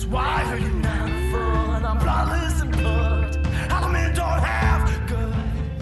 Why are you not full and I'm bloodless and put? Other men don't have guts.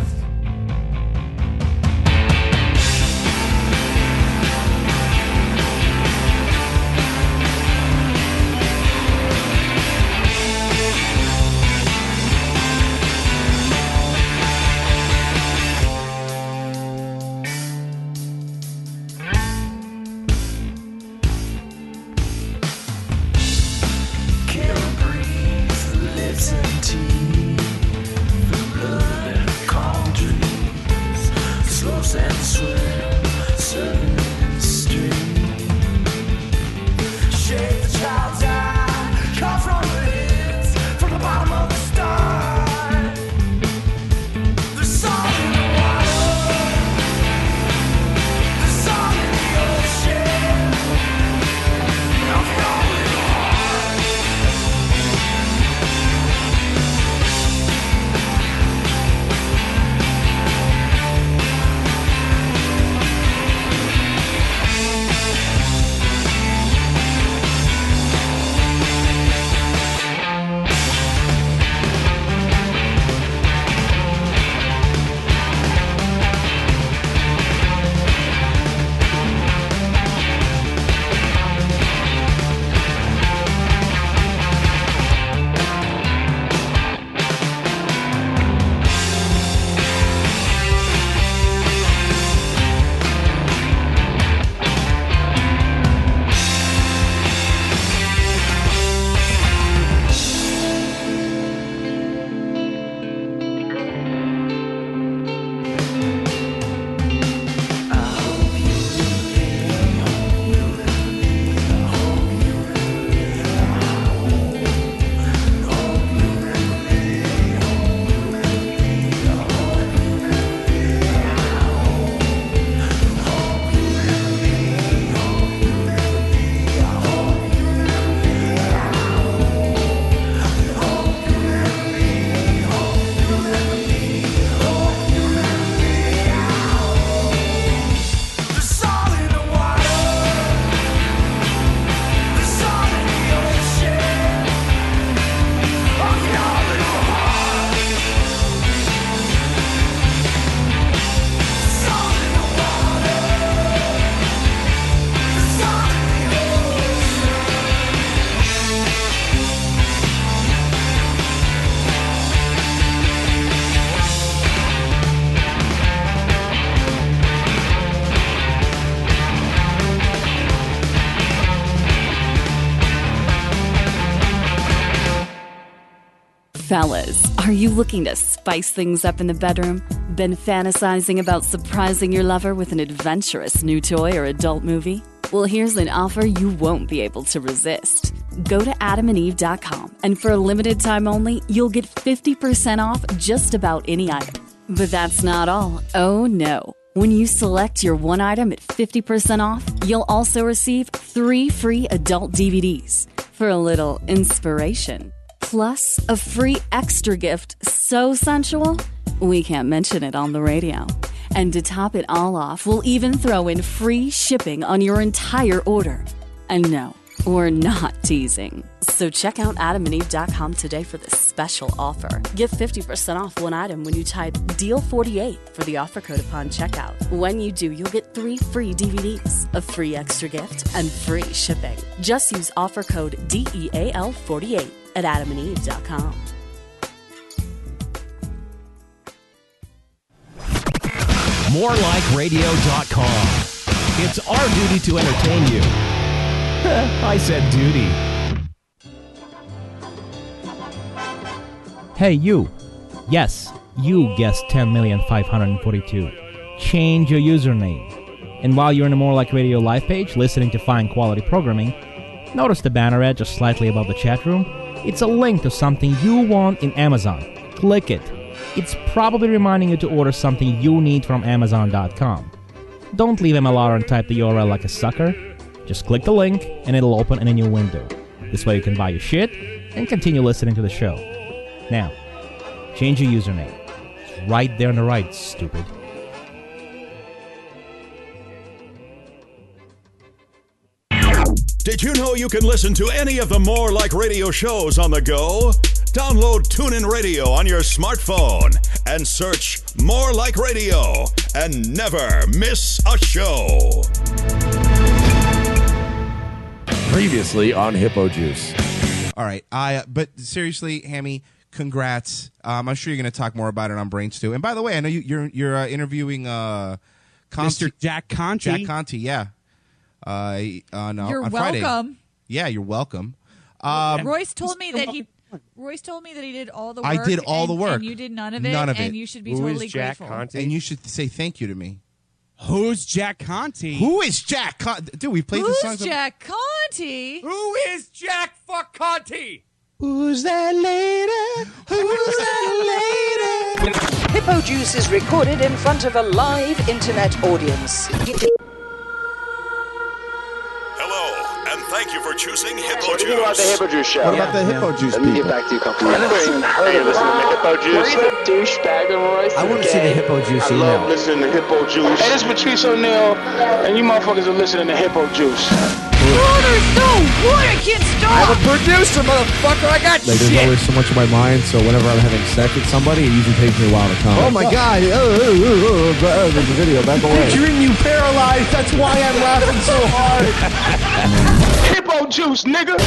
Fellas, are you looking to spice things up in the bedroom? Been fantasizing about surprising your lover with an adventurous new toy or adult movie? Well, here's an offer you won't be able to resist. Go to adamandeve.com, and for a limited time only, you'll get 50% off just about any item. But that's not all. Oh no. When you select your one item at 50% off, you'll also receive 3 free adult DVDs for a little inspiration. Plus, a free extra gift so sensual, we can't mention it on the radio. And to top it all off, we'll even throw in free shipping on your entire order. And no, we're not teasing. So check out adamandeve.com today for this special offer. Get 50% off one item when you type DEAL48 for the offer code upon checkout. When you do, you'll get 3 free DVDs, a free extra gift, and free shipping. Just use offer code DEAL48 at adamandeve.com. MoreLikeRadio.com. It's our duty to entertain you. I said duty. Hey, you. Yes, you guessed 10,542. Change your username. And while you're in the More Like Radio live page listening to fine quality programming, notice the banner ad just slightly above the chat room? It's a link to something you want in Amazon. Click it. It's probably reminding you to order something you need from Amazon.com. Don't leave MLR and type the URL like a sucker. Just click the link and it'll open in a new window. This way you can buy your shit and continue listening to the show. Now, change your username. It's right there on the right, stupid. Did you know you can listen to any of the More Like Radio shows on the go? Download TuneIn Radio on your smartphone and search More Like Radio and never miss a show. Previously on Hippo Juice. All right. But seriously, Hammy, congrats. I'm sure you're going to talk more about it on Brains too. And by the way, I know you're interviewing Mr. Jack Conti. Jack Conti, yeah. You're on welcome. Friday. Yeah, you're welcome. Royce told me that he did all the work. I did all the work. And you did none of it. None of it. And you should be Who totally is Jack grateful. Conti? And you should say thank you to me. Who's Jack Conti? Who is Jack Conti? Dude, we played this song. Who's Jack Conti? Who is Jack fuck Conti? Who's that lady? Who's that lady? Hippo Juice is recorded in front of a live internet audience. Hello, and thank you for choosing Hippo What do you think about the Juice. Hippo Juice show? What about the Hippo Juice Let me people? get back to you a couple minutes. I never even heard of listening to Hippo Juice. Are you the douchebag of Royce? I want to see the Hippo Juice I email. love listening to Hippo Juice. Hey, this is Patrice O'Neal, and you motherfuckers are listening to Hippo Juice. There's no wood. I can't I'm a stop. producer, motherfucker. I got Like, there's always so much on my mind, so whenever I'm having sex with somebody, it usually takes me a while to come. Oh my God! There's a video. Back away. Picturing you paralyzed, that's why I'm laughing so hard. Hippo Juice, nigga!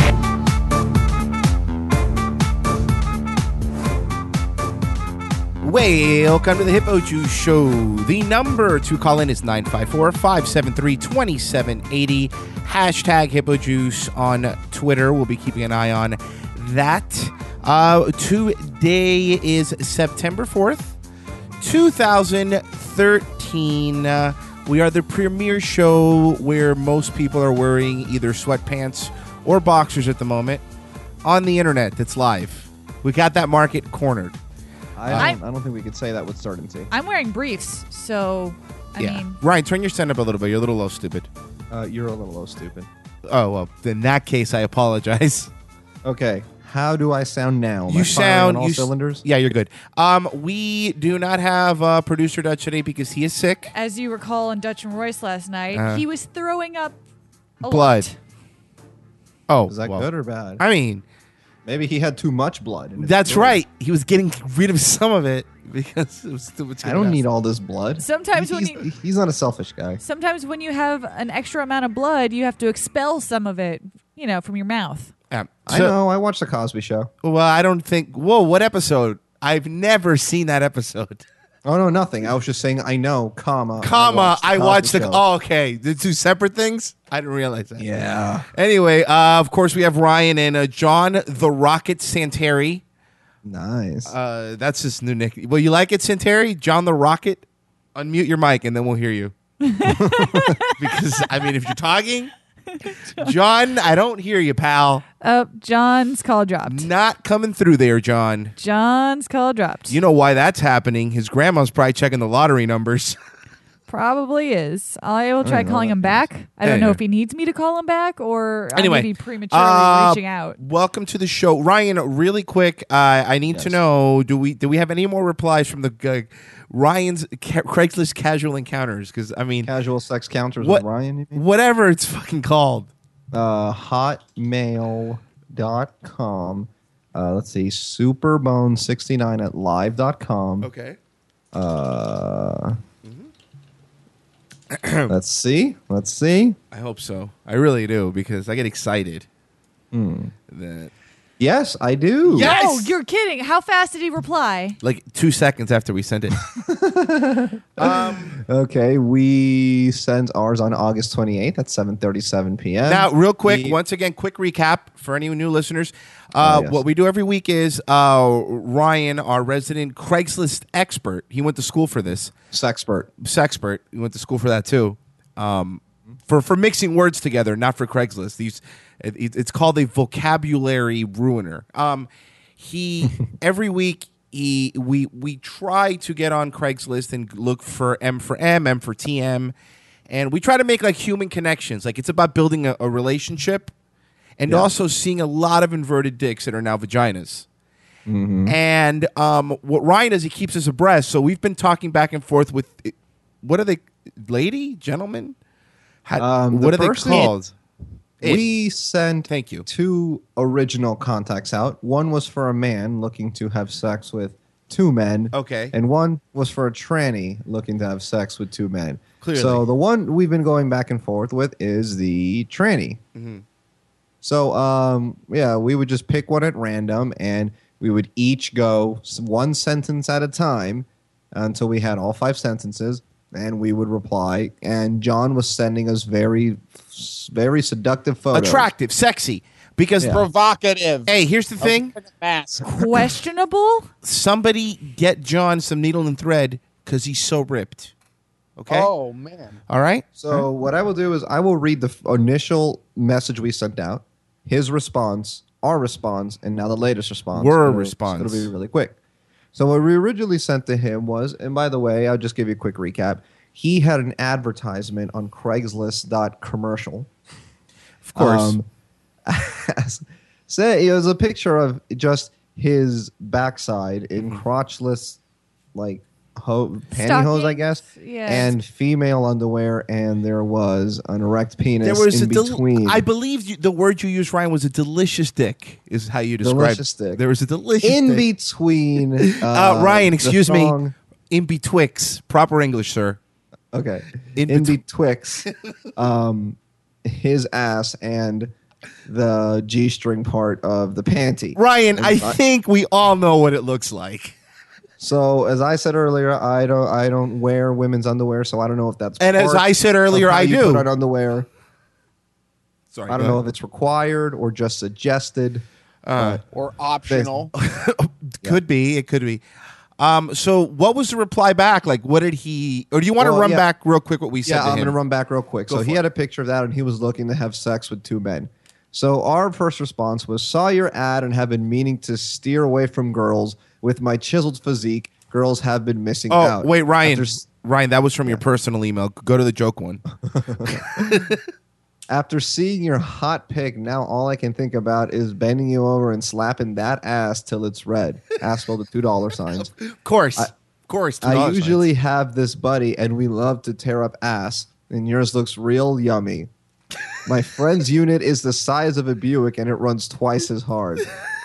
Welcome to the Hippo Juice Show. The number to call in is 954-573-2780. Hashtag Hippo Juice on Twitter. We'll be keeping an eye on that. Today is September 4th, 2013. We are the premier show where most people are wearing either sweatpants or boxers at the moment on the internet that's live. We got that market cornered. I don't think we could say that with certainty. I'm wearing briefs, so I mean, Ryan, turn your stand up a little bit. You're a little low, stupid. You're a little low stupid. Oh, well, in that case, I apologize. Okay, how do I sound now? Am You I firing sound on all you cylinders. Yeah, you're good. We do not have producer Dutch today because he is sick. as you recall on Dutch and Royce last night, Uh-huh. he was throwing up a Blood. lot. Oh, Is that well, good or bad? I mean, Maybe he had too much blood. in his that's blood. right. He was getting rid of some of it because it was too much. I don't need all this blood. Sometimes when He's not a selfish guy. Sometimes when you have an extra amount of blood, you have to expel some of it, from your mouth. I know. I watched the Cosby Show. Well, I don't think. Whoa, what episode? I've never seen that episode. Oh no, nothing. I was just saying. I know, comma. I watched the. Show. Oh, okay. The two separate things. I didn't realize that. Yeah. Anyway, of course, we have Ryan and John the Rocket Santeri. Nice. That's his new nickname. Well, you like it, Santeri? John the Rocket? Unmute your mic and then we'll hear you. Because, I mean, if you're talking, John, I don't hear you, pal. John's call dropped. Not coming through there, John. John's call dropped. You know why that's happening. His grandma's probably checking the lottery numbers. Probably is. I will try calling him back. I don't know if he needs me to call him back or Anyway, I may be prematurely reaching out. Welcome to the show, Ryan. Really quick, I need to know: do we have any more replies from the Ryan's Craigslist casual encounters? Because I mean, casual sex counters what, with Ryan. You mean? Whatever it's fucking called. Hotmail.com. Let's see, Superbone69 at live.com. Okay. Let's see. I hope so. I really do because I get excited. That Yes, I do. Yes! Oh, you're kidding. How fast did he reply? like 2 seconds after we sent it. Okay, we sent ours on August 28th at 7:37 p.m. Now, real quick, once again, quick recap for any new listeners. Yes. What we do every week is Ryan, our resident Craigslist expert, he went to school for this. Sexpert. He went to school for that too. For mixing words together, not for Craigslist. It's called a vocabulary ruiner. He every week we try to get on Craigslist and look for M for TM, and we try to make like human connections. Like it's about building a relationship, and also seeing a lot of inverted dicks that are now vaginas. Mm-hmm. And what Ryan does, he keeps us abreast. So we've been talking back and forth with what are they, lady, gentlemen? What are they called? We sent Thank you. 2 original contacts out. One was for a man looking to have sex with 2 men. Okay. And one was for a tranny looking to have sex with 2 men. Clearly. So the one we've been going back and forth with is the tranny. Mm-hmm. So, we would just pick one at random, and we would each go one sentence at a time until we had all 5 sentences, and we would reply. And John was sending us very, very seductive photos. Attractive, sexy. Because provocative. Hey, here's the thing. Questionable? Somebody get John some needle and thread because he's so ripped. Okay? Oh, man. All right? So what I will do is I will read the initial message we sent out, his response, our response, and now the latest response. Response. It'll be really quick. So what we originally sent to him was, and by the way, I'll just give you a quick recap. He had an advertisement on Craigslist.commercial. Of course. Say it was a picture of just his backside in crotchless, like pantyhose, I guess, and female underwear, and there was an erect penis in between. I believe the word you used, Ryan, was a delicious dick. Is how you described. Delicious dick. There was a delicious in dick. between. Ryan, excuse me. thong. In betwixt, proper English, sir. Okay. In betwixt, his ass and the G-string part of the panty. Ryan, I think we all know what it looks like. So as I said earlier, I don't wear women's underwear, so I don't know if that's. And as I said earlier, I do. Put on underwear. Sorry, I don't know if it's required or just suggested or optional. Could be. It could be. So what was the reply back? Like, what did he? Or do you want to run back real quick what we said? Yeah, to I'm him? going to run back real quick. So he had a picture of that, and he was looking to have sex with 2 men. So our first response was, saw your ad and have been meaning to steer away from girls. With my chiseled physique, girls have been missing out. Oh, wait, Ryan. Ryan, that was from your personal email. Go to the joke one. After seeing your hot pic, now all I can think about is bending you over and slapping that ass till it's red. Ass spelled with $2 signs. Of course. I usually have this buddy, and we love to tear up ass, and yours looks real yummy. My friend's unit is the size of a Buick, and it runs twice as hard.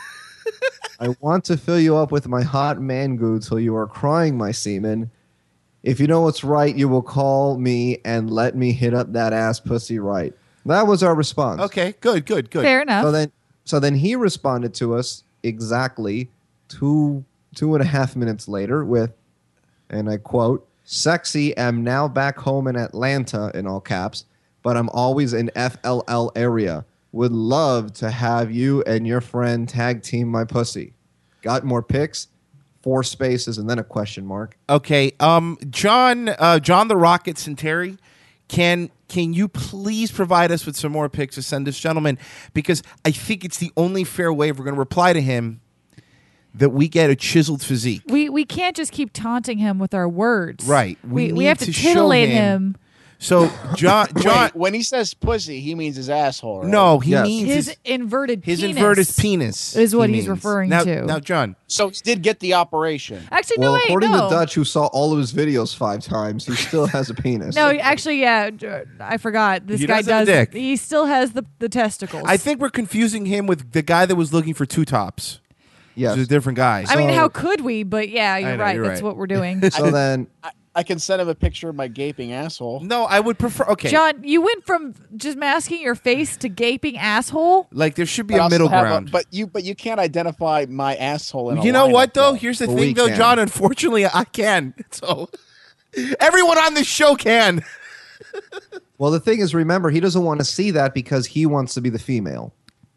I want to fill you up with my hot man goo till you are crying, my semen. If you know what's right, you will call me and let me hit up that ass pussy right. That was our response. Okay, good. Fair enough. So then he responded to us exactly two and a half minutes later with, and I quote, "Sexy, am now back home in Atlanta," in all caps, "but I'm always in FLL area. Would love to have you and your friend tag team my pussy. Got more pics, 4 spaces, and then a question mark." Okay, John the Rocket Centauri, can you please provide us with some more pics to send this gentleman? Because I think it's the only fair way if we're going to reply to him that we get a chiseled physique. We can't just keep taunting him with our words. Right. We have to titillate him. So John, Wait, when he says pussy, he means his asshole. Right? No, he means his inverted penis. His inverted penis is what he's referring to. Now, John. So he did get the operation. Actually, well, no, according no. to Dutch, who saw all of his videos 5 times, he still has a penis. No, actually, yeah, I forgot. This He guy does have a does. dick. He still has the testicles. I think we're confusing him with the guy that was looking for 2 tops. Yes. He's a different guy. I mean, how could we? But yeah, you're know, right. you're That's right. what we're doing. So then, I can send him a picture of my gaping asshole. No, I would prefer. Okay, John, you went from just masking your face to gaping asshole. like there should be But I a also middle have ground. But you can't identify my asshole in a You know lineup, what though? Here's the But thing we though, can. John. Unfortunately, I can. So everyone on this show can. well, the thing is, remember, he doesn't want to see that because he wants to be the female.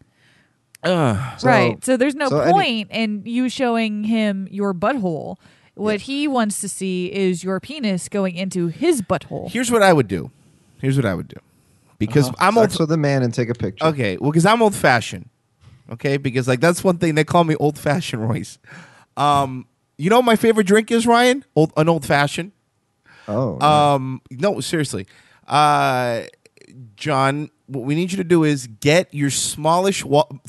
Right. So there's no so point in you showing him your butthole. What he wants to see is your penis going into his butthole. Here's what I would do. Because I'm old. Sex with a man and take a picture. Okay, well, because I'm old fashioned. Okay, because like that's one thing they call me old fashioned, Royce. You know what my favorite drink is, Ryan? An old fashioned. Oh. No, seriously. John, what we need you to do is get your smallest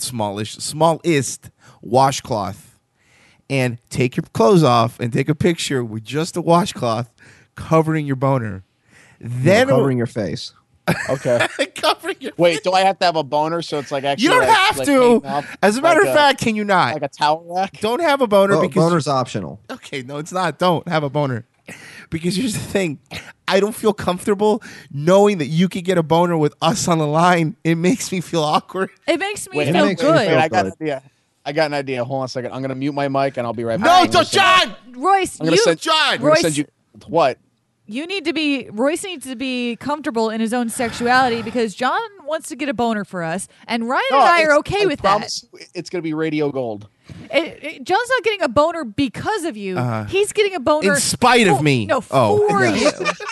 washcloth and take your clothes off and take a picture with just a washcloth covering your boner. Then covering your face. Okay. Covering your Wait, do I have to have a boner so it's like actually? You don't like, have like to. hanging up As a matter like of fact, can you not? like a towel rack? Don't have a boner because boner's optional. Okay, no, it's not. Don't have a boner. Because here's the thing. I don't feel comfortable knowing that you could get a boner with us on the line. It makes me feel awkward. It makes me Wait, feel makes me good. feel I got an good. idea. I got an idea. Hold on a second. I'm gonna mute my mic and I'll be right back. No, I'm gonna John! Royce, I'm gonna you, send John! I'm gonna Royce, send you what? you need to be. Royce needs to be comfortable in his own sexuality because John wants to get a boner for us, and Ryan and I are okay with that. promise you, it's gonna be radio gold. John's not getting a boner because of you. He's getting a boner In spite of for- me. No, Oh. for you.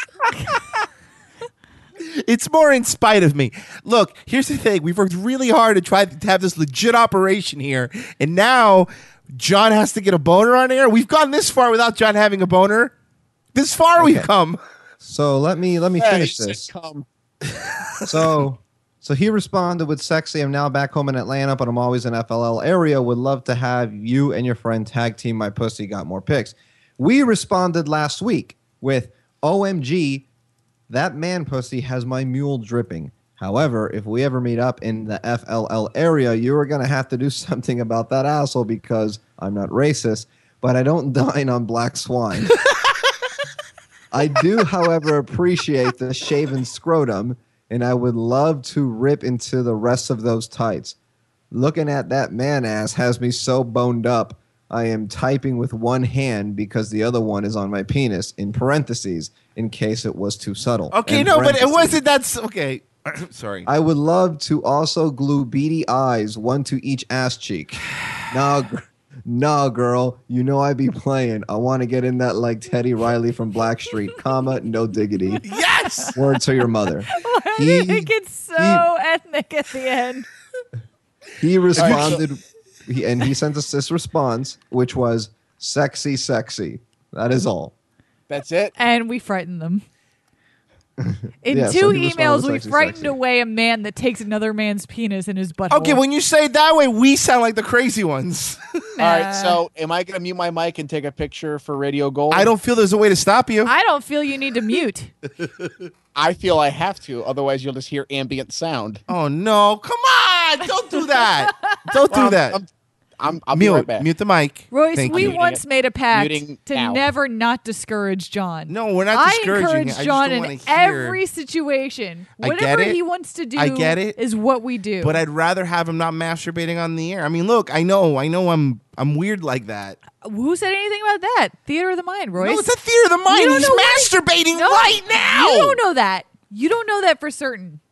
It's more in spite of me. Look, here's the thing. We've worked really hard to try to have this legit operation here. And now John has to get a boner on air. We've gone this far without John having a boner. This far we've come. So let me finish this. Come. So he responded with sexy. I'm now back home in Atlanta, but I'm always in FLL area. Would love to have you and your friend tag team my pussy. Got more pics. We responded last week with OMG, that man pussy has my mule dripping. However, if we ever meet up in the FLL area, you are going to have to do something about that asshole because I'm not racist, but I don't dine on black swine. I do, however, appreciate the shaven scrotum, and I would love to rip into the rest of those tights. Looking at that man ass has me so boned up, I am typing with one hand because the other one is on my penis, in parentheses, in case it was too subtle. Okay, End no, but it parentheses. wasn't that. Okay. Sorry. I would love to also glue beady eyes, one to each ass cheek. Nah, girl, you know I be playing. I want to get in that like Teddy Riley from Blackstreet, comma, no diggity. Yes! Word to your mother. Why do you think it's so ethnic at the end? He responded, and he sent us this response, which was sexy, sexy. That is all. That's it. And we frightened them. In Yeah, two so he responded emails, with we sexy, frightened sexy. away a man that takes another man's penis in his butthole. Okay, when you say it that way, we sound like the crazy ones. All right, so am I gonna mute my mic and take a picture for Radio Gold? I don't feel there's a way to stop you. I don't feel you need to mute. I feel I have to, otherwise you'll just hear ambient sound. Oh no! Come on! Don't do that! Don't do that. I'll be right back. Mute the mic. Royce, Thank we you. once made a pact Muting to now. never not discourage John. No, we're not discouraging I it. encourage I just John don't in wanna hear- every situation. I get Whatever it. he wants to do I get it. is what we do. But I'd rather have him not masturbating on the air. I mean, look, I know, I'm weird like that. Who said anything about that? Theater of the mind, Royce. No, it's a theater of the mind. You don't He's know what masturbating No, right now. You don't know that. You don't know that for certain.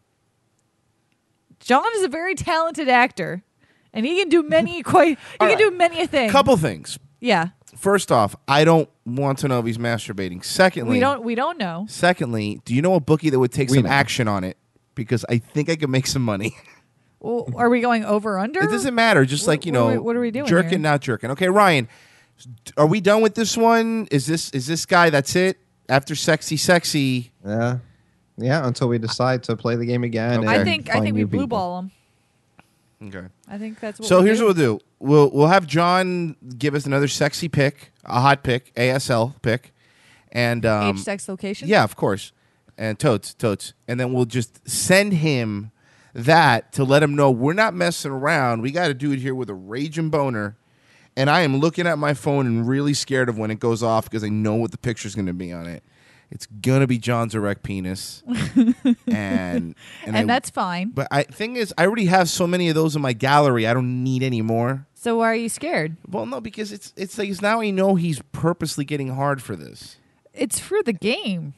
John is a very talented actor, and he can do many do many a thing. Couple things. Yeah, First off, I don't want to know if he's masturbating. Secondly, we don't know. Secondly, do you know a bookie that would take We some know. action on it? Because I think I could make some money. Well, are we going over under? It doesn't matter. Just like, you know, what are we doing jerking, here? not jerking. Okay, Ryan, are we done with this one? Is this guy? That's it. After sexy. Yeah, until we decide to play the game again. Okay. I and think find we new blue people. ball him. Okay. I think that's what. So we'll here's do. what we'll do. We'll have John give us another sexy pick, a hot pick, ASL pick, and Age, sex, location. yeah, of course, and totes, and then we'll just send him that to let him know we're not messing around. We got to do it here with a raging boner, and I am looking at my phone and really scared of when it goes off because I know what the picture's going to be on it. It's gonna be John's erect penis, and that's fine. But thing is, I already have so many of those in my gallery. I don't need any more. So why are you scared? Well, no, because it's like now I know he's purposely getting hard for this. It's for the game.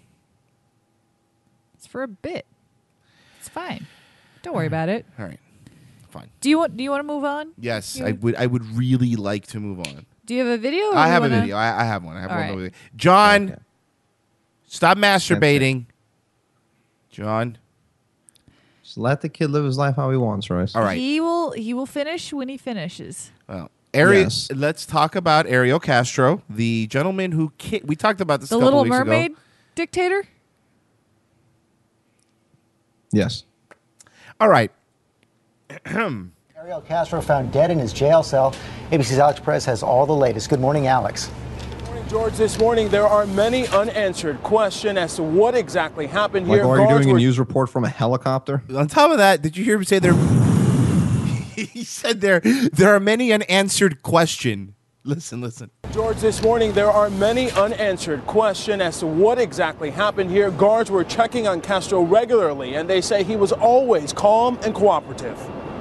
It's for a bit. It's fine. Don't worry about it. All right, fine. Do you want to move on? Yes, You- I would really like to move on. Do you have a video? or I you have a wanna- video. I have one. I have All one. right. Over there. John, stop masturbating. John. Just let the kid live his life how he wants, Royce. All right. He will finish when he finishes. Well, Ariel, Yes. let's talk about Ariel Castro, the gentleman who we talked about this The a couple Little weeks Mermaid ago. dictator. Yes. All right. Ariel Castro found dead in his jail cell. ABC's Alex Perez has all the latest. Good morning, Alex. George, this morning there are many unanswered questions as to what exactly happened Like, here. are you Guards doing a were- news report from a helicopter? On top of that, did you hear him say there? He said there are many unanswered questions. Listen. George, this morning there are many unanswered questions as to what exactly happened here. Guards were checking on Castro regularly, and they say he was always calm and cooperative.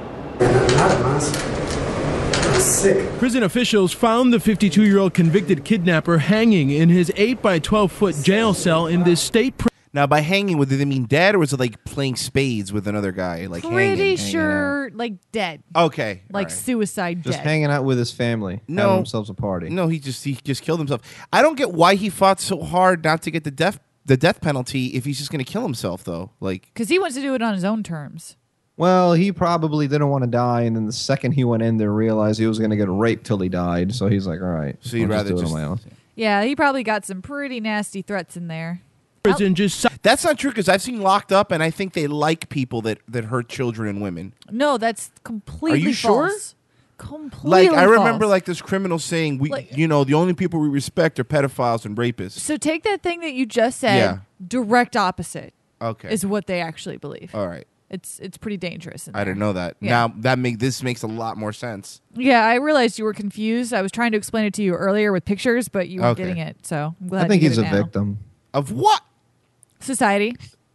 Prison officials found the 52-year-old convicted kidnapper hanging in his 8 by 12-foot jail cell in this state prison. Now, by hanging, did they mean dead, or was it like playing spades with another guy? Like Pretty hanging sure, like dead. Okay, Like all right. suicide Just dead. hanging out with his family, No. having themselves a party. No, he just killed himself. I don't get why he fought so hard not to get the death penalty if he's just going to kill himself, though. Like, Because he wants to do it on his own terms. Well, he probably didn't want to die, and then the second he went in there, realized he was going to get raped till he died. So he's like, "All right, So you'd I'll rather do it just- on my own." Yeah, he probably got some pretty nasty threats in there. Prison just that's not true because I've seen Locked Up, and I think they like people that hurt children and women. No, that's completely Are you sure? false. Completely Like I remember, false. like this criminal saying, "We, Like- the only people we respect are pedophiles and rapists." So take that thing that you just said. Yeah. Direct opposite. Okay. Is what they actually believe. All right. It's pretty dangerous. In I didn't know that. Yeah. Now this makes a lot more sense. Yeah, I realized you were confused. I was trying to explain it to you earlier with pictures, but you weren't Okay. getting it. So I'm glad. I think you he's get a it now. victim. Of what? Society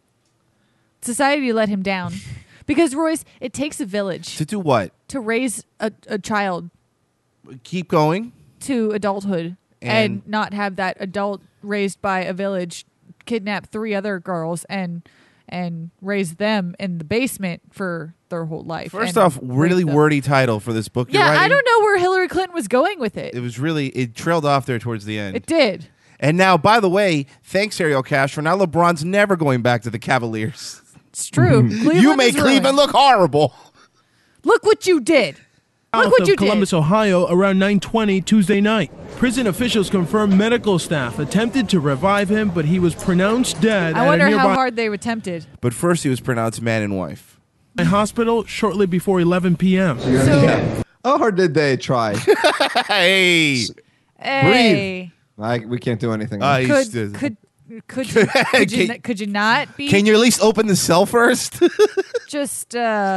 let him down. Because, Royce, it takes a village To do what? to raise a child Keep going. to adulthood And- and not have that adult raised by a village kidnap 3 other girls and raise them in the basement for their whole life. First and off, really rape them. wordy title for this book. You're Yeah, I writing. don't know where Hillary Clinton was going with it. It trailed off there towards the end. It did. And now, by the way, thanks Ariel Castro. Now LeBron's never going back to the Cavaliers. It's true. Cleveland You make is Cleveland ruined. look horrible. Look what you did. Look South what of you Columbus, did. Ohio, around 9:20 Tuesday night. Prison officials confirmed medical staff attempted to revive him, but he was pronounced dead I at a wonder nearby how hard they attempted. But first, he was pronounced man and wife. hospital shortly before 11 p.m. How hard did they try? Hey. Hey. We can't do anything. Could you not be? Can you at least open the cell first? just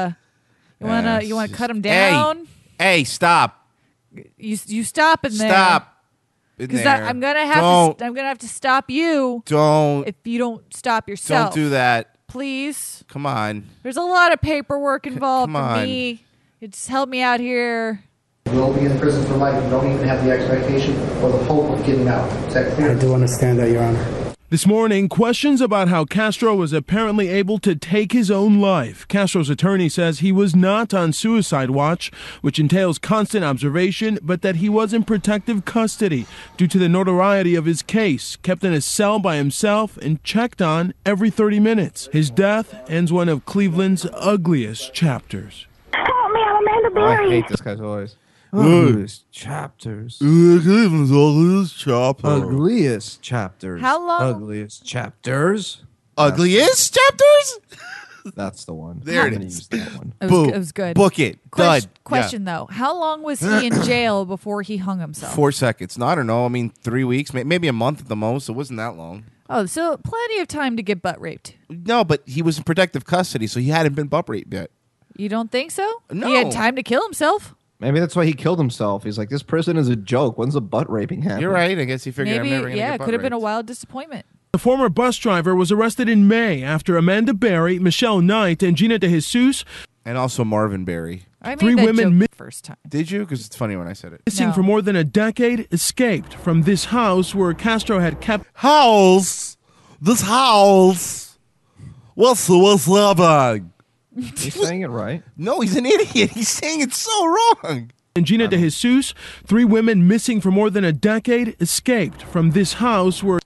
you wanna cut him down? Hey, stop. You stop in there. Stop. In Because there. I'm gonna Don't. have to stop you. Don't. If you don't stop yourself. Don't do that. Please. Come on. There's a lot of paperwork involved come for on. me. You just help me out here. You'll be in prison for life. You don't even have the expectation or the hope of getting out. Is that clear? I do understand that, Your Honor. This morning, questions about how Castro was apparently able to take his own life. Castro's attorney says he was not on suicide watch, which entails constant observation, but that he was in protective custody due to the notoriety of his case, kept in a cell by himself and checked on every 30 minutes. His death ends one of Cleveland's ugliest chapters. Help me, I'm Amanda Oh, I Berry. hate this guy's voice. Ugliest chapters. Cleveland's ugliest chapter. Ugliest chapters. How long- Ugliest chapters. Ugliest chapters? That's the one. There I'm it gonna is. use that one. It was good. Book it. Dud. Question though, how long was he in jail before he hung himself? 4 seconds. No, I don't know. I mean, 3 weeks, maybe a month at the most. It wasn't that long. Oh, so plenty of time to get butt raped. No, but he was in protective custody, so he hadn't been butt raped yet. You don't think so? No. He had time to kill himself. Maybe that's why he killed himself. He's like, this prison is a joke. When's the butt raping happen? You're right. I guess he figured Maybe, I'm never going to yeah, get it butt could have been a raped. wild disappointment. The former bus driver was arrested in May after Amanda Berry, Michelle Knight, and Gina DeJesus, And also Marvin Berry. I made Three that women joke the first time. Did you? Because it's funny when I said it. missing No. for more than a decade, escaped from this house where Castro had kept House. This house. What's happening? He's saying it right. No, he's an idiot. He's saying it so wrong. and Gina DeJesus. 3 women missing for more than a decade escaped from this house where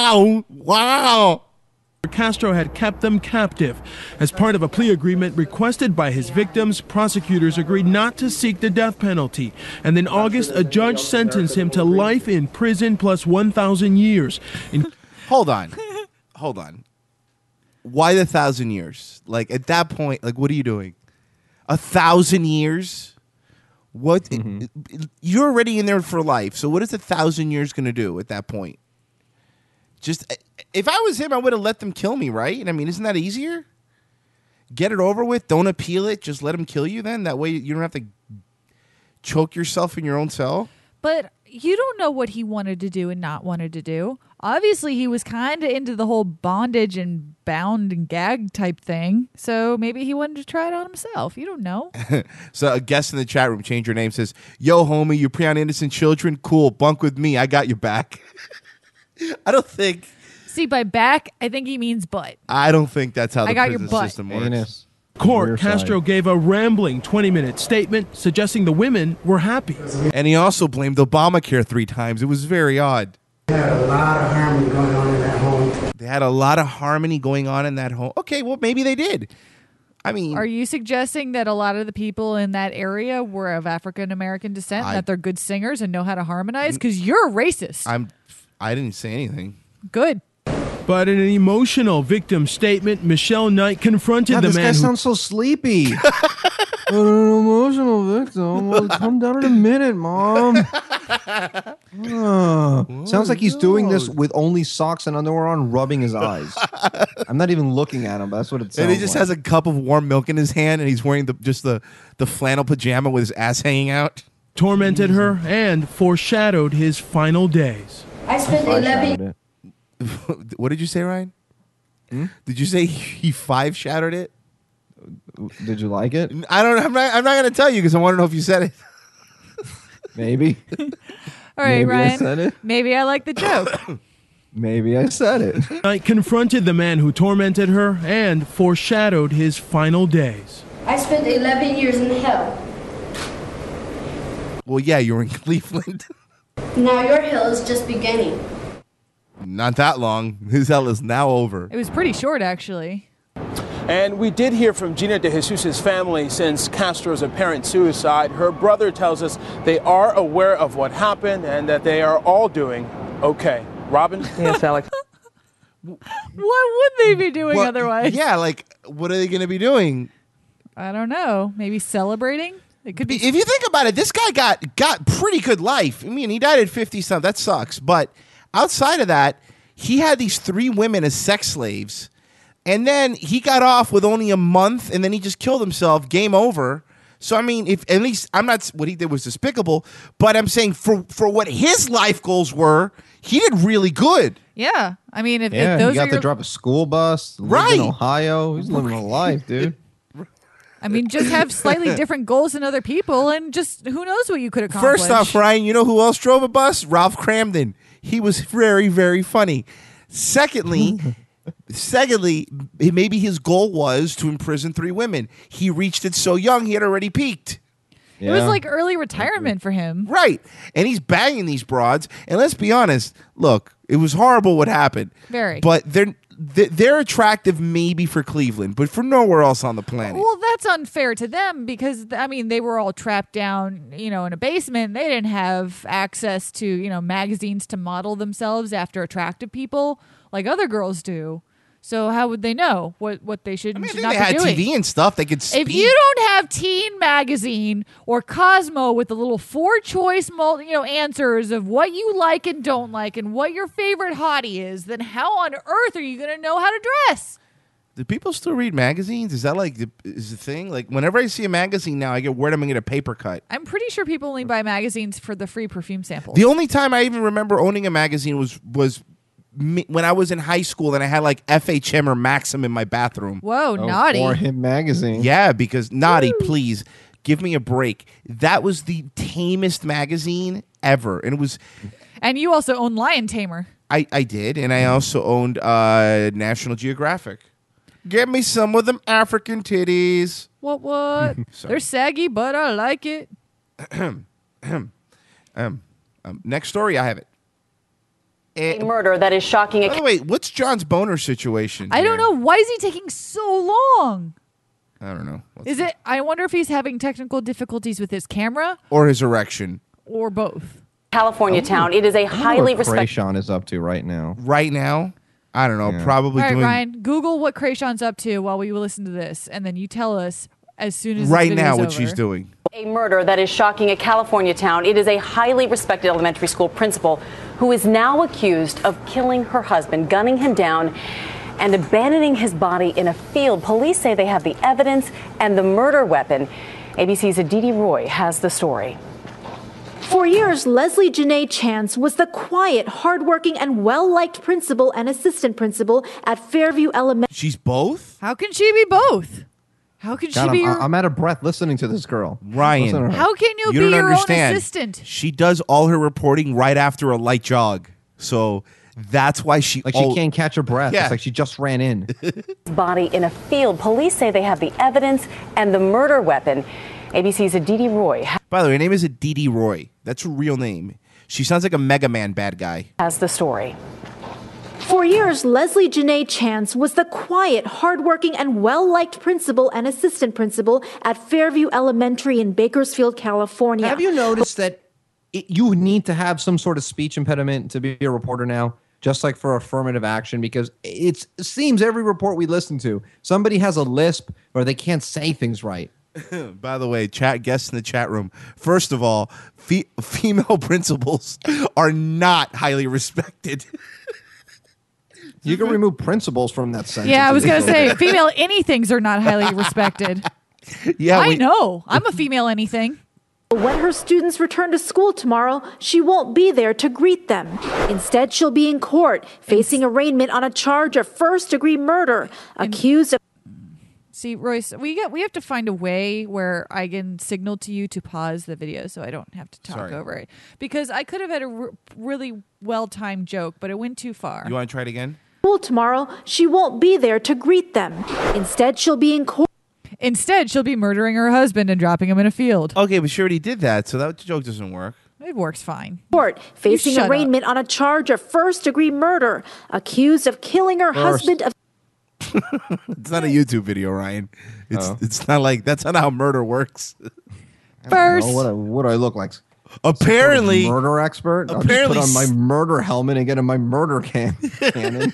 Castro had kept them captive. As part of a plea agreement requested by his victims, prosecutors agreed not to seek the death penalty. And in August, a judge sentenced him to life in prison plus 1,000 years. Hold on. Why the 1,000 years? Like, at that point, like, what are you doing? 1,000 years? What you're already in there for life. So what is 1,000 years going to do at that point? Just if I was him, I would have let them kill me, right? I mean, isn't that easier? Get it over with. Don't appeal it. Just let them kill you. Then that way you don't have to choke yourself in your own cell. But you don't know what he wanted to do and not wanted to do. Obviously, he was kind of into the whole bondage and bound and gag type thing. So maybe he wanted to try it on himself. You don't know. So a guest in the chat room, change your name, says, "Yo, homie, you prey on innocent children? Cool. Bunk with me. I got your back." I don't think. See, by back, I think he means butt. I don't think that's how the I got your prison butt. system works. Court, Castro gave a rambling 20-minute statement suggesting the women were happy. And he also blamed Obamacare 3 times. It was very odd. They had a lot of harmony going on in that home. They had a lot of harmony going on in that home. Okay, well, maybe they did. I mean, Are you suggesting that a lot of the people in that area were of African American descent, and that they're good singers and know how to harmonize? Because you're a racist. I didn't say anything. Good. But in an emotional victim statement, Michelle Knight confronted the this man guy who sounds so sleepy. An emotional victim. Well, come down in a minute, Mom. Sounds like he's doing this with only socks and underwear on, rubbing his eyes. I'm not even looking at him, but that's what it sounds And he just like. has a cup of warm milk in his hand, and he's wearing the flannel pajama with his ass hanging out. tormented her and foreshadowed his final days. I spent 11. What did you say, Ryan? Did you say he 5-shadowed it? Did you like it? I don't. I'm not going to tell you because I want to know if you said it. Maybe. All right, Maybe Ryan. I said it. Maybe I like the joke. Maybe I said it. Knight confronted the man who tormented her and foreshadowed his final days. I spent 11 years in hell. Well, yeah, you were in Cleveland. Now your hell is just beginning. Not that long. His hell is now over. It was pretty short, actually. And we did hear from Gina De Jesus' family since Castro's apparent suicide. Her brother tells us they are aware of what happened and that they are all doing okay. Robin? Yes, Alex. What would they be doing Well, otherwise? Yeah, like, what are they going to be doing? I don't know. Maybe celebrating? It could be. If you think about it, this guy got pretty good life. I mean, he died at 50-something. That sucks. But outside of that, he had these 3 women as sex slaves. And then he got off with only a month, and then he just killed himself. Game over. So, I mean, if at least I'm not what he did was despicable, but I'm saying for what his life goals were, he did really good. Yeah. I mean, if He those got are to your, drive a school bus. Lived in Ohio. He's living a life, dude. I mean, just have slightly different goals than other people, and just who knows what you could accomplish. First off, Ryan, you know who else drove a bus? Ralph Cramden. He was very, very funny. Secondly, maybe his goal was to imprison 3 women. He reached it so young, he had already peaked. It was like early retirement for him. Right. And he's banging these broads. And let's be honest, look, it was horrible what happened. Very. But they're attractive maybe for Cleveland, but for nowhere else on the planet. Well, that's unfair to them because, I mean, they were all trapped down, in a basement. They didn't have access to, magazines to model themselves after attractive people like other girls do. So how would they know what they should, should not they had be doing? TV and stuff. They could speak. If you don't have Teen Magazine or Cosmo with the little 4-choice answers of what you like and don't like and what your favorite hottie is, then how on earth are you going to know how to dress? Do people still read magazines? Is that is the thing? Like whenever I see a magazine now, I get word I'm going to get a paper cut. I'm pretty sure people only buy magazines for the free perfume samples. The only time I even remember owning a magazine was when I was in high school and I had like FHM or Maxim in my bathroom. Whoa, naughty. Or Him magazine. Yeah, because naughty, please give me a break. That was the tamest magazine ever, and it was. And you also own Lion Tamer. I did, and I also owned National Geographic. Get me some of them African titties. What? They're saggy, but I like it. Next story, I have it. Murder that is shocking. By the way, what's John's boner situation? I don't know. Why is he taking so long? I don't know. Is it? I wonder if he's having technical difficulties with his camera Or his erection. or both. California town. It is a highly respected. Krayshawn is up to right now. Right now? I don't know. Yeah. Probably All right, doing Ryan, Google what Krayshawn's up to while we listen to this, and then you tell us as soon as right this now video's what over. she's doing. A murder that is shocking a California town. It is a highly respected elementary school principal who is now accused of killing her husband, gunning him down, and abandoning his body in a field. Police say they have the evidence and the murder weapon. ABC's Aditi Roy has the story. For years, Leslie Janae Chance was the quiet, hardworking, and well-liked principal and assistant principal at Fairview Elementary. She's both? How can she be both? How can God, she be I'm out of breath listening to this girl. Ryan. Listen to her. How can you be don't your understand. own assistant? She does all her reporting right after a light jog. So that's why she... Like she can't catch her breath. Yeah. It's like she just ran in. Body in a field. Police say they have the evidence and the murder weapon. ABC's Aditi Roy By the way, her name is Aditi Roy. That's her real name. She sounds like a Mega Man bad guy. has the story. For years, Leslie Janae Chance was the quiet, hardworking, and well-liked principal and assistant principal at Fairview Elementary in Bakersfield, California. Have you noticed that you need to have some sort of speech impediment to be a reporter now? Just like for affirmative action, because it seems every report we listen to, somebody has a lisp or they can't say things right. By the way, guests in the chat room. First of all, female principals are not highly respected. You can remove principals from that sentence. Yeah, I was going to say, female anythings are not highly respected. Yeah, I know. I'm a female anything. When her students return to school tomorrow, she won't be there to greet them. Instead, she'll be in court, facing arraignment on a charge of first-degree murder, accused of... See, Royce, we have to find a way where I can signal to you to pause the video so I don't have to talk over it. Because I could have had a really well-timed joke, but it went too far. You want to try it again? Tomorrow, she won't be there to greet them. Instead, she'll be in court. Instead, she'll be murdering her husband and dropping him in a field. Okay, but she already did that, so that joke doesn't work. It works fine. Court, facing shut arraignment on a charge of first-degree murder, accused of killing her husband of... It's not a YouTube video, Ryan. It's not like that's not how murder works. First, what do I look like? Apparently, Some sort of murder expert. Apparently, I'll just put on my murder helmet and get in my murder cannon.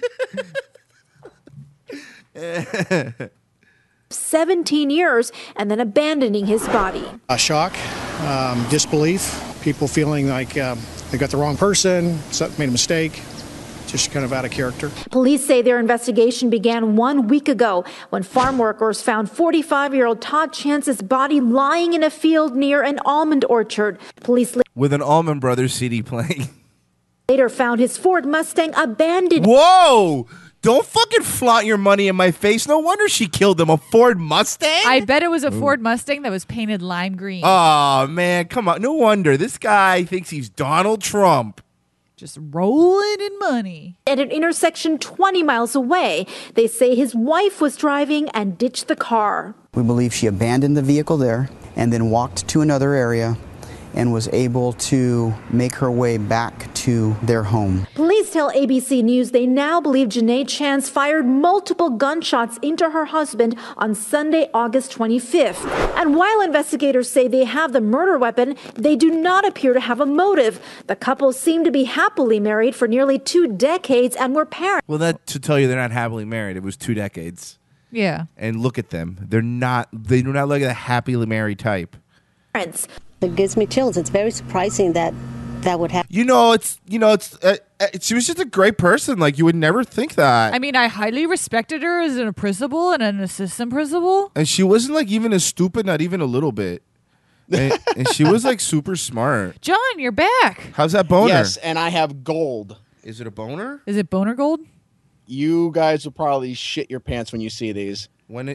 17 years and then abandoning his body. A shock, disbelief, people feeling like they got the wrong person, made a mistake, just kind of out of character. Police say their investigation began 1 week ago when farm workers found 45-year-old Todd Chance's body lying in a field near an almond orchard. Police with an Allman Brothers CD playing. Later found his Ford Mustang abandoned. Whoa! Don't fucking flaunt your money in my face. No wonder she killed him. A Ford Mustang? I bet it was a Ford Mustang that was painted lime green. Oh, man. Come on. No wonder. This guy thinks he's Donald Trump. Just rolling in money. At an intersection 20 miles away, they say his wife was driving and ditched the car. We believe she abandoned the vehicle there and then walked to another area and was able to make her way back to their home. Police tell ABC News they now believe Janae Chance fired multiple gunshots into her husband on Sunday, August 25th. And while investigators say they have the murder weapon, they do not appear to have a motive. The couple seem to be happily married for nearly 2 decades and were parents. Well, that to tell you they're not happily married. It was 2 decades. Yeah. And look at them. They do not look like a happily married type. It gives me chills. It's very surprising that would happen. She was just a great person. Like, you would never think that. I mean, I highly respected her as a principal and an assistant principal. And she wasn't like even as stupid, not even a little bit. And she was like super smart. John, you're back. How's that boner? Yes, and I have gold. Is it a boner? Is it boner gold? You guys will probably shit your pants when you see these.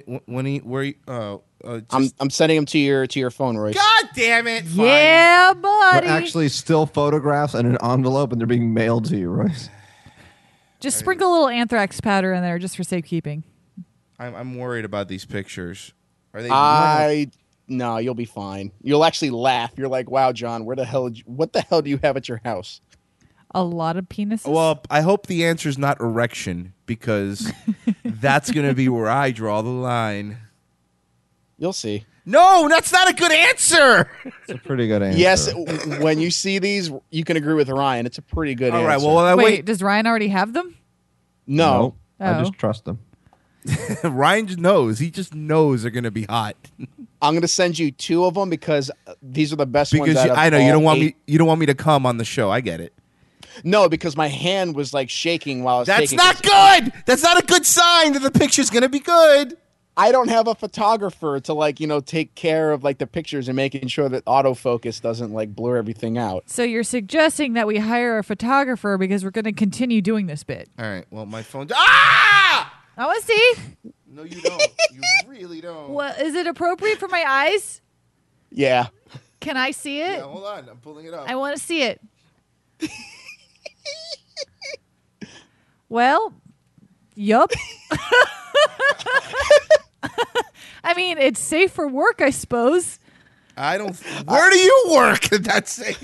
I'm sending them to your phone, Royce. God damn it! Fine. Yeah, buddy. They're actually still photographs and an envelope, and they're being mailed to you, Royce. Just sprinkle a little anthrax powder in there just for safekeeping. I'm worried about these pictures. Are they? No, you'll be fine. You'll actually laugh. You're like, wow, John, what the hell do you have at your house? A lot of penises? Well, I hope the answer is not erection, because that's going to be where I draw the line. You'll see. No, that's not a good answer. It's a pretty good answer. Yes, when you see these, you can agree with Ryan. It's a pretty good answer. All right, well, Wait, does Ryan already have them? No. I just trust them. Ryan just knows. He just knows they're gonna be hot. I'm gonna send you 2 of them because these are the best ones. Because out of I know you all don't want 8. me. You don't want me to come on the show. I get it. No, because my hand was like shaking while I was That's taking not good. That's not a good sign that the picture's gonna be good. I don't have a photographer to take care of like the pictures and making sure that autofocus doesn't like blur everything out. So you're suggesting that we hire a photographer because we're going to continue doing this bit. All right. Well, my phone. Ah! I want to see. No, you don't. You really don't. What is it appropriate for my eyes? Yeah. Can I see it? Yeah, hold on. I'm pulling it up. I want to see it. Well, yup. I mean, it's safe for work, I suppose. I don't. Where do you work? That's safe.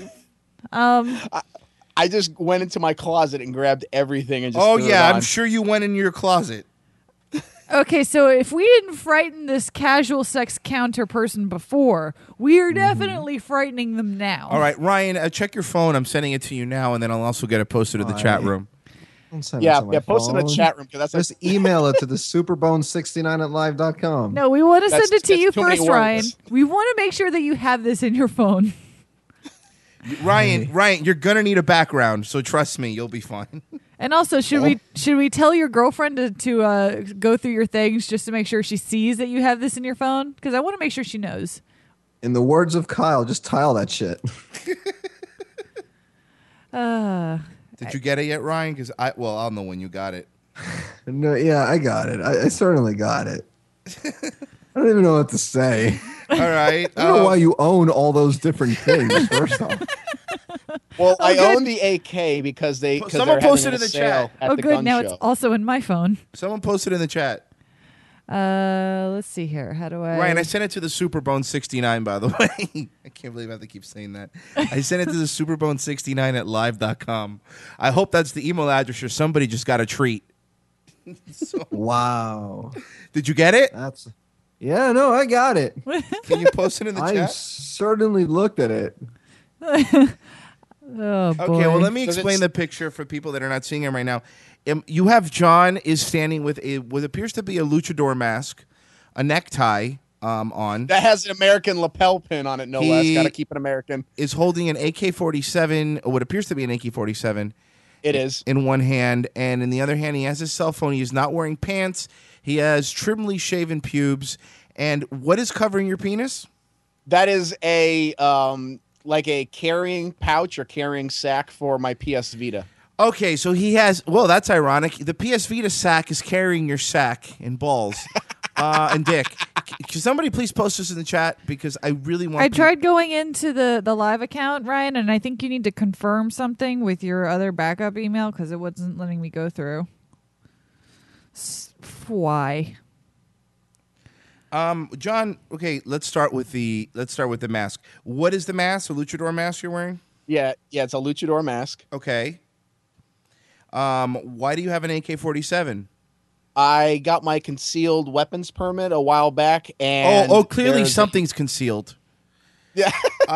I just went into my closet and grabbed everything and just. Oh threw it yeah, on. I'm sure you went in your closet. Okay, so if we didn't frighten this casual sex counter person before, we are definitely frightening them now. All right, Ryan, check your phone. I'm sending it to you now, and then I'll also get it posted to the chat room. Don't send Yeah, it to my post it in the phone. chat room because that's Just email it to the superbone69@live.com. No, we want to send it to you too many first, Ryan. words. We want to make sure that you have this in your phone. Ryan, you're gonna need a background, so trust me, you'll be fine. And also, should we tell your girlfriend to go through your things just to make sure she sees that you have this in your phone? Because I want to make sure she knows. In the words of Kyle, just tile that shit. Did you get it yet, Ryan? Because I'll know when you got it. No, yeah, I got it. I certainly got it. I don't even know what to say. All right. I don't know why you own all those different things, first off. Well, I own the AK because Someone posted in the chat. At Oh, the good. gun Now show. it's also in my phone. Someone posted in the chat. Let's see here. How do I? Ryan, I sent it to the Superbone69, by the way. I can't believe I have to keep saying that. I sent it to the Superbone69@live.com. I hope that's the email address or somebody just got a treat. Wow. Did you get it? Yeah, no, I got it. Can you post it in the I chat? certainly looked at it. Oh, boy. Okay, well, let me explain the picture for people that are not seeing him right now. You have John is standing with what appears to be a luchador mask, a necktie on. That has an American lapel pin on it, no less. Got to keep it American. Is holding an AK-47, or what appears to be an AK-47. It is. In one hand, and in the other hand, he has his cell phone. He is not wearing pants. He has trimly shaven pubes. And what is covering your penis? That is a like a carrying pouch or carrying sack for my PS Vita. Okay, so he has. Well, that's ironic. The PS Vita sack is carrying your sack and balls and dick. Can somebody please post this in the chat because I really want. I tried going into the live account, Ryan, and I think you need to confirm something with your other backup email because it wasn't letting me go through. Why? John. Okay, let's start with the mask. What is the mask? A luchador mask you're wearing? Yeah, it's a luchador mask. Okay. Why do you have an AK-47? I got my concealed weapons permit a while back, and clearly something's concealed. Yeah.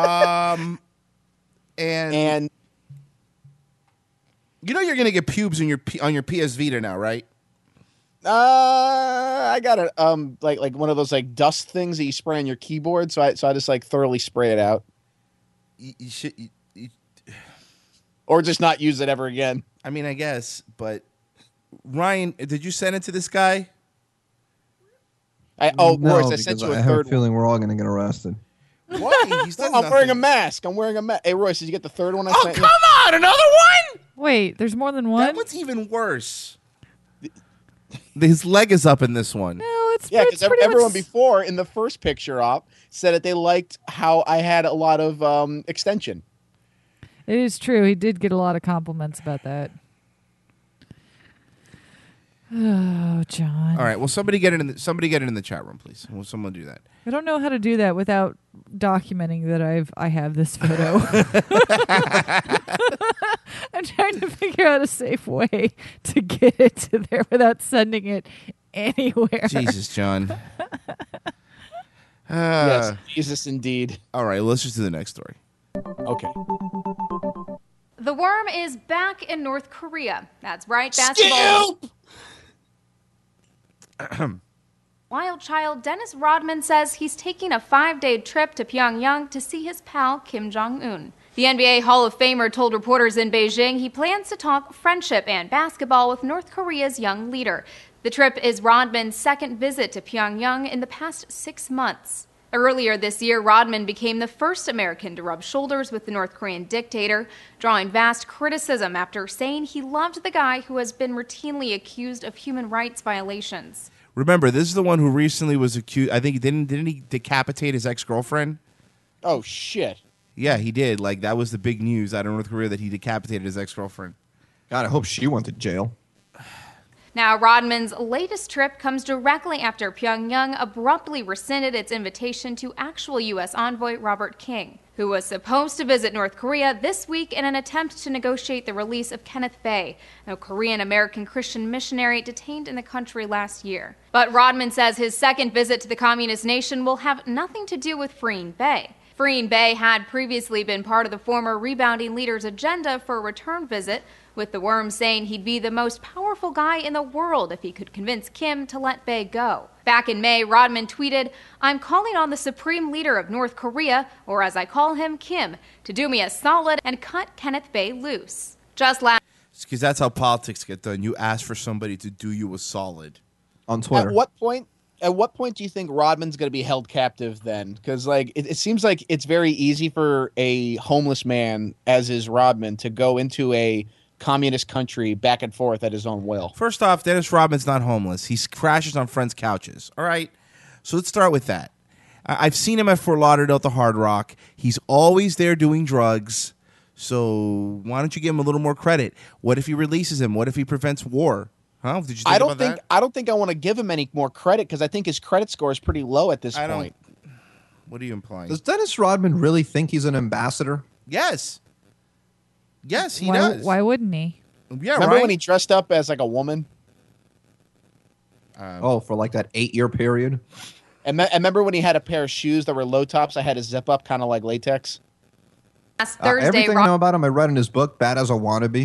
And you know you're gonna get pubes on your PS Vita now, right? I got a like one of those like dust things that you spray on your keyboard, so I just like thoroughly spray it out. You should, or just not use it ever again. I mean, I guess, but Ryan, did you send it to this guy? Royce, I sent you a I have third a feeling we're all going to get arrested. What? He's done I'm wearing a mask. Hey, Royce, did you get the third one? Oh, come on, another one? Wait, there's more than one? That one's even worse. His leg is up in this one. No, it's because everyone before in the first picture op said that they liked how I had a lot of extension. It is true. He did get a lot of compliments about that. Oh, John. All right. Well, somebody get it in the chat room, please. Will someone do that? I don't know how to do that without documenting that I have this photo. I'm trying to figure out a safe way to get it to there without sending it anywhere. Jesus, John. Yes, Jesus, indeed. All right. Let's just do the next story. Okay. The worm is back in North Korea. That's right. Basketball. Wild child Dennis Rodman says he's taking a 5-day trip to Pyongyang to see his pal Kim Jong-un. The NBA Hall of Famer told reporters in Beijing he plans to talk friendship and basketball with North Korea's young leader. The trip is Rodman's second visit to Pyongyang in the past 6 months. Earlier this year, Rodman became the first American to rub shoulders with the North Korean dictator, drawing vast criticism after saying he loved the guy who has been routinely accused of human rights violations. Remember, this is the one who recently was accused. I think didn't he decapitate his ex-girlfriend? Oh, shit. Yeah, he did. Like, that was the big news out of North Korea, that he decapitated his ex-girlfriend. God, I hope she went to jail. Now, Rodman's latest trip comes directly after Pyongyang abruptly rescinded its invitation to actual U.S. envoy Robert King, who was supposed to visit North Korea this week in an attempt to negotiate the release of Kenneth Bae, a Korean-American Christian missionary detained in the country last year. But Rodman says his second visit to the communist nation will have nothing to do with freeing Bae. Freeing Bae had previously been part of the former rebounding leader's agenda for a return visit, with the Worm saying he'd be the most powerful guy in the world if he could convince Kim to let Bae go. Back in May, Rodman tweeted, "I'm calling on the supreme leader of North Korea, or as I call him, Kim, to do me a solid and cut Kenneth Bae loose." Just last... Because that's how politics get done. You ask for somebody to do you a solid. On Twitter. At what point do you think Rodman's going to be held captive then? Because it seems like it's very easy for a homeless man, as is Rodman, to go into a communist country back and forth at his own will. First off, Dennis Rodman's not homeless. He crashes on friends' couches. All right? So let's start with that. I've seen him at Fort Lauderdale at the Hard Rock. He's always there doing drugs. So why don't you give him a little more credit? What if he releases him? What if he prevents war? Huh? Did you think about that? I don't think I want to give him any more credit because I think his credit score is pretty low at this point. What are you implying? Does Dennis Rodman really think he's an ambassador? Yes. Yes, he does. Why wouldn't he? Yeah, Remember when he dressed up as like a woman? For like that 8-year period? And remember when he had a pair of shoes that were low tops that had a zip up, kind of like latex? Last Thursday, everything I know about him, I read in his book, Bad as a Wannabe.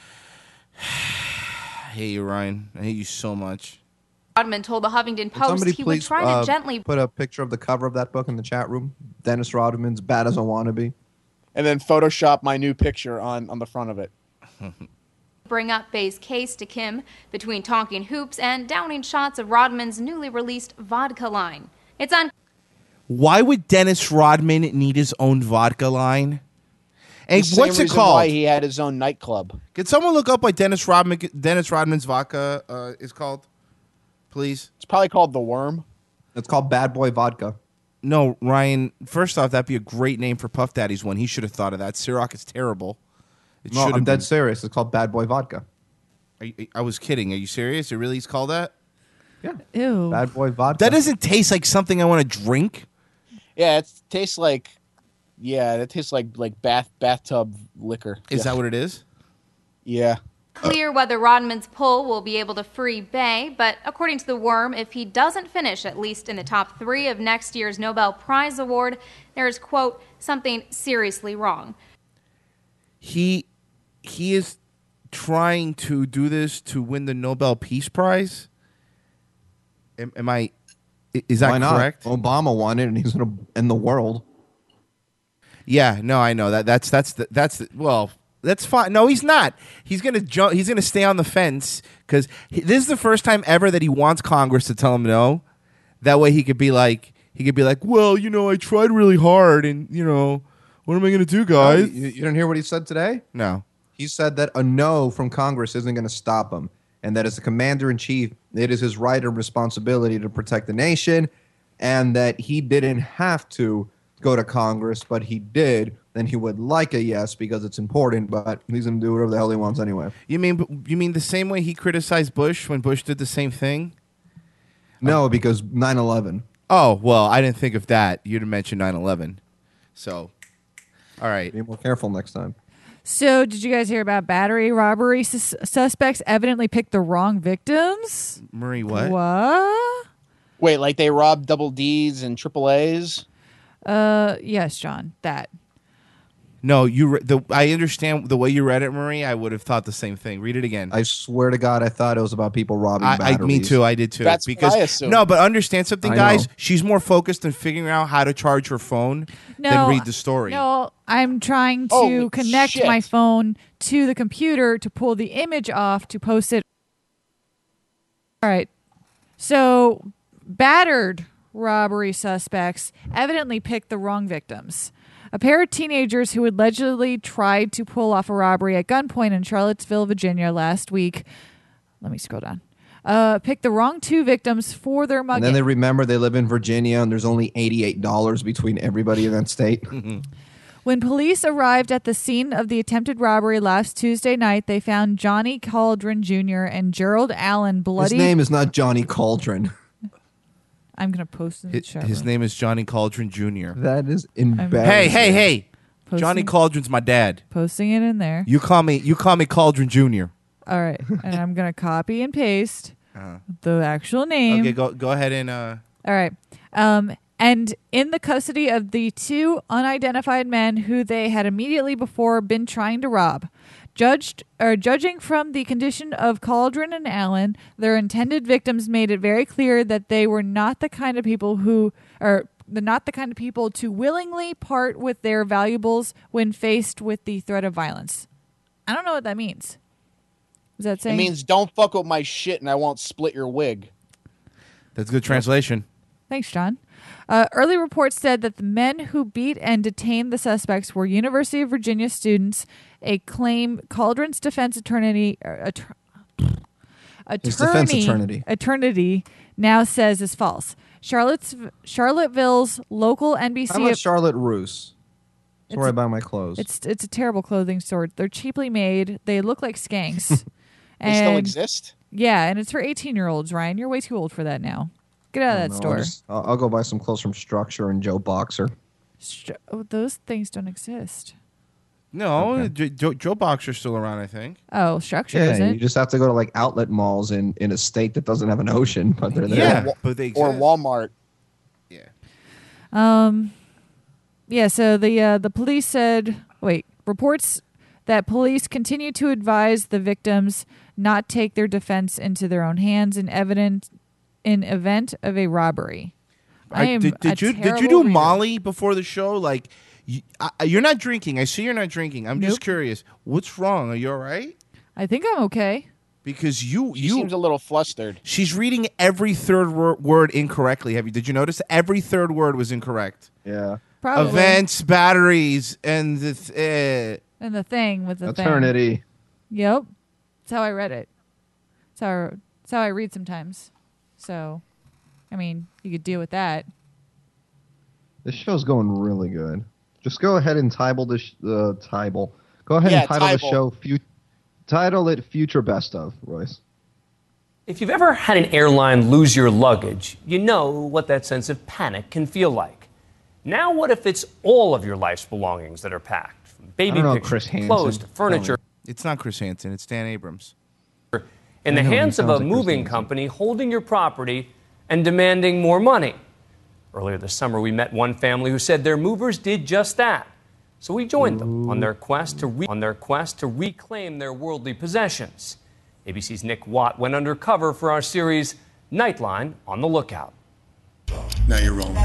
I hate you, Ryan. I hate you so much. Rodman told the Huffington Post he would try to gently put a picture of the cover of that book in the chat room. Dennis Rodman's Bad as a Wannabe. And then Photoshop my new picture on the front of it. bring up Bae's case to Kim between talking hoops and downing shots of Rodman's newly released vodka line. Why would Dennis Rodman need his own vodka line? And the what's same it reason called? Why he had his own nightclub. Could someone look up what Dennis Rodman's vodka is called, please? It's probably called The Worm. It's called Bad Boy Vodka. No, Ryan. First off, that'd be a great name for Puff Daddy's one. He should have thought of that. Ciroc is terrible. No, I'm dead serious. It's called Bad Boy Vodka. I was kidding. Are you serious? It really is called that? Yeah. Ew. Bad Boy Vodka. That doesn't taste like something I want to drink. Yeah, it tastes like. Yeah, it tastes like bathtub liquor. Is that what it is? Yeah. Clear whether Rodman's pull will be able to free Bae, but according to The Worm, if he doesn't finish at least in the top 3 of next year's Nobel Prize award, there is, quote, something seriously wrong. He is trying to do this to win the Nobel Peace Prize? Is that Why not? correct? Obama won it, and he's going to end the world. Yeah, no, I know that's well, that's fine. No, he's not. He's gonna jump. He's gonna stay on the fence because this is the first time ever that he wants Congress to tell him no. That way, he could be like, well, I tried really hard, and what am I gonna do, guys? You didn't hear what he said today? No. He said that a no from Congress isn't going to stop him, and that as the commander-in-chief, it is his right and responsibility to protect the nation, and that he didn't have to go to Congress, but he did, then he would like a yes because it's important, but he's going to do whatever the hell he wants anyway. You mean the same way he criticized Bush when Bush did the same thing? No, because 9/11. Oh, well, I didn't think of that. You'd have mentioned 9/11. So, all right. Be more careful next time. So, did you guys hear about battery robbery suspects evidently picked the wrong victims? Marie, what? What? Wait, like they robbed double Ds and triple A's? Yes, John, that. No, I understand the way you read it, Marie. I would have thought the same thing. Read it again. I swear to God, I thought it was about people robbing batteries. Me too. I did too. That's what I assumed. No, but understand something, I guys. know. She's more focused on figuring out how to charge her phone than read the story. No, I'm trying to connect my phone to the computer to pull the image off to post it. All right. So, battered robbery suspects evidently picked the wrong victims. A pair of teenagers who allegedly tried to pull off a robbery at gunpoint in Charlottesville, Virginia last week. Let me scroll down. Picked the wrong two victims for their mugging. And then they remember they live in Virginia and there's only $88 between everybody in that state. When police arrived at the scene of the attempted robbery last Tuesday night, they found Johnny Cauldron Jr. and Gerald Allen bloody. His name is not Johnny Cauldron. I'm going to post in the chat. His name is Johnny Cauldron Jr. That is embarrassing. Hey. Posting- Johnny Cauldron's my dad. Posting it in there. You call me Cauldron Jr. All right. And I'm going to copy and paste the actual name. Okay, go ahead and... All right. And in the custody of the two unidentified men who they had immediately before been trying to rob. Judging from the condition of Cauldron and Allen, their intended victims made it very clear that they were not the kind of people to willingly part with their valuables when faced with the threat of violence. I don't know what that means. Is that saying? It means don't fuck with my shit and I won't split your wig. That's a good translation. Thanks, John. Early reports said that the men who beat and detained the suspects were University of Virginia students, a claim Cauldron's defense attorney now says is false. Charlottesville's local NBC... How about Charlotte Roos? That's where I buy my clothes. It's a terrible clothing store. They're cheaply made. They look like skanks. They still exist? Yeah, and it's for 18-year-olds, Ryan. You're way too old for that now. Get out of that store. I'll go buy some clothes from Structure and Joe Boxer. Those things don't exist. No, Joe Boxer's still around, I think. Oh, Structure Yeah, isn't. you just have to go to like outlet malls in a state that doesn't have an ocean, but they're there. Yeah, but they exist. Or Walmart. Yeah, so the police said, reports that police continue to advise the victims not take their defense into their own hands in event of a robbery. Did you do Molly before the show? Like, you're not drinking. I see you're not drinking. I'm just curious. What's wrong? Are you all right? I think I'm okay. Because She seems a little flustered. She's reading every third word incorrectly. Did you notice? Every third word was incorrect. Yeah. Probably. Events, batteries, and the And the thing with the Eternity. thing. Yep. That's how I read it. That's how I read sometimes. So, I mean, you could deal with that. This show's going really good. Just go ahead and title this. Go ahead and title the show. Title it "Future Best of," Royce. If you've ever had an airline lose your luggage, you know what that sense of panic can feel like. Now, what if it's all of your life's belongings that are packed? From baby pictures, clothes, to furniture. It's not Chris Hansen. It's Dan Abrams. In the hands of a moving company holding your property and demanding more money. Earlier this summer, we met one family who said their movers did just that. So we joined them on their quest to reclaim their worldly possessions. ABC's Nick Watt went undercover for our series Nightline on the Lookout. Now you're wrong.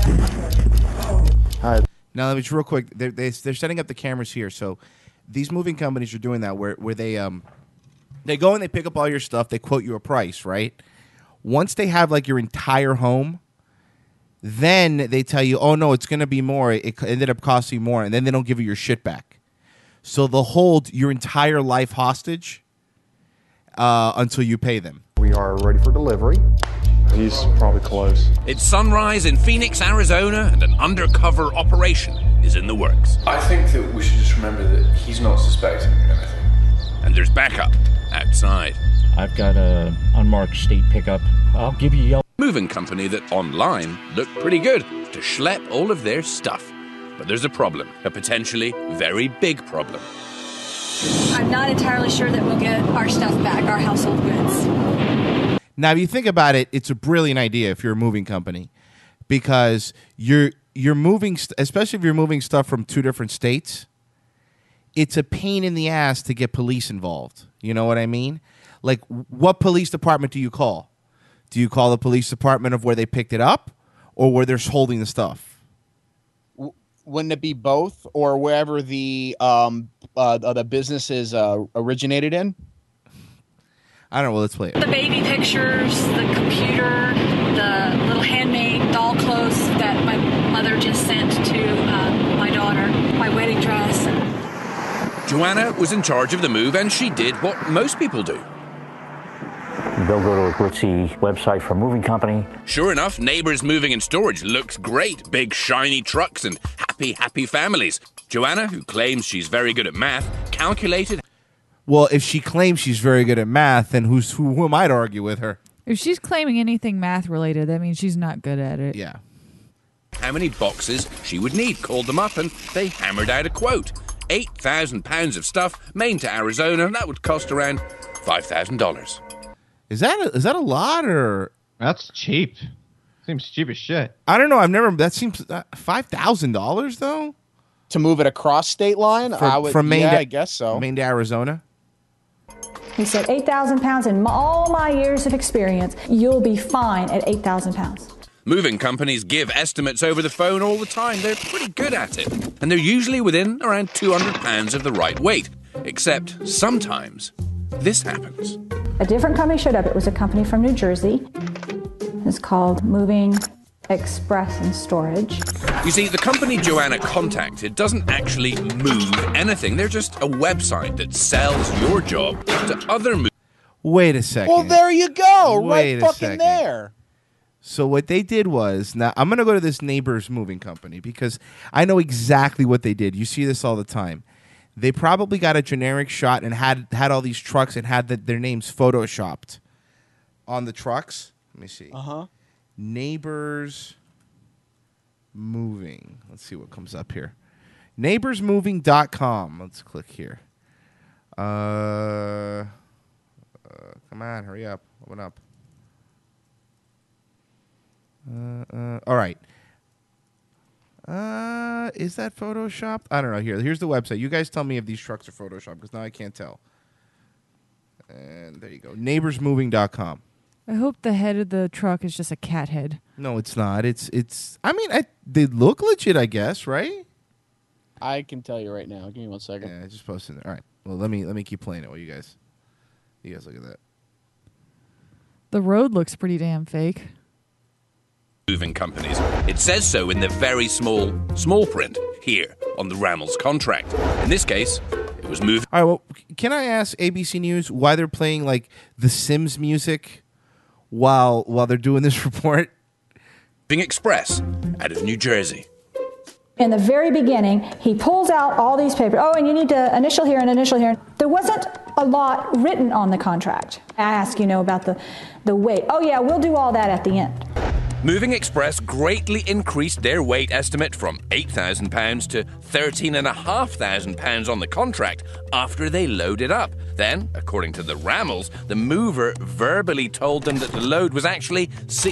Hi. Now, let me just real quick. They're setting up the cameras here. So these moving companies are doing that where they go and they pick up all your stuff. They quote you a price, right? Once they have like your entire home, then they tell you, oh, no, it's going to be more. It ended up costing more. And then they don't give you your shit back. So they'll hold your entire life hostage until you pay them. We are ready for delivery. He's probably close. It's sunrise in Phoenix, Arizona, and an undercover operation is in the works. I think that we should just remember that he's not suspecting anything. And there's backup outside. I've got a unmarked state pickup. I'll give you yellow. Moving company that online looked pretty good to schlep all of their stuff. But there's a problem, a potentially very big problem. I'm not entirely sure that we'll get our stuff back, our household goods. Now, if you think about it, it's a brilliant idea if you're a moving company, because you're moving, especially if you're moving stuff from two different states. it's a pain in the ass to get police involved. You know what I mean? Like, what police department do you call? Do you call the police department of where they picked it up or where they're holding the stuff? Wouldn't it be both, or wherever the business is originated in? I don't know. Well, let's play it. The baby pictures, the computer, the little handmade doll clothes that my mother just sent to my daughter, my wedding dress. Joanna was in charge of the move, and she did what most people do. They'll go to a glitzy website for a moving company. Sure enough, Neighbors Moving and Storage looks great. Big, shiny trucks and happy families. Joanna, who claims she's very good at math, calculated... Well, if she claims she's very good at math, then who am I to argue with her? If she's claiming anything math-related, that means she's not good at it. Yeah. How many boxes she would need. Called them up, and they hammered out a quote. 8,000 pounds of stuff, Maine to Arizona, and that would cost around $5,000. Is that a lot, or that's cheap? Seems cheap as shit. I don't know. That seems $5,000 though to move it across state line. From Maine I guess so. Maine to Arizona. He said 8,000 pounds in all my years of experience. You'll be fine at 8,000 pounds. Moving companies give estimates over the phone all the time. They're pretty good at it. And they're usually within around 200 pounds of the right weight. Except sometimes this happens. A different company showed up. It was a company from New Jersey. It's called Moving Express and Storage. You see, the company Joanna contacted doesn't actually move anything. They're just a website that sells your job to other movers. Wait a second. Well, there you go. Wait right fucking there. So what they did was, now I'm going to go to this Neighbors Moving Company because I know exactly what they did. You see this all the time. They probably got a generic shot and had all these trucks and had their names photoshopped on the trucks. Let me see. Neighbors Moving. Let's see what comes up here. NeighborsMoving.com. Let's click here. Come on, hurry up. Open up. All right. Is that photoshopped? I don't know. Here's the website. You guys tell me if these trucks are photoshopped because now I can't tell. And there you go. NeighborsMoving.com. I hope the head of the truck is just a cat head. No, it's not. It's. I mean, they look legit, I guess, right? I can tell you right now. Give me 1 second. Yeah, I just posted it. All right. Well, let me keep playing it while you guys look at that. The road looks pretty damn fake. Moving companies. It says so in the very small print here on the Ramels contract. In this case, it was moving. All right, well, can I ask ABC News why they're playing like the Sims music while they're doing this report? Moving Express out of New Jersey. In the very beginning, he pulls out all these papers. Oh, and you need to initial here and initial here. There wasn't a lot written on the contract. I ask, about the weight. Oh, yeah, we'll do all that at the end. Moving Express greatly increased their weight estimate from £8,000 to £13,500 on the contract after they loaded up. Then, according to the Ramels, the mover verbally told them that the load was actually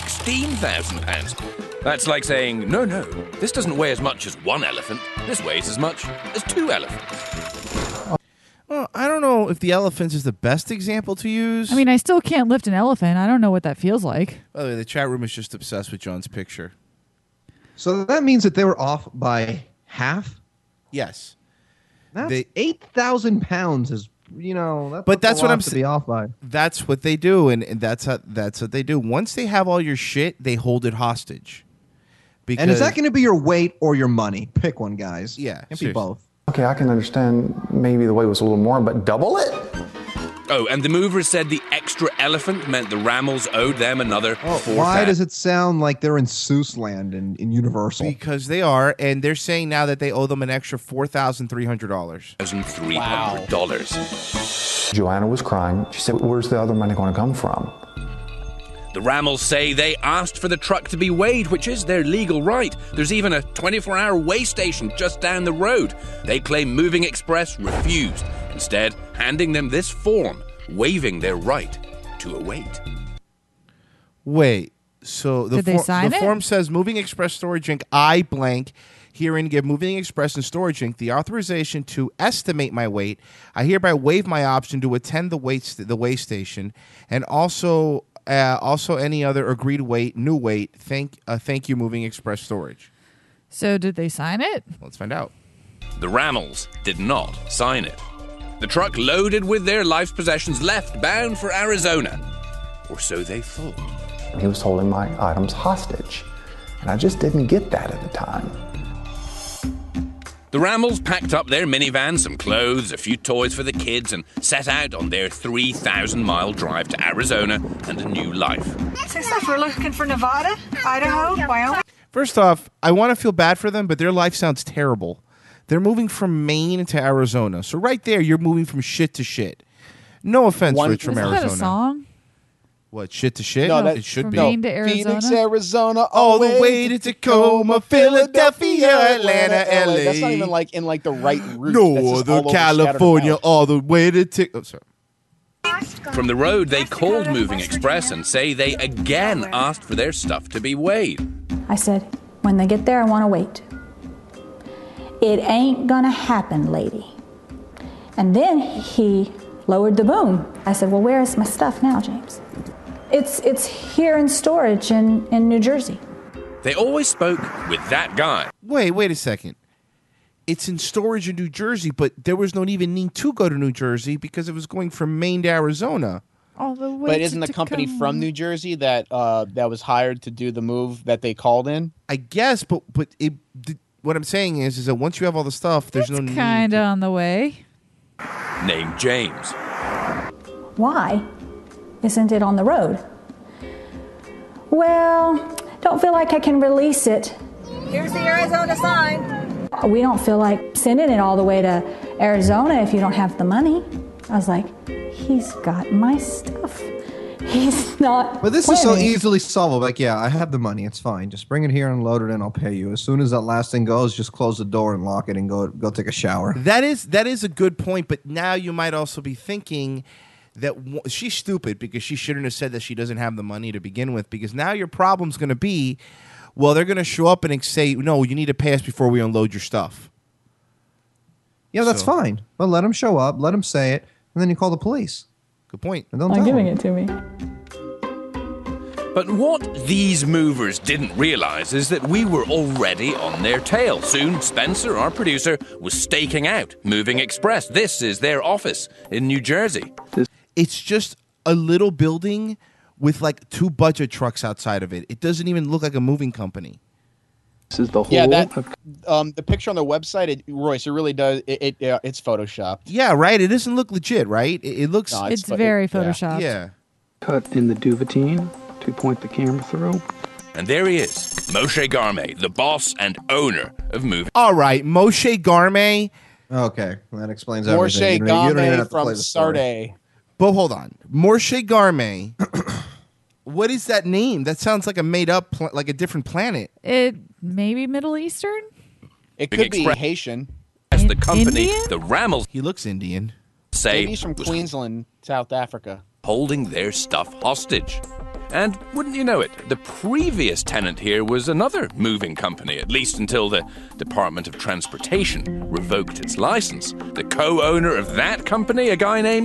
£16,000. That's like saying, no, this doesn't weigh as much as one elephant. This weighs as much as 2 elephants. Well, I don't know if the elephants is the best example to use. I mean, I still can't lift an elephant. I don't know what that feels like. By the way, the chat room is just obsessed with John's picture. So that means that they were off by half? Yes. That's 8,000 pounds is, that's but that's what I'm saying. Be off by. That's what they do, and that's what they do. Once they have all your shit, they hold it hostage. Because, and is that going to be your weight or your money? Pick one, guys. Yeah. Can't be both. Okay, I can understand maybe the weight was a little more, but double it? Oh, and the movers said the extra elephant meant the Ramels owed them another $4,000. Why does it sound like they're in Seuss land in Universal? Because they are, and they're saying now that they owe them an extra $4,300. $300. Joanna was crying. She said, where's the other money going to come from? The Ramels say they asked for the truck to be weighed, which is their legal right. There's even a 24-hour weigh station just down the road. They claim Moving Express refused, instead handing them this form, waiving their right to a weight. Wait, so the form says Moving Express Storage Inc. I blank Herein give Moving Express and Storage Inc. the authorization to estimate my weight. I hereby waive my option to attend the weigh station, and also any other agreed weight, new weight. Thank you, Moving Express Storage. So did they sign it? Let's find out. The Ramels did not sign it. The truck loaded with their life's possessions left bound for Arizona. Or so they thought. He was holding my items hostage, and I just didn't get that at the time. The Ramels packed up their minivan, some clothes, a few toys for the kids, and set out on their 3,000-mile drive to Arizona and a new life. Seems like we're looking for Nevada, Idaho, Wyoming. First off, I want to feel bad for them, but their life sounds terrible. They're moving from Maine to Arizona. So right there, you're moving from shit to shit. No offense, Rich from Arizona. Is that a song? What, shit to shit? No, It should from be. Maine to Arizona? Phoenix, Arizona, all the way to Tacoma, Philadelphia, Atlanta, LA. That's not even like in like the right route. Northern California, all the way to sorry. From the road, they called Moving Express and say they again asked for their stuff to be weighed. I said, when they get there, I want to wait. It ain't gonna happen, lady. And then he lowered the boom. I said, well, where is my stuff now, James? It's here in storage in New Jersey. They always spoke with that guy. Wait a second. It's in storage in New Jersey, but there was no even need to go to New Jersey because it was going from Maine to Arizona. All the way But isn't the company from New Jersey that was hired to do the move that they called in? I guess, but what I'm saying is that once you have all the stuff, there's no need. Kind of on the way. Named James. Why isn't it on the road? Well, don't feel like I can release it. Here's the Arizona sign. We don't feel like sending it all the way to Arizona if you don't have the money. I was like, he's got my stuff. He's not. But this is so planning. easily solvable. Like, yeah, I have the money. It's fine. Just bring it here and load it in. I'll pay you. As soon as that last thing goes, just close the door and lock it and go take a shower. That is a good point, but now you might also be thinking that she's stupid because she shouldn't have said that she doesn't have the money to begin with, because now your problem's going to be, well, they're going to show up and say, no, you need to pay us before we unload your stuff. Yeah, that's fine. But let them show up, let them say it, and then you call the police. Good point. And don't Not tell giving them. it to me. But what these movers didn't realize is that we were already on their tail. Soon, Spencer, our producer, was staking out Moving Express. This is their office in New Jersey. It's just a little building with like 2 budget trucks outside of it. It doesn't even look like a moving company. This is the whole. Yeah, the picture on the website, Royce, it really does. It's photoshopped. Yeah, right. It doesn't look legit, right? It looks. No, It's very photoshopped. Yeah. Cut in the Duvetine to point the camera through. And there he is, Moshe Garme, the boss and owner of Moving. All right, Moshe Garme. Okay, well, that explains Moshe everything. You don't even have Garme to play from the story. Sarde. But hold on, Moshe Garme. What is that name? That sounds like a made-up, like a different planet. It maybe Middle Eastern. It could be Haitian. As the company, Indian? the Ramels, He looks Indian. say Maybe he's from was Queensland, South Africa. holding their stuff hostage. And wouldn't you know it, the previous tenant here was another moving company, at least until the Department of Transportation revoked its license. The co-owner of that company, a guy named,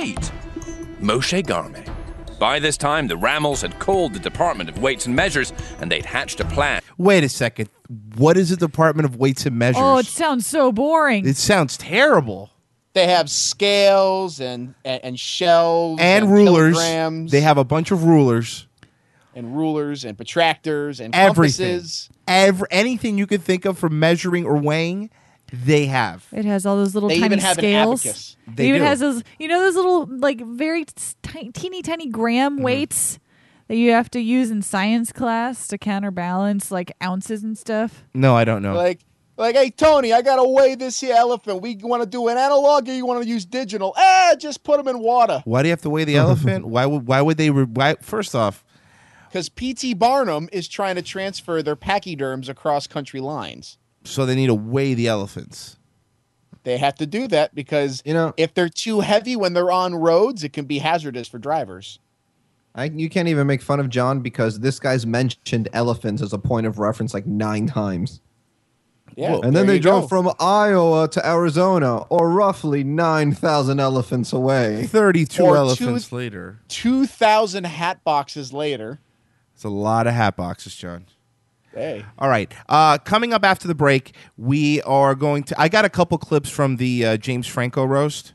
Moshe Garme. By this time, the Ramels had called the Department of Weights and Measures, and they'd hatched a plan. Wait a second. What is the Department of Weights and Measures? Oh, it sounds so boring. It sounds terrible. They have scales and shells And rulers. kilograms They have a bunch of rulers. and rulers and protractors and Everything. compasses. Anything you could think of for measuring or weighing, they have. It has all those little They tiny even have scales. an abacus. It They even do. has those, those little like very teeny tiny gram weights that you have to use in science class to counterbalance like ounces and stuff. No, I don't know. Like, hey, Tony, I got to weigh this here elephant. We want to do an analog or you want to use digital? Just put them in water. Why do you have to weigh the elephant? Why would they? First off, Because P.T. Barnum is trying to transfer their pachyderms across country lines. so they need to weigh the elephants. They have to do that because if they're too heavy when they're on roads, it can be hazardous for drivers. You can't even make fun of John because this guy's mentioned elephants as a point of reference like 9 times. Yeah, and then they jump from Iowa to Arizona, or roughly 9,000 elephants away. 32 Or elephants later. 2,000 hat boxes later. It's a lot of hat boxes, John. Hey. All right. Coming up after the break, we are going to... I got a couple clips from the James Franco roast.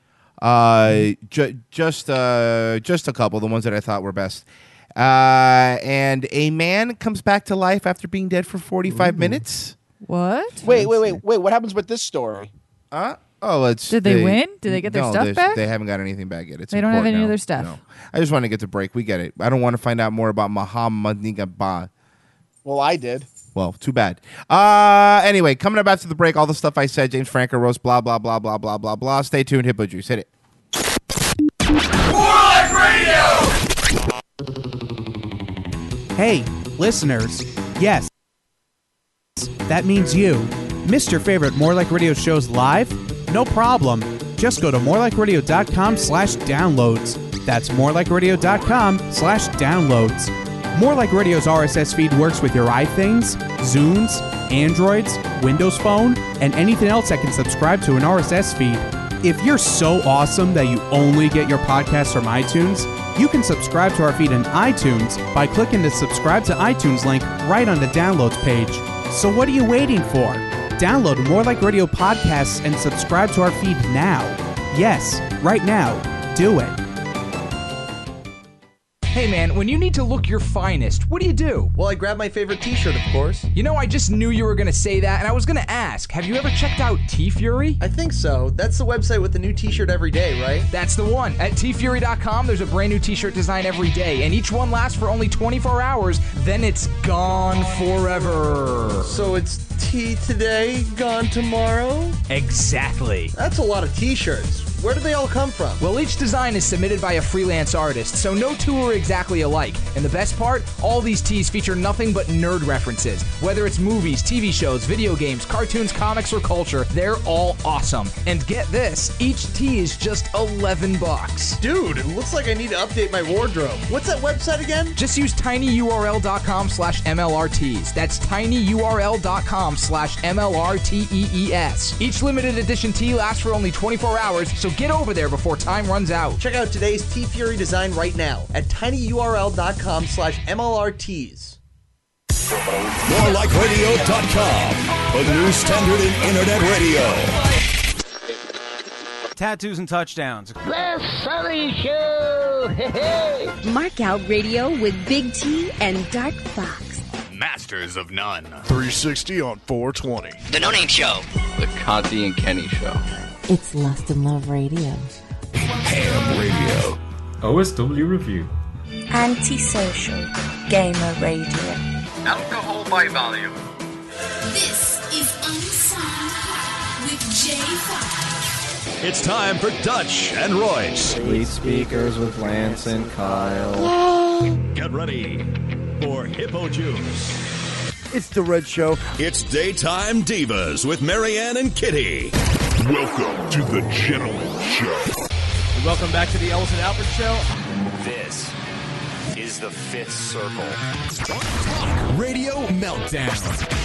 Just a couple, the ones that I thought were best. And a man comes back to life after being dead for 45 minutes. What? Wait. What happens with this story? Did they win? Did they get their stuff back? They haven't got anything back yet. They don't have any of their stuff. No. I just want to get to break. We get it. I don't want to find out more about Muhammad Ba. Well, I did. Well, too bad. Anyway, coming up after the break, all the stuff I said, James Franco roast, blah, blah, blah, blah, blah, blah, blah. Stay tuned. Hippo Juice. Hit it. More Like Radio! Hey, listeners. Yes. That means you. Missed your favorite More Like Radio shows live? No problem. Just go to morelikeradio.com/downloads. That's morelikeradio.com/downloads. More Like Radio's RSS feed works with your iThings, Zunes, Androids, Windows Phone, and anything else that can subscribe to an RSS feed. If you're so awesome that you only get your podcasts from iTunes, you can subscribe to our feed in iTunes by clicking the subscribe to iTunes link right on the downloads page. So what are you waiting for? Download More Like Radio podcasts and subscribe to our feed now. Yes, right now. Do it. Hey man, when you need to look your finest, what do? Well, I grab my favorite t-shirt, of course. You know, I just knew you were going to say that, and I was going to ask, have you ever checked out T-Fury? I think so. That's the website with the new t-shirt every day, right? That's the one. At tfury.com, there's a brand new t-shirt design every day, and each one lasts for only 24 hours, then it's gone forever. So it's tea today, gone tomorrow? Exactly. That's a lot of t-shirts. Where do they all come from? Well, each design is submitted by a freelance artist, so no two are exactly alike. And the best part, all these tees feature nothing but nerd references. Whether it's movies, TV shows, video games, cartoons, comics, or culture, they're all awesome. And get this, each tee is just $11. Dude, it looks like I need to update my wardrobe. What's that website again? Just use tinyurl.com/MLRtees. That's tinyurl.com/MLRTEES. Each limited edition tee lasts for only 24 hours, so get over there before time runs out. Check out today's T-Fury design right now at tinyurl.com/MLRtees. MoreLikeRadio.com, a new standard in internet radio. Tattoos and touchdowns. The Sully Show! Hey! Mark Out Radio with Big T and Dark Fox. Masters of None. 360 on 420. The No Name Show. The Conti and Kenny Show. It's Lust and Love Radio. Ham Radio. OSW Review. Antisocial Gamer Radio. Alcohol by volume. This is Unsigned with J. Fox. It's time for Dutch and Royce. Sweet Speakers with Lance and Kyle. Get ready for Hippo Juice. It's the Red Show. It's Daytime Divas with Marianne and Kitty. Welcome to the Gentleman Show. Welcome back to the Ellis and Albert Show. This is the Fifth Circle. Radio Meltdown.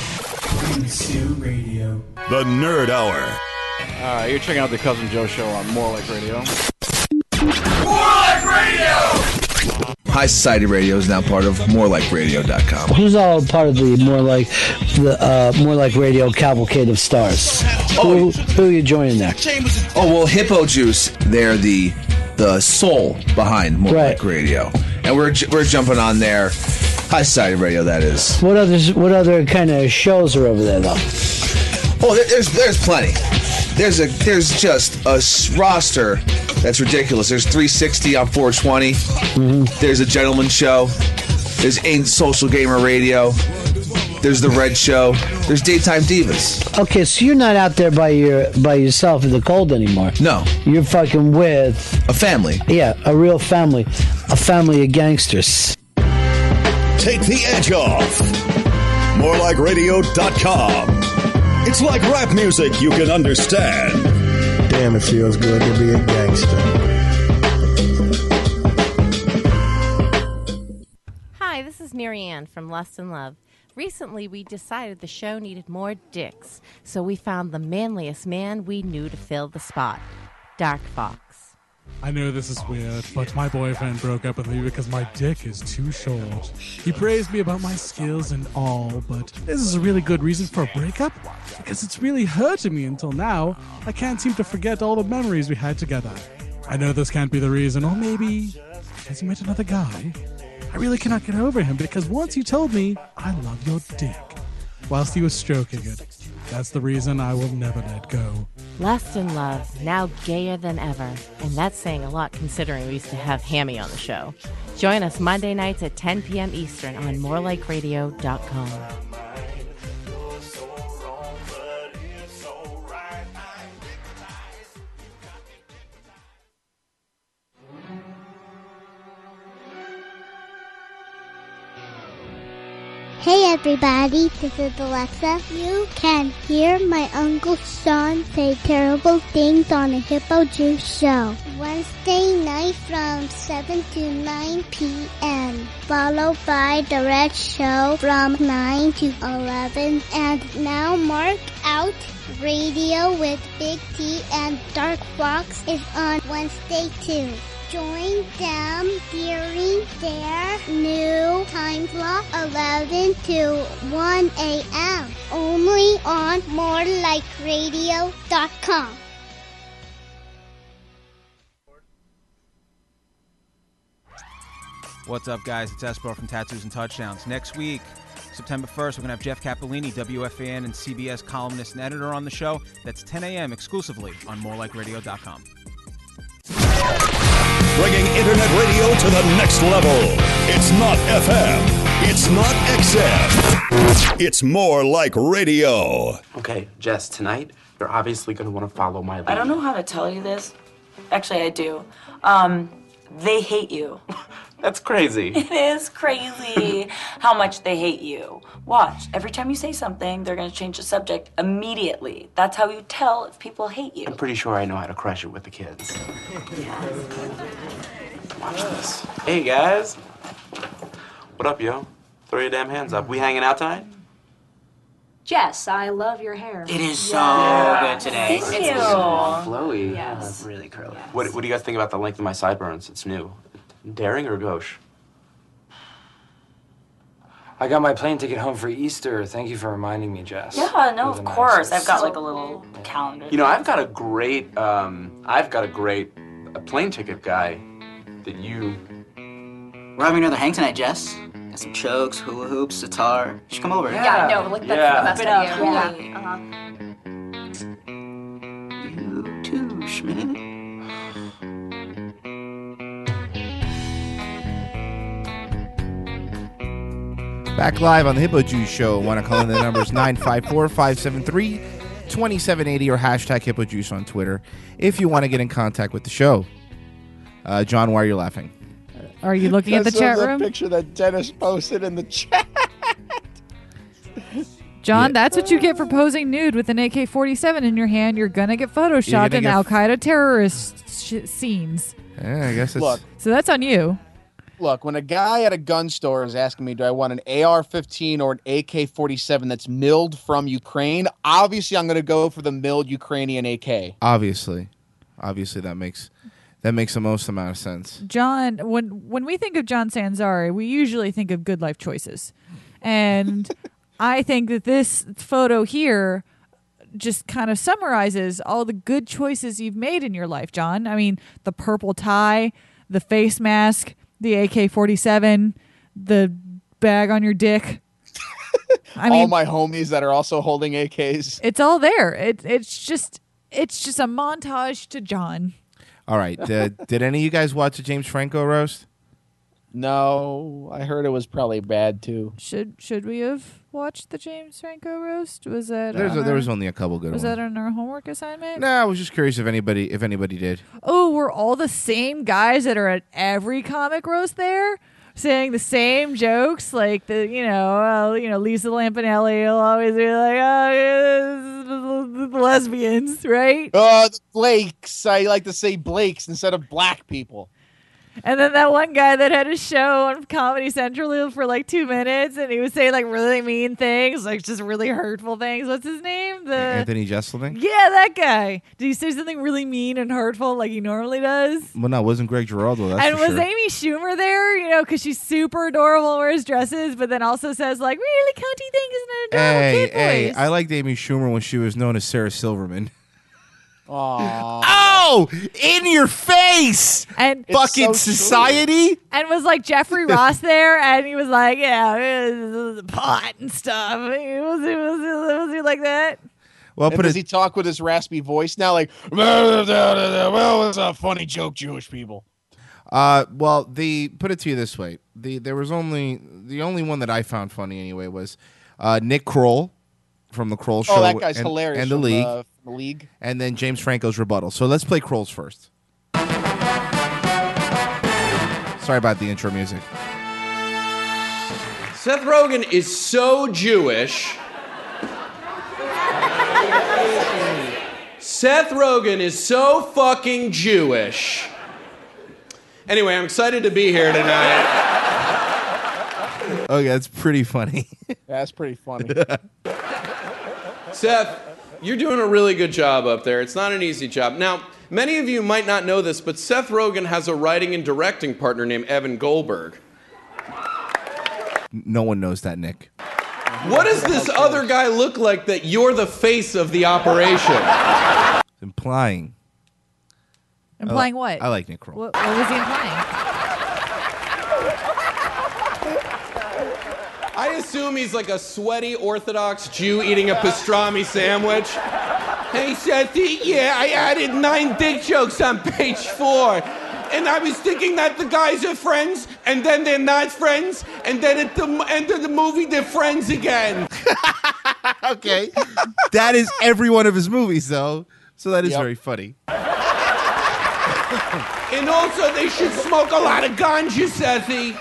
Sue Radio. The Nerd Hour. You're checking out the Cousin Joe Show on More Like Radio. More Like Radio! High Society Radio is now part of MoreLikeRadio.com. Who's all part of the More Like Radio cavalcade of stars? Who are you joining there? Oh well, Hippo Juice. They're the soul behind More Like Radio, and we're jumping on there. High Society Radio, that is. What other kind of shows are over there though? Oh, there's plenty. There's just a roster that's ridiculous. There's 360 on 420. Mm-hmm. There's a Gentleman Show. There's Ain't Social Gamer Radio. There's the Red Show. There's Daytime Divas. Okay, so you're not out there by yourself in the cold anymore. No. You're fucking with a family. Yeah, a real family. A family of gangsters. Take the edge off. MoreLikeRadio.com. It's like rap music you can understand. Damn, it feels good to be a gangster. Hi, this is Mary Ann from Lust and Love. Recently, we decided the show needed more dicks, so we found the manliest man we knew to fill the spot, Dark Fox. I know this is weird, but my boyfriend broke up with me because my dick is too short. He praised me about my skills and all, but this is a really good reason for a breakup? Because it's really hurting me until now. I can't seem to forget all the memories we had together. I know this can't be the reason, or maybe because he met another guy. I really cannot get over him because once he told me, I love your dick, whilst he was stroking it. That's the reason I will never let go. Lust and Love, now gayer than ever. And that's saying a lot considering we used to have Hammy on the show. Join us Monday nights at 10 p.m. Eastern on morelikeradio.com. Hey everybody, this is Alexa. You can hear my Uncle Sean say terrible things on the Hippo Juice Show. Wednesday night from 7 to 9 p.m. Followed by The Red Show from 9 to 11. And now Mark Out Radio with Big T and Dark Fox is on Wednesday too. Join them during their new time slot, 11 to 1 a.m. Only on morelikeradio.com. What's up, guys? It's Espo from Tattoos and Touchdowns. Next week, September 1st, we're going to have Jeff Capolini, WFAN and CBS columnist and editor on the show. That's 10 a.m. exclusively on morelikeradio.com. Bringing internet radio to the next level. It's not FM. It's not XM. It's more like radio. Okay, Jess, tonight, you're obviously going to want to follow my lead. I don't know how to tell you this. Actually, I do. They hate you. That's crazy. It is crazy how much they hate you. Watch. Every time you say something, they're going to change the subject immediately. That's how you tell if people hate you. I'm pretty sure I know how to crush it with the kids. Watch this. Hey, guys. What up, yo? Throw your damn hands up. We hanging out tonight? Jess, I love your hair. It is so good today. Thank you. It's so flowy. Yes. Really curly. Yes. What do you guys think about the length of my sideburns? It's new. Daring or gauche? I got my plane ticket home for Easter. Thank you for reminding me, Jess. Yeah, no, of course. I've got like a little calendar. You know, I've got a great plane ticket guy that you... We're having another hang tonight, Jess. Got some chokes, hula hoops, sitar. You should come over. Yeah, no, like that's the best idea. You too, Schmidt. Back live on the Hippo Juice Show. Want to call in the numbers 954-573-2780 or hashtag Hippo Juice on Twitter if you want to get in contact with the show. John, why are you laughing? Are you looking at the chat room? The picture that Dennis posted in the chat. John, that's what you get for posing nude with an AK-47 in your hand. You're going to get photoshopped in Al-Qaeda terrorist scenes. Yeah, I guess it's... Look. So that's on you. Look, when a guy at a gun store is asking me, do I want an AR-15 or an AK-47 that's milled from Ukraine, obviously I'm going to go for the milled Ukrainian AK. Obviously that makes the most amount of sense. John, when we think of John Sanzari, we usually think of good life choices. And I think that this photo here just kind of summarizes all the good choices you've made in your life, John. I mean, the purple tie, the face mask, the AK-47, the bag on your dick. I mean, all my homies that are also holding AKs. It's all there. It's just a montage to John. All right. Did any of you guys watch the James Franco roast? No, I heard it was probably bad too. Should we have watched the James Franco roast? Was that there was only a couple good ones. Was that on our homework assignment? No, I was just curious if anybody did. Oh, were all the same guys that are at every comic roast there saying the same jokes? Like Lisa Lampanelli will always be like, the lesbians, right? The Blakes. I like to say Blakes instead of black people. And then that one guy that had a show on Comedy Central for like 2 minutes, and he was saying like really mean things, like just really hurtful things. What's his name? Anthony Jeselnik? Yeah, that guy. Did he say something really mean and hurtful like he normally does? Well, no, it wasn't Greg Giraldo. That's And for was sure. Amy Schumer there? You know, because she's super adorable and wears dresses, but then also says like really cunty things in an adorable kid voice. I liked Amy Schumer when she was known as Sarah Silverman. Aww. Oh, in your face! And fucking society. And was like Jeffrey Ross there, and he was like, yeah, pot and stuff. Was he like that? Well, does he talk with his raspy voice now? Like, well, it's a funny joke, Jewish people. Well, put it to you this way: the only one that I found funny anyway was Nick Kroll from the Kroll Show. Oh, that guy's hilarious. And the from League. The League. And then James Franco's rebuttal. So let's play Kroll's first. Sorry about the intro music. Seth Rogen is so Jewish. Seth Rogen is so fucking Jewish. Anyway, I'm excited to be here tonight. Okay, that's pretty funny. That's pretty funny. Seth, you're doing a really good job up there. It's not an easy job. Now, many of you might not know this, but Seth Rogen has a writing and directing partner named Evan Goldberg. No one knows that, Nick. What does this other guy look like that you're the face of the operation? Implying. Implying what? I like Nick Kroll. What was he implying? I assume he's like a sweaty Orthodox Jew eating a pastrami sandwich. Hey, Sethy, yeah, I added 9 dick jokes on page 4. And I was thinking that the guys are friends, and then they're not friends, and then at the end of the movie, they're friends again. Okay. That is every one of his movies, though. So that is very funny. And also, they should smoke a lot of ganja, Sethy.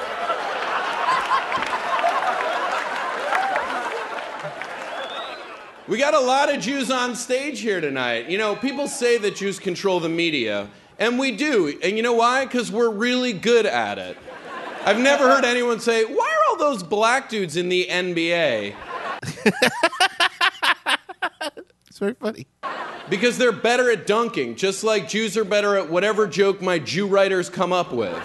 We got a lot of Jews on stage here tonight. You know, people say that Jews control the media, and we do. And you know why? Because we're really good at it. I've never heard anyone say, why are all those black dudes in the NBA? It's very funny. Because they're better at dunking, just like Jews are better at whatever joke my Jew writers come up with.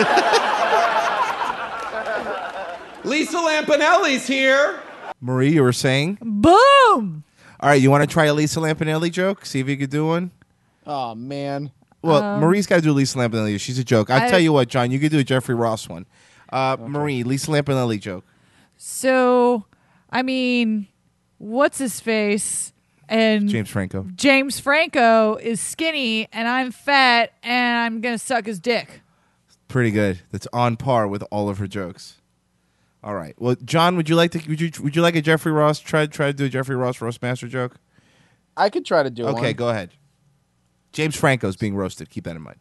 Lisa Lampanelli's here. Marie, you were saying? Boom! All right, you want to try a Lisa Lampanelli joke? See if you could do one? Oh, man. Well, Marie's got to do Lisa Lampanelli. She's a joke. I'll tell you what, John, you could do a Jeffrey Ross one. Marie, Lisa Lampanelli joke. So, I mean, what's his face? And James Franco. James Franco is skinny, and I'm fat, and I'm going to suck his dick. Pretty good. That's on par with all of her jokes. All right. Well, John, would you like a Jeffrey Ross try to do a Jeffrey Ross Roastmaster joke? I could try to do one. Okay, go ahead. James Franco's being roasted. Keep that in mind.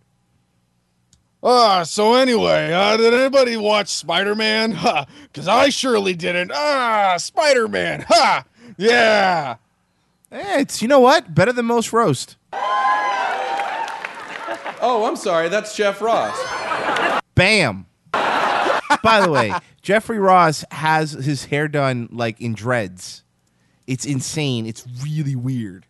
So anyway, did anybody watch Spider-Man? Because I surely didn't. Spider-Man. Yeah. It's, you know what? Better than most roast. Oh, I'm sorry. That's Jeff Ross. Bam. By the way, Jeffrey Ross has his hair done like in dreads. It's insane. It's really weird.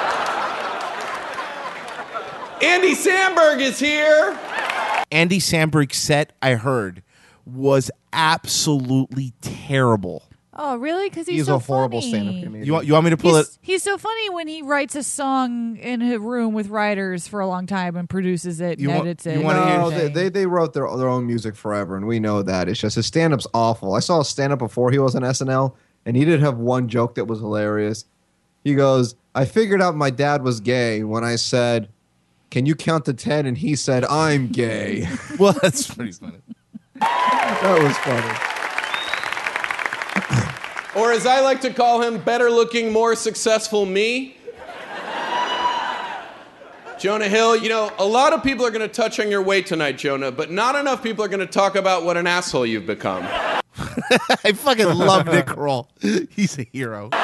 Andy Samberg is here. Andy Samberg's set, I heard, was absolutely terrible. Oh, really? Because he's so a horrible funny. stand-up comedian. You want me to pull it? He's so funny when he writes a song in a room with writers for a long time and produces it and edits it. No, they wrote their own music forever, and we know that. It's just his stand-up's awful. I saw a stand-up before he was on SNL, and he did have one joke that was hilarious. He goes, I figured out my dad was gay when I said, can you count to 10? And he said, I'm gay. Well, that's pretty funny. That was funny. Or as I like to call him, better looking, more successful me. Jonah Hill, you know, a lot of people are going to touch on your weight tonight, Jonah, but not enough people are going to talk about what an asshole you've become. I fucking love Nick Kroll. He's a hero. Is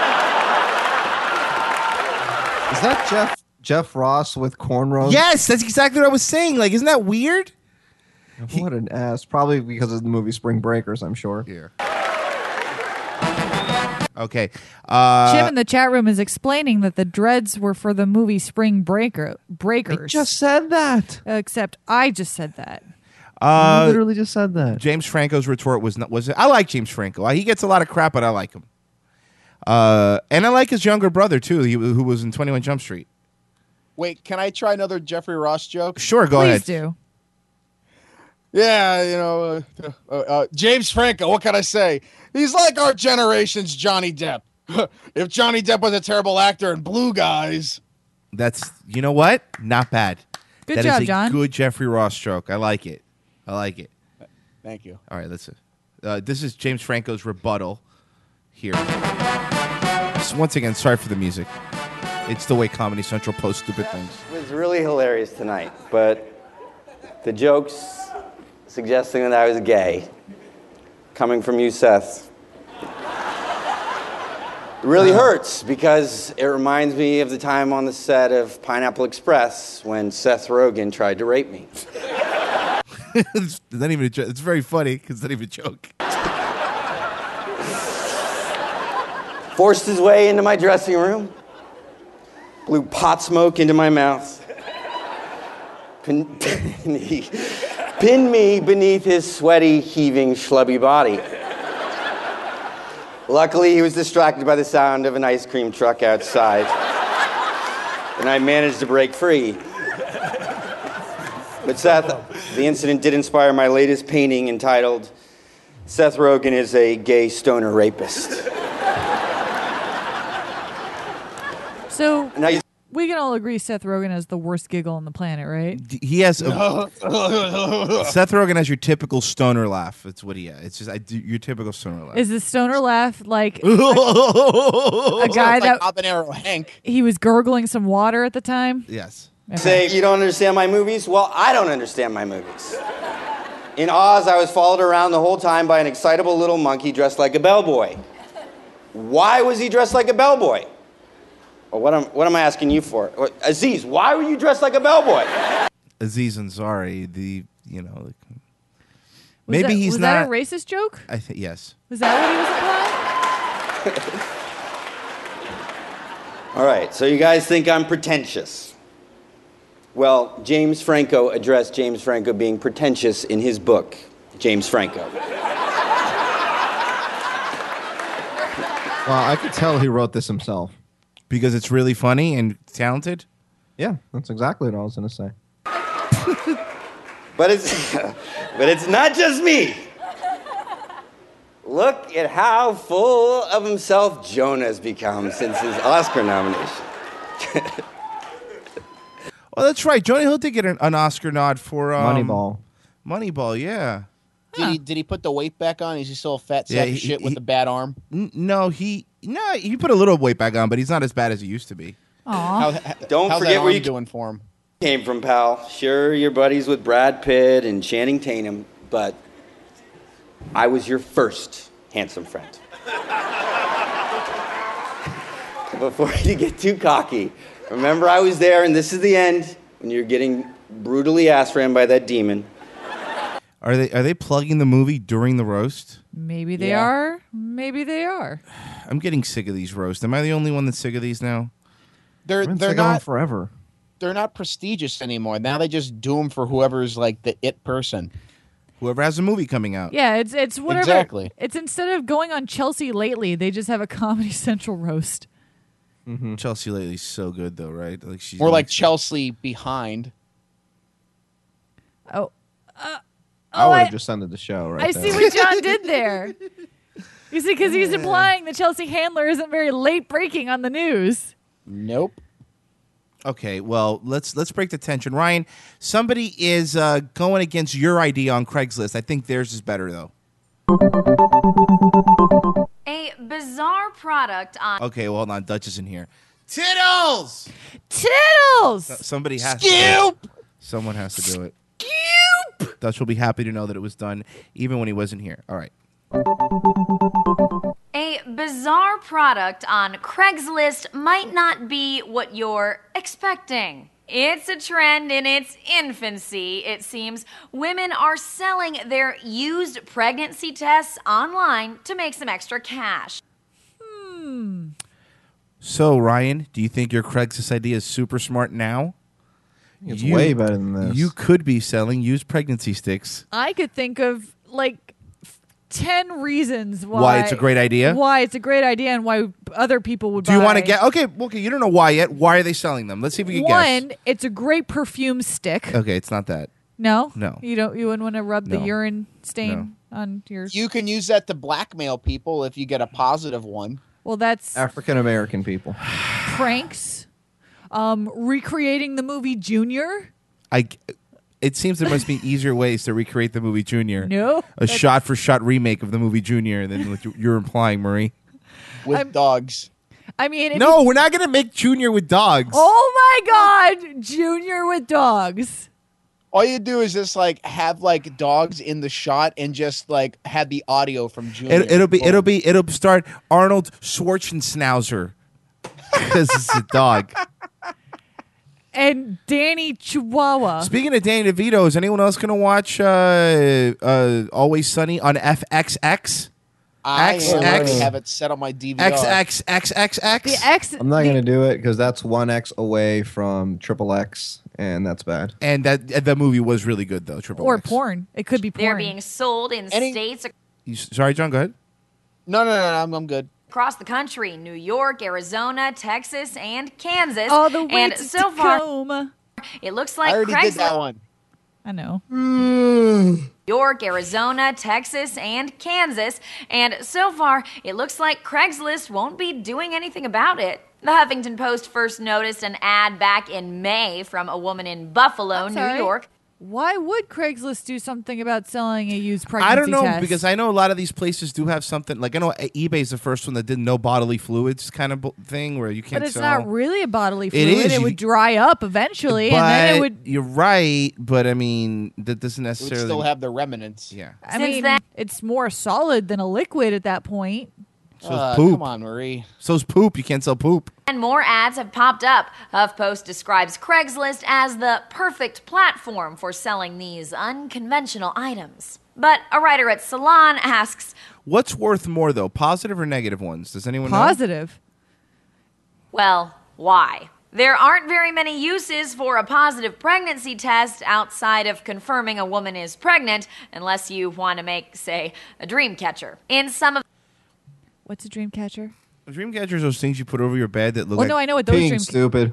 that Jeff Ross with cornrows? Yes, that's exactly what I was saying. Like, isn't that weird? What an ass. Probably because of the movie Spring Breakers, I'm sure. Yeah. Okay. Jim in the chat room is explaining that the dreads were for the movie Spring Breakers. I just said that. Except I just said that. You literally just said that. James Franco's retort was I like James Franco. He gets a lot of crap, but I like him. And I like his younger brother too, who was in 21 Jump Street. Wait, can I try another Jeffrey Ross joke? Sure, go ahead. Please do. Yeah, James Franco, what can I say? He's like our generation's Johnny Depp. If Johnny Depp was a terrible actor in Blue Guys. That's, you know what? Not bad. Good That job, is a John. good Jeffrey Ross joke. I like it. Thank you. All right, listen. This is James Franco's rebuttal here. So once again, sorry for the music. It's the way Comedy Central posts stupid things. It was really hilarious tonight, but the jokes suggesting that I was gay, coming from you, Seth, it really hurts because it reminds me of the time on the set of Pineapple Express when Seth Rogen tried to rape me. It's not even a joke. It's very funny because it's not even a joke. Forced his way into my dressing room, blew pot smoke into my mouth, pinned me beneath his sweaty, heaving, schlubby body. Luckily, he was distracted by the sound of an ice cream truck outside, and I managed to break free. But Seth, the incident did inspire my latest painting entitled, Seth Rogen is a Gay Stoner Rapist. So we can all agree Seth Rogen has the worst giggle on the planet, right? He has Seth Rogen has your typical stoner laugh. That's what he has. It's just your typical stoner laugh. Is the stoner laugh like a Like guy that Habanero Hank? He was gurgling some water at the time? Yes. Okay. Say, you don't understand my movies? Well, I don't understand my movies. In Oz, I was followed around the whole time by an excitable little monkey dressed like a bellboy. Why was he dressed like a bellboy? Well, what am I asking you for? Aziz, why were you dressed like a bellboy? Aziz Ansari, Was that a racist joke? I think yes. Was that what he was implying? All right, so you guys think I'm pretentious. Well, James Franco addressed James Franco being pretentious in his book, James Franco. Well, I could tell he wrote this himself. Because it's really funny and talented? Yeah, that's exactly what I was going to say. But it's not just me. Look at how full of himself Jonah has become since his Oscar nomination. Oh, that's right. Jonah Hill did get an Oscar nod for Moneyball. Moneyball, yeah. Did he put the weight back on? Is he still a fat sack of shit with a bad arm? No, he put a little weight back on, but he's not as bad as he used to be. Don't how's forget that where you arm doing for him. Came from, pal. Sure, you're buddies with Brad Pitt and Channing Tatum, but I was your first handsome friend. Before you get too cocky, remember I was there, and this is the end, when you're getting brutally ass-ran by that demon. Are they plugging the movie during the roast? Maybe they are. Maybe they are. I'm getting sick of these roasts. Am I the only one that's sick of these now? They're going not forever. They're not prestigious anymore. Now they just do them for whoever's like the it person. Whoever has a movie coming out. Yeah, it's whatever. Exactly. It's instead of going on Chelsea Lately, they just have a Comedy Central roast. Mm-hmm. Chelsea Lately's so good though, right? Like she's Or like Chelsea Behind. Oh. I would have just ended the show right I there. see what John did there. You see, because he's implying that Chelsea Handler isn't very late breaking on the news. Nope. Okay, well, let's break the tension. Ryan, somebody is going against your idea on Craigslist. I think theirs is better, though. A bizarre product on... Okay, well, hold on. Dutch isn't here. Tittles! Tittles! Somebody has Scoop! to do it. Someone has to do it. Scoop! Dutch will be happy to know that it was done, even when he wasn't here. All right. A bizarre product on Craigslist might not be what you're expecting. It's a trend in its infancy, it seems. Women are selling their used pregnancy tests online to make some extra cash. So, Ryan, do you think your Craigslist idea is super smart now? It's way better than this. You could be selling used pregnancy sticks. I could think of like 10 reasons Why it's a great idea? Why it's a great idea and why other people would Do buy. you want to get... Okay, you don't know why yet. Why are they selling them? Let's see if we can guess. One, it's a great perfume stick. Okay, it's not that. No? No. You wouldn't want to rub the No. urine stain on your... You can use that to blackmail people if you get a positive one. Well, that's African American people. pranks. Recreating the movie Junior. It seems there must be easier ways to recreate the movie Junior. No, A shot-for-shot remake of the movie Junior than what you're implying, Marie. With dogs. I mean... if No, you- we're not going to make Junior with dogs. Oh my God! Junior with dogs. All you do is just like have like dogs in the shot and just like have the audio from Junior. It'll start Arnold Schwarzenegger because it's a dog. And Danny Chihuahua. Speaking of Danny DeVito, is anyone else going to watch Always Sunny on FXX? I already have it set on my DVR. XXXXX. The X. I'm not going to do it because that's 1X away from XXX, and that's bad. And that movie was really good, though, Triple Or X. porn. It could be porn. They're being sold in states Sorry, John, go ahead. No, I'm good. across the country: New York, Arizona, Texas, and Kansas. All the way and to so far, Tacoma. it looks like I already did that Craigslist. one. I know. New York, Arizona, Texas, and Kansas. And so far, it looks like Craigslist won't be doing anything about it. The Huffington Post first noticed an ad back in May from a woman in Buffalo, New sorry. York. Why would Craigslist do something about selling a used pregnancy I don't know, test? because I know a lot of these places do have something. Like, I know eBay's the first one that did no bodily fluids kind of thing where you can't But it's sell. not really a bodily It fluid. is. It You- would dry up eventually, and But then it would... You're right, but I mean, that doesn't It would necessarily... still have the remnants. Yeah. I mean, it's more solid than a liquid at that point. So's poop. Come on, Marie. So's poop. You can't sell poop. And more ads have popped up. HuffPost describes Craigslist as the perfect platform for selling these unconventional items. But a writer at Salon asks, What's worth more, though, positive or negative ones? Does anyone know? Positive. well, why? There aren't very many uses for a positive pregnancy test outside of confirming a woman is pregnant, unless you want to make, say, a dream catcher. In some of What's a dream catcher? A dream catcher is those things you put over your bed that look Well, like... no, I know what those Being dream... stupid.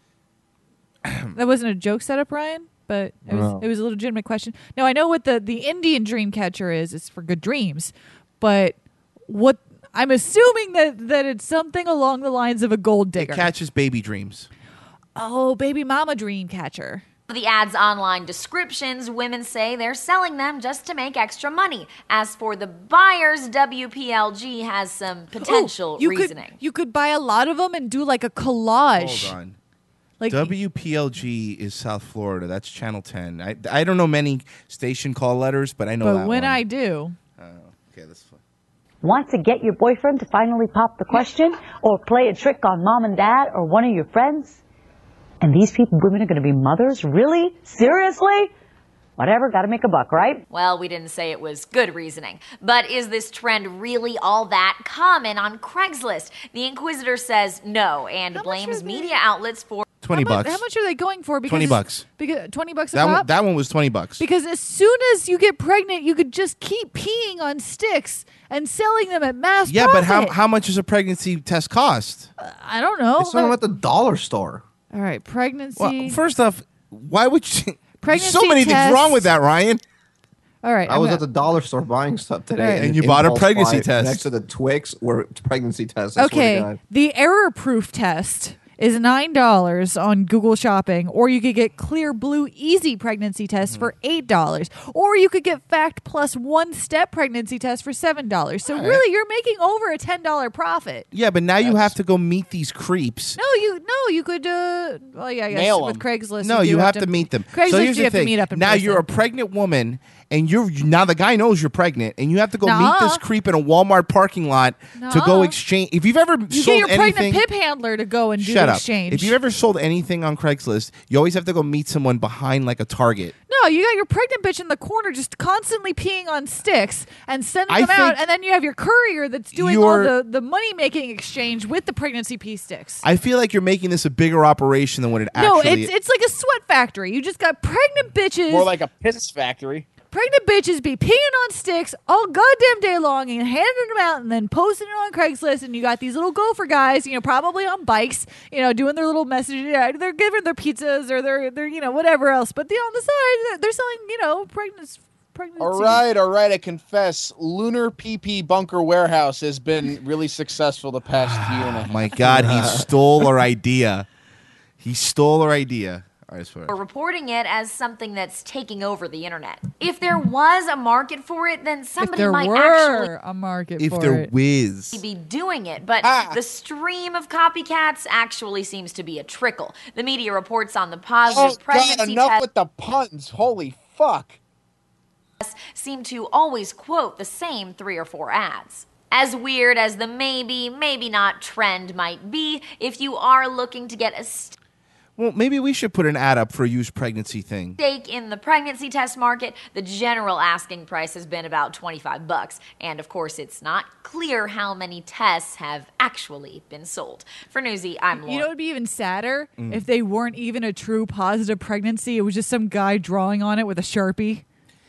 That wasn't a joke setup, Ryan, but it was, No. it was a legitimate question. No, I know what the Indian dream catcher is. It's for good dreams. But what... I'm assuming that it's something along the lines of a gold It digger. catches baby dreams. Oh, baby mama dream catcher. the ad's online descriptions, women say they're selling them just to make extra money. As for the buyers, WPLG has some potential reasoning. You could buy a lot of them and do like a collage. Hold on. Like WPLG is South Florida. That's Channel 10. I don't know many station call letters, but I know but that when one. I do, Okay, that's fine. Want to get your boyfriend to finally pop the question or play a trick on mom and dad or one of your friends? And these women are going to be mothers? Really? Seriously? Whatever, got to make a buck, right? Well, we didn't say it was good reasoning. But is this trend really all that common on Craigslist? The Inquisitor says no and blames media outlets for $20 bucks. how much are they going for? Because $20. Because $20 a That pop. that one was $20. Because as soon as you get pregnant, you could just keep peeing on sticks and selling them at mass Yeah, but profit. how much does a pregnancy test cost? I don't know. They sell them at the dollar store. All right, pregnancy. Well, first off, why would you? Pregnancy so many test. things wrong with that, Ryan. All right, I was at the dollar store buying stuff today, Right. And you bought a impulse pregnancy buy test. next to the Twix were pregnancy tests. I swear to Okay, God. the error-proof test is $9 on Google Shopping, or you could get Clear Blue Easy pregnancy test for $8, or you could get Fact Plus one-step pregnancy test for $7. So really, you're making over a $10 profit. Yeah, but now you have to go meet these creeps. No, you could. Well, yeah, I guess Mail with 'em. Craigslist. No, do you have to meet them. Craigslist, so here's you the have thing. to meet up in now person. you're a pregnant woman, and now the guy knows you're pregnant, and you have to go Nah. meet this creep in a Walmart parking lot to go Nah. exchange. If you've ever You sold get your anything, pregnant pip handler to go and do shut shut up. exchange. If you ever sold anything on Craigslist, you always have to go meet someone behind like a Target. No, you got your pregnant bitch in the corner just constantly peeing on sticks and sending I them out, think and then you have your courier that's doing all the money-making exchange with the pregnancy pea sticks. I feel like you're making this a bigger operation than what it No, actually is. it's like a sweat factory. You just got pregnant bitches. More like a piss factory. Pregnant bitches be peeing on sticks all goddamn day long and handing them out and then posting it on Craigslist. And you got these little gopher guys, probably on bikes, doing their little messages. Yeah, they're giving their pizzas or they're whatever else. But on the side, they're selling, pregnancy. All right. I confess, Lunar PP Bunker Warehouse has been really successful the past year and a half. My God, he stole our idea. He stole our idea. I swear. Or reporting it as something that's taking over the internet. If there was a market for it, then somebody might actually a market If for they're it. whiz. be doing it, but the stream of copycats actually seems to be a trickle. The media reports on the positive pregnancy God, enough test with the puns. Holy fuck. seem to always quote the same 3 or 4 ads. As weird as the maybe not trend might be, if you are looking to get a Well, maybe we should put an ad up for a used pregnancy thing. stake in the pregnancy test market, the general asking price has been about $25. And of course, it's not clear how many tests have actually been sold. For Newsy, I'm Lauren. You know what would be even sadder? If they weren't even a true positive pregnancy. It was just some guy drawing on it with a Sharpie.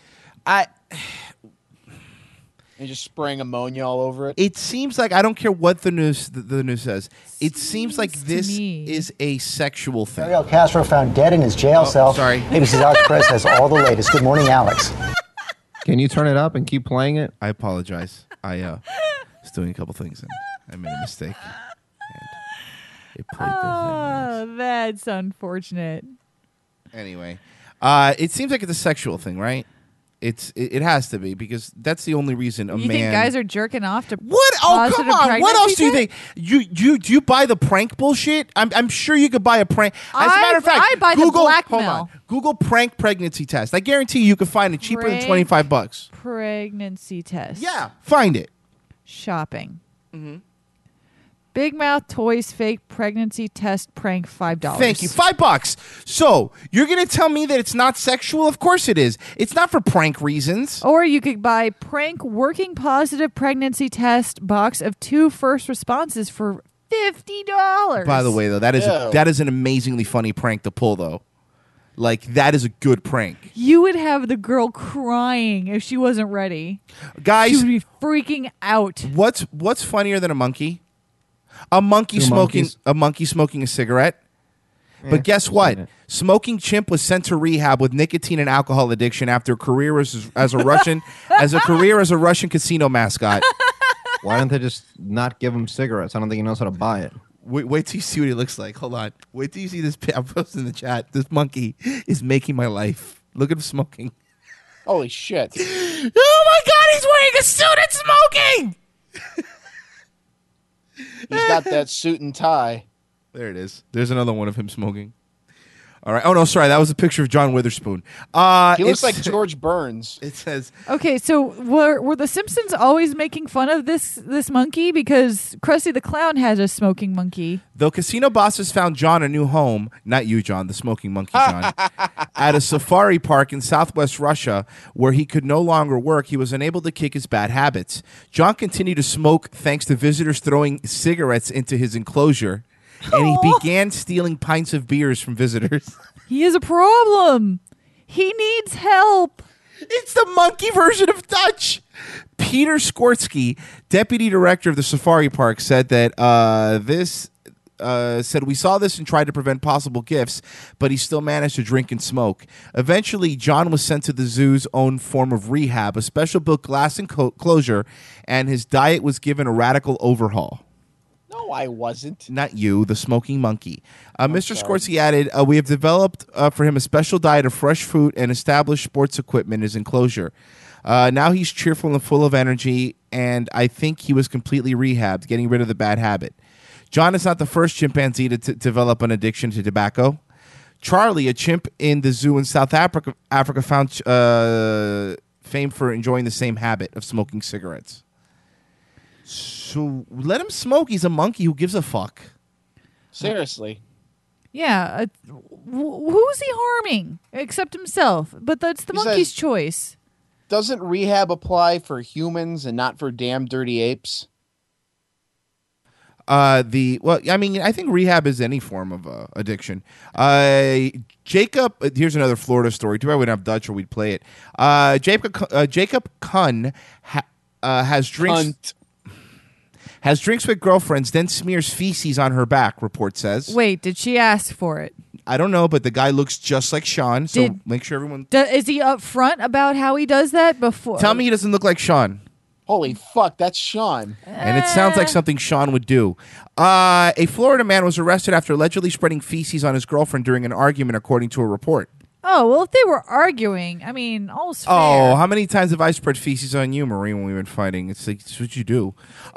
And just spraying ammonia all over it. It seems like, I don't care what the news says, it seems like this is a sexual thing. Ariel Castro found dead in his jail cell. Sorry. ABC's Alex Perez has all the latest. Good morning, Alex. Can you turn it up and keep playing it? I apologize. I was doing a couple things and I made a mistake. And it played Oh, that's unfortunate. Anyway, it seems like it's a sexual thing, right? It has to be, because that's the only reason a You man. think guys are jerking off to What? Oh, positive come on! What pregnancy else do you test? think? Do you buy the prank bullshit? I'm sure you could buy a prank. As a matter of fact, I buy the Google, blackmail. Hold on. Google prank pregnancy test. I guarantee you could find it cheaper than Prank $25. Pregnancy test. Yeah, find it. Shopping. Big Mouth Toys fake pregnancy test prank $5. Thank you. $5. So you're gonna tell me that it's not sexual? Of course it is. It's not for prank reasons. Or you could buy prank working positive pregnancy test box of 2 first responses for $50. By the way, though, that is an amazingly funny prank to pull, though. Like, that is a good prank. You would have the girl crying if she wasn't ready. Guys, she would be freaking out. What's funnier than a monkey? A monkey smoking a cigarette. But guess what? Smoking Chimp was sent to rehab with nicotine and alcohol addiction after a career as a Russian casino mascot. Why don't they just not give him cigarettes? I don't think he knows how to buy it. Wait till you see what he looks like. Hold on. Wait till you see this. I'm posting in the chat. This monkey is making my life. Look at him smoking. Holy shit. Oh my God, he's wearing a suit and smoking! He's got that suit and tie. There it is. There's another one of him smoking. All right. Oh, no, sorry. That was a picture of John Witherspoon. He looks like George Burns. It says... Okay, so were the Simpsons always making fun of this monkey? Because Krusty the Clown had a smoking monkey. Though casino bosses found John a new home, not you, John, the smoking monkey, John, at a safari park in southwest Russia where he could no longer work, he was unable to kick his bad habits. John continued to smoke thanks to visitors throwing cigarettes into his enclosure, and he began stealing pints of beers from visitors. He has a problem. He needs help. It's the monkey version of Dutch. Peter Skorsky, deputy director of the safari park, said that we saw this and tried to prevent possible gifts, but he still managed to drink and smoke. Eventually, John was sent to the zoo's own form of rehab, a special built glass enclosure, and his diet was given a radical overhaul. No, I wasn't. Not you, the smoking monkey. Mr. Skorsky added, we have developed for him a special diet of fresh fruit and established sports equipment in his enclosure. Now he's cheerful and full of energy, and I think he was completely rehabbed, getting rid of the bad habit. John is not the first chimpanzee to develop an addiction to tobacco. Charlie, a chimp in the zoo in South Africa found fame for enjoying the same habit of smoking cigarettes. So let him smoke. He's a monkey. Who gives a fuck? Seriously. Yeah. Who's he harming except himself? But that's the He monkey's says- choice. Doesn't rehab apply for humans and not for damn dirty apes? I think rehab is any form of addiction. Jacob, here's another Florida story. Too bad we don't have Dutch or we'd play it. Jacob Kunn has drinks. Has drinks with girlfriends, then smears feces on her back. Report says. Wait, did she ask for it? I don't know, but the guy looks just like Sean. So make sure everyone. Is he upfront about how he does that before? Tell me he doesn't look like Sean. Holy fuck, that's Sean. And it sounds like something Sean would do. A Florida man was arrested after allegedly spreading feces on his girlfriend during an argument, according to a report. Oh, well, if they were arguing, I mean, all's fair. Oh, how many times have I spread feces on you, Marie, when we've been fighting? It's like, it's what you do.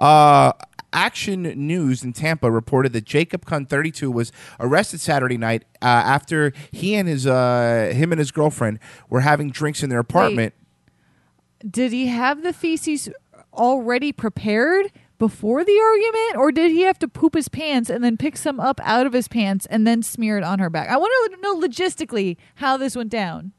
Action News in Tampa reported that Jacob Kunn, 32, was arrested Saturday night after him and his girlfriend were having drinks in their apartment. Wait, did he have the feces already prepared before the argument, or did he have to poop his pants and then pick some up out of his pants and then smear it on her back? I want to know logistically how this went down.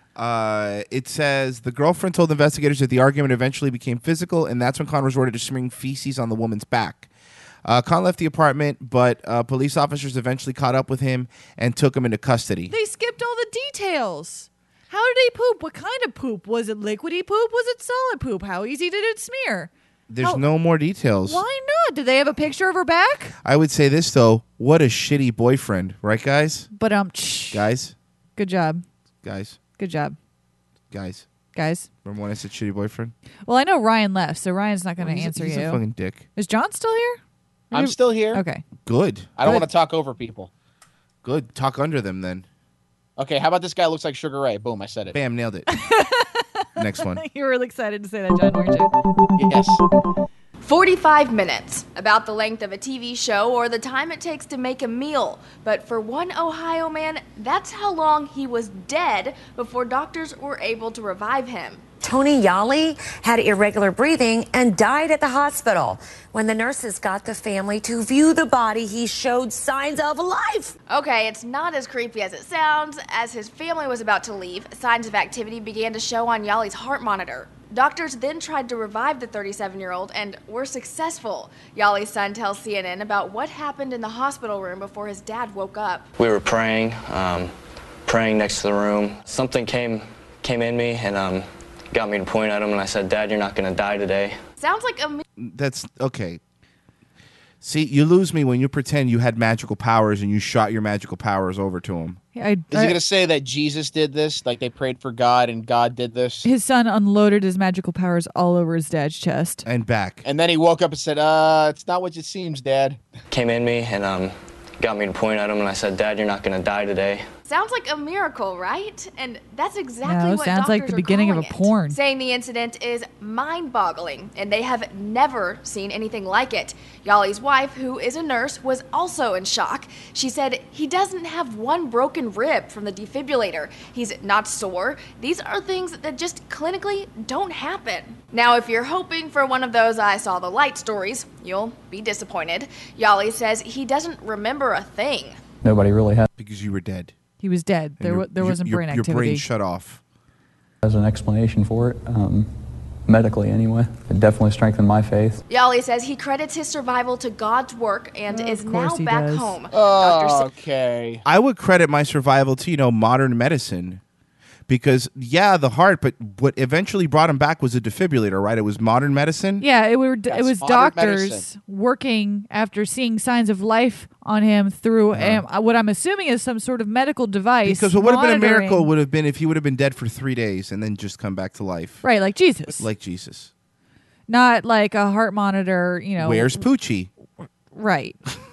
It says the girlfriend told investigators that the argument eventually became physical, and that's when Conn resorted to smearing feces on the woman's back. Conn left the apartment, but police officers eventually caught up with him and took him into custody. They skipped all the details. How did he poop? What kind of poop? Was it liquidy poop? Was it solid poop? How easy did it smear? There's no more details. Why not? Did they have a picture of her back? I would say this, though. What a shitty boyfriend. Right, guys? But Guys? Good job. Guys? Good job. Guys? Remember when I said shitty boyfriend? Well, I know Ryan left, so Ryan's not going to answer he's you. a fucking dick. Is John still here? I'm still here. Okay. Good. I don't want to talk over people. Good. Talk under them, then. Okay, how about this guy looks like Sugar Ray? Boom, I said it. Bam, nailed it. Next one. You were really excited to say that, John, weren't you? Yes. 45 minutes, about the length of a TV show or the time it takes to make a meal. But for one Ohio man, that's how long he was dead before doctors were able to revive him. Tony Yali had irregular breathing and died at the hospital. When the nurses got the family to view the body, he showed signs of life. Okay, it's not as creepy as it sounds. As his family was about to leave, signs of activity began to show on Yali's heart monitor. Doctors then tried to revive the 37-year-old and were successful. Yali's son tells CNN about what happened in the hospital room before his dad woke up. We were praying next to the room. Something came in me and got me to point at him, and I said, "Dad, you're not going to die today." Sounds like a... That's okay. See, you lose me when you pretend you had magical powers and you shot your magical powers over to him. Is he going to say that Jesus did this? Like they prayed for God and God did this? His son unloaded his magical powers all over his dad's chest. And back. And then he woke up and said, it's not what it seems, Dad. Came in me and got me to point at him, and I said, "Dad, you're not going to die today." Sounds like a miracle, right? And that's exactly No, what sounds like doctors the are beginning of a calling it. porn. Saying the incident is mind-boggling, and they have never seen anything like it. Yali's wife, who is a nurse, was also in shock. She said he doesn't have one broken rib from the defibrillator. He's not sore. These are things that just clinically don't happen. Now, if you're hoping for one of those I saw the light stories, you'll be disappointed. Yali says he doesn't remember a thing. Nobody really Because you were dead. He was dead. And There wasn't brain activity. Your brain shut off. has an explanation for it, medically anyway. It definitely strengthened my faith. Yali says he credits his survival to God's work and is now he back does. home. Oh, okay. I would credit my survival to, modern medicine. Because, yeah, the heart, but what eventually brought him back was a defibrillator, right? It was modern medicine. Yeah, it was modern doctors medicine. working after seeing signs of life on him through what I'm assuming is some sort of medical device. Because what would have been a monitoring. miracle would have been if he would have been dead for 3 days and then just come back to life. Right, like Jesus. Like Jesus. Not like a heart monitor, Where's Poochie? Right.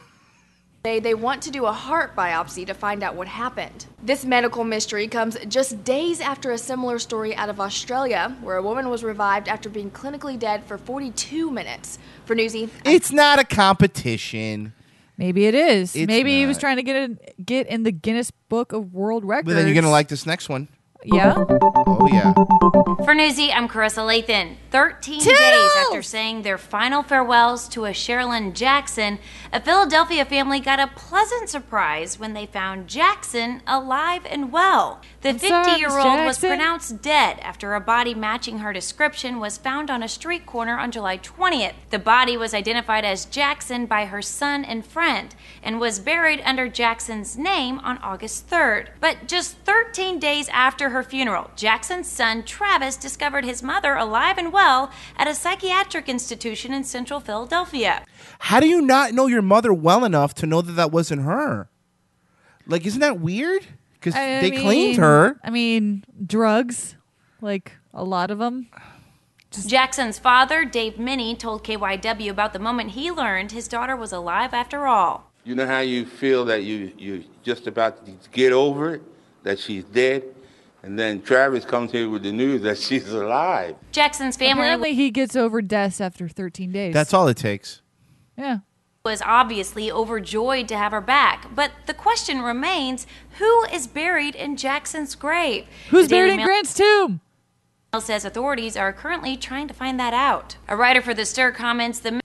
They want to do a heart biopsy to find out what happened. This medical mystery comes just days after a similar story out of Australia, where a woman was revived after being clinically dead for 42 minutes. For Newsy, It's not a competition. Maybe it is. It's Maybe he was not. trying to get in the Guinness Book of World Records. But then you're going to like this next one. Yeah? Oh, yeah. For Newsy, I'm Carissa Lathan. 13 Toodles! days after saying their final farewells to a Sherilyn Jackson, a Philadelphia family got a pleasant surprise when they found Jackson alive and well. The I'm sorry, Miss 50-year-old was Jackson. pronounced dead after a body matching her description was found on a street corner on July 20th. The body was identified as Jackson by her son and friend and was buried under Jackson's name on August 3rd. But just 13 days after her funeral, Jackson's son Travis discovered his mother alive and well at a psychiatric institution in central Philadelphia. How do you not know your mother well enough to know that that wasn't her? Like, isn't that weird? Because they claimed her. I mean, drugs, like a lot of them. Jackson's father, Dave Minnie, told KYW about the moment he learned his daughter was alive after all. You know how you feel that you're just about to get over it, that she's dead, and then Travis comes here with the news that she's alive. Jackson's family Apparently, he gets over deaths after 13 days. That's all it takes. Yeah. was obviously overjoyed to have her back. But the question remains, who is buried in Jackson's grave? Who's The Daily buried in Mail Grant's tomb? says authorities are currently trying to find that out. A writer for The Stir comments, the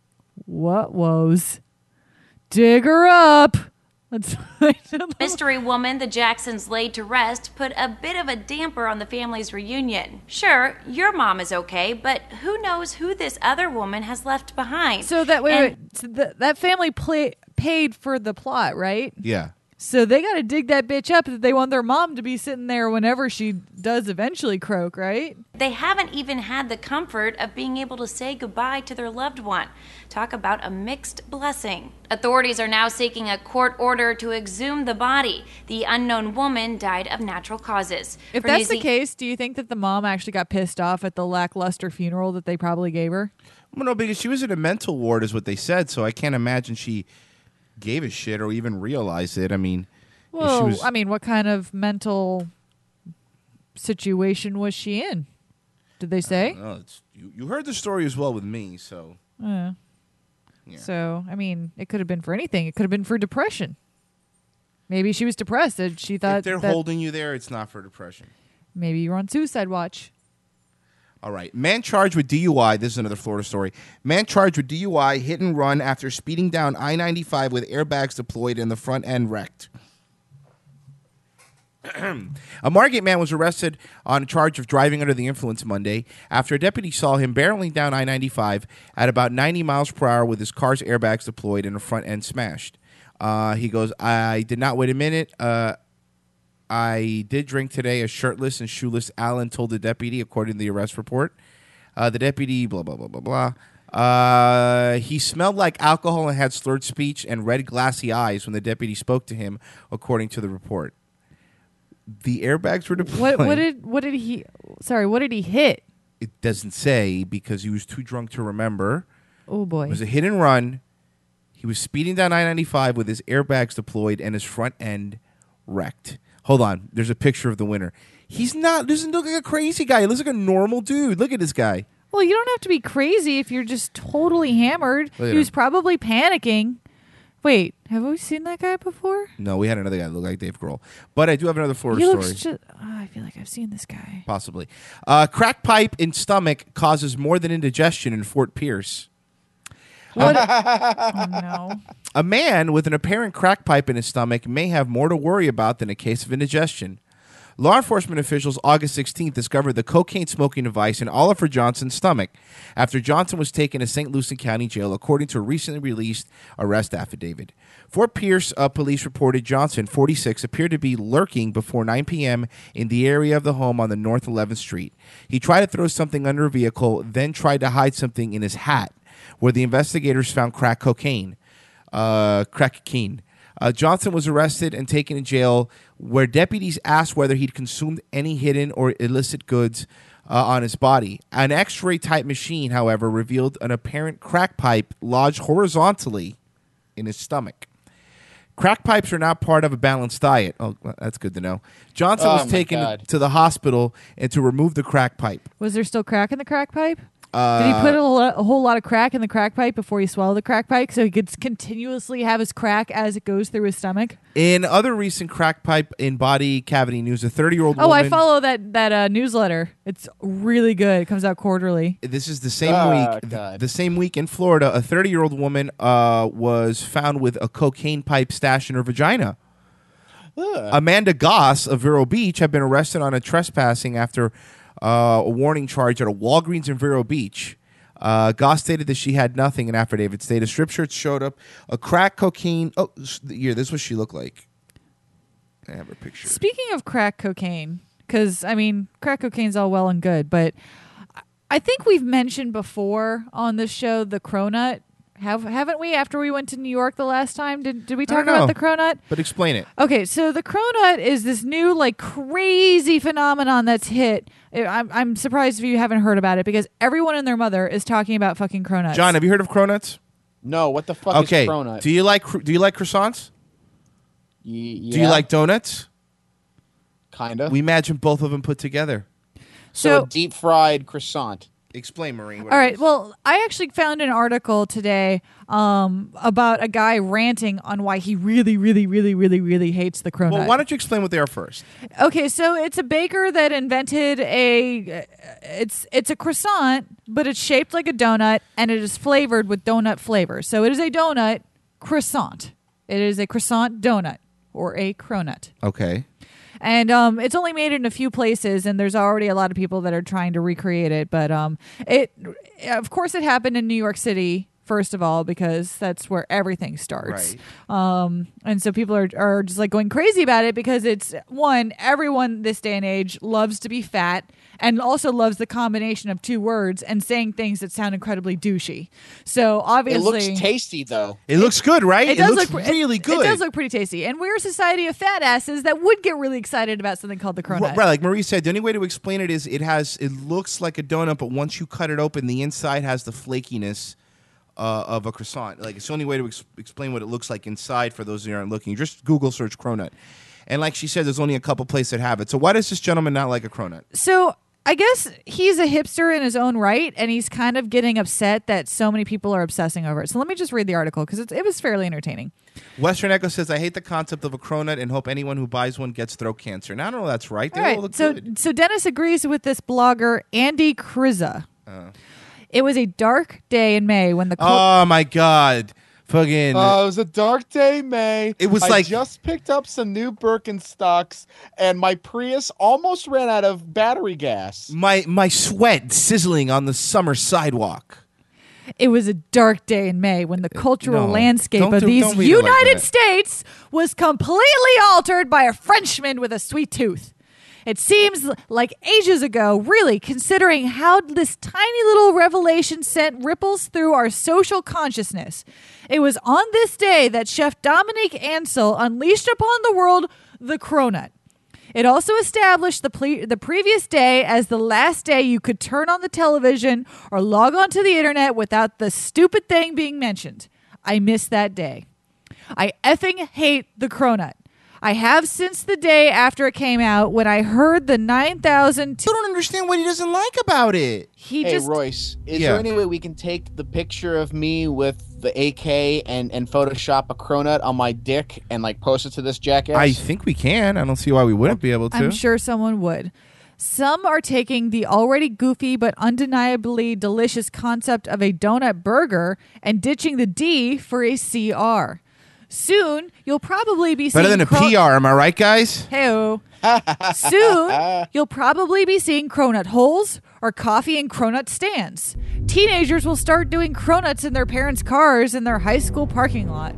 What woes? Dig her up. Let's mystery woman the Jacksons laid to rest put a bit of a damper on the family's reunion. Sure, your mom is okay, but who knows who this other woman has left behind? So that family paid for the plot, right? Yeah. So they got to dig that bitch up if they want their mom to be sitting there whenever she does eventually croak, right? They haven't even had the comfort of being able to say goodbye to their loved one. Talk about a mixed blessing. Authorities are now seeking a court order to exhume the body. The unknown woman died of natural causes. If For that's the Newsy- case, do you think that the mom actually got pissed off at the lackluster funeral that they probably gave her? Well, no, because she was in a mental ward, is what they said. So I can't imagine she gave a shit or even realized it. I mean, if she Well, was, I mean, what kind of mental situation was she in? Did they say? you heard the story as well with me, so. Yeah. Yeah. So, I mean, it could have been for anything. It could have been for depression. Maybe she was depressed and she thought If they're that holding you there, it's not for depression. maybe you're on suicide watch. All right. Man charged with DUI. This is another Florida story. Man charged with DUI, hit and run after speeding down I-95 with airbags deployed and the front end wrecked. A Margate man was arrested on a charge of driving under the influence Monday after a deputy saw him barreling down I-95 at about 90 miles per hour with his car's airbags deployed and the front end smashed. He goes, I did not wait a minute. I did drink today, a shirtless and shoeless Allen told the deputy, according to the arrest report. The deputy, blah, blah, blah, blah, blah. He smelled like alcohol and had slurred speech and red glassy eyes when the deputy spoke to him, according to the report. The airbags were deployed. What did he hit? It doesn't say because he was too drunk to remember. Oh, boy. It was a hit and run. He was speeding down I-95 with his airbags deployed and his front end wrecked. Hold on. There's a picture of the winner. Doesn't look like a crazy guy. He looks like a normal dude. Look at this guy. Well, you don't have to be crazy if you're just totally hammered. Look at He was him. probably panicking. Wait, have we seen that guy before? No, we had another guy that looked like Dave Grohl. But I do have another Florida He story. looks just. I feel like I've seen this guy. Possibly. Crack pipe in stomach causes more than indigestion in Fort Pierce. What? Oh, no. A man with an apparent crack pipe in his stomach may have more to worry about than a case of indigestion. Law enforcement officials August 16th discovered the cocaine smoking device in Oliver Johnson's stomach after Johnson was taken to St. Lucie County Jail, according to a recently released arrest affidavit. Fort Pierce police reported Johnson, 46, appeared to be lurking before 9 p.m. in the area of the home on the North 11th Street. He tried to throw something under a vehicle, then tried to hide something in his hat, where the investigators found crack cocaine. Johnson was arrested and taken to jail, where deputies asked whether he'd consumed any hidden or illicit goods on his body. An X-ray type machine, however, revealed an apparent crack pipe lodged horizontally in his stomach. Crack pipes are not part of a balanced diet. Oh, well, that's good to know. Johnson was taken to the hospital and to remove the crack pipe. Was there still crack in the crack pipe? Did he put a whole lot of crack in the crack pipe before he swallowed the crack pipe so he could continuously have his crack as it goes through his stomach? In other recent crack pipe in body cavity news, a 30-year-old Oh, woman... I follow that newsletter. It's really good. It comes out quarterly. This is the same week. The same week in Florida, a 30-year-old woman was found with a cocaine pipe stashed in her vagina. Amanda Goss of Vero Beach had been arrested on a trespassing after a warning charge at a Walgreens in Vero Beach. Goss stated that she had nothing. An affidavit stated a strip shirt showed up, a crack cocaine. Oh, here, this is what she looked like. I have her picture. Speaking of crack cocaine, because, I mean, crack cocaine's all well and good, but I think we've mentioned before on this show the cronut. Haven't we, after we went to New York the last time? Did we talk about the cronut? But explain it. Okay, so the cronut is this new, like, crazy phenomenon that's hit. I'm surprised if you haven't heard about it because everyone and their mother is talking about fucking cronuts. John, have you heard of cronuts? No, what the fuck is cronut? Do you like croissants? Yeah. Do you like donuts? Kind of. We imagine both of them put together. So a deep fried croissant. Explain, Maureen. All right. Well, I actually found an article today about a guy ranting on why he really, really, really, really, really hates the cronut. Well, why don't you explain what they are first? Okay, so it's a baker that invented it's a croissant, but it's shaped like a donut and it is flavored with donut flavor. So it is a donut croissant. It is a croissant donut or a cronut. Okay. And it's only made in a few places, and there's already a lot of people that are trying to recreate it. But of course, it happened in New York City, first of all, because that's where everything starts. Right. And so people are just like going crazy about it because it's, one, everyone this day and age loves to be fat and also loves the combination of two words and saying things that sound incredibly douchey. So obviously... It looks tasty, though. It looks good, right? It does looks look really good. It does look pretty tasty. And we're a society of fat asses that would get really excited about something called the cronut. Right, like Marie said, the only way to explain it is it looks like a donut, but once you cut it open, the inside has the flakiness of a croissant. Like, it's the only way to explain what it looks like inside for those who aren't looking. Just Google search cronut. And like she said, there's only a couple places that have it. So why does this gentleman not like a cronut? So I guess he's a hipster in his own right, and he's kind of getting upset that so many people are obsessing over it. So let me just read the article because it was fairly entertaining. Western Echo says, I hate the concept of a cronut and hope anyone who buys one gets throat cancer. Now, I don't know if that's right. They All right, all look so good. so Dennis agrees with this blogger, Andy Kriza. It was a dark day in May when the... Oh, my God. Fucking... It was a dark day, May. It was I like... just picked up some new Birkenstocks, and my Prius almost ran out of battery gas. My sweat sizzling on the summer sidewalk. It was a dark day in May when the cultural No. landscape Don't of do- these don't read it like United that. States was completely altered by a Frenchman with a sweet tooth. It seems like ages ago, really, considering how this tiny little revelation sent ripples through our social consciousness. It was on this day that Chef Dominique Ansel unleashed upon the world the cronut. It also established the previous day as the last day you could turn on the television or log onto the internet without the stupid thing being mentioned. I miss that day. I effing hate the cronut. I have since the day after it came out when I heard the 9,000... I don't understand what he doesn't like about it. Hey, Royce, is Yeah. there any way we can take the picture of me with the AK and Photoshop a cronut on my dick and like post it to this jackass? I think we can. I don't see why we wouldn't be able to. I'm sure someone would. Some are taking the already goofy but undeniably delicious concept of a donut burger and ditching the D for a CR. Soon, you'll probably be seeing... Better than a PR, am I right, guys? Hey-o. Soon, you'll probably be seeing cronut holes or coffee and cronut stands. Teenagers will start doing cronuts in their parents' cars in their high school parking lot.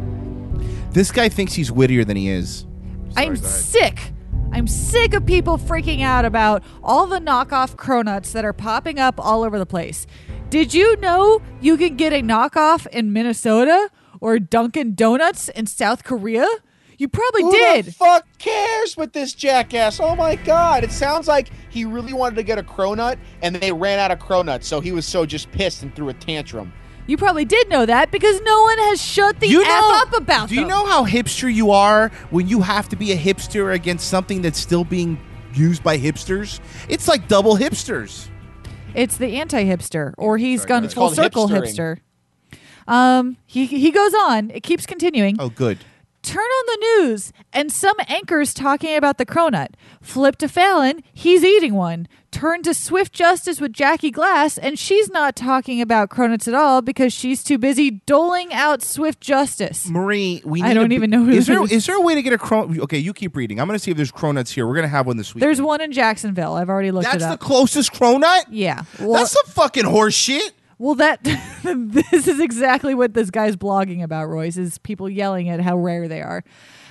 This guy thinks he's wittier than he is. I'm sick. I'm sick of people freaking out about all the knockoff cronuts that are popping up all over the place. Did you know you can get a knockoff in Minnesota or Dunkin' Donuts in South Korea? You probably Who did. the fuck cares with this jackass? Oh my god! It sounds like he really wanted to get a cronut, and they ran out of cronuts, so he was so just pissed and threw a tantrum. You probably did know that because no one has shut the F up about Do you them. know how hipster you are when you have to be a hipster against something that's still being used by hipsters? It's like double hipsters. It's the anti-hipster, or he's gone It's full called circle hipstering. hipster. He goes on. It keeps continuing. Oh, good. Turn on the news, and some anchors talking about the cronut. Flip to Fallon, he's eating one. Turn to Swift Justice with Jackie Glass, and she's not talking about cronuts at all because she's too busy doling out Swift Justice. Marie, we. I need don't to- even know who is this there. is. Is there a way to get a cronut? Okay, you keep reading. I'm going to see if there's cronuts here. We're going to have one this week. There's one in Jacksonville. I've already looked That's it the up. closest cronut. Yeah. That's some fucking horse shit. Well, this is exactly what this guy's blogging about, Royce, is people yelling at how rare they are.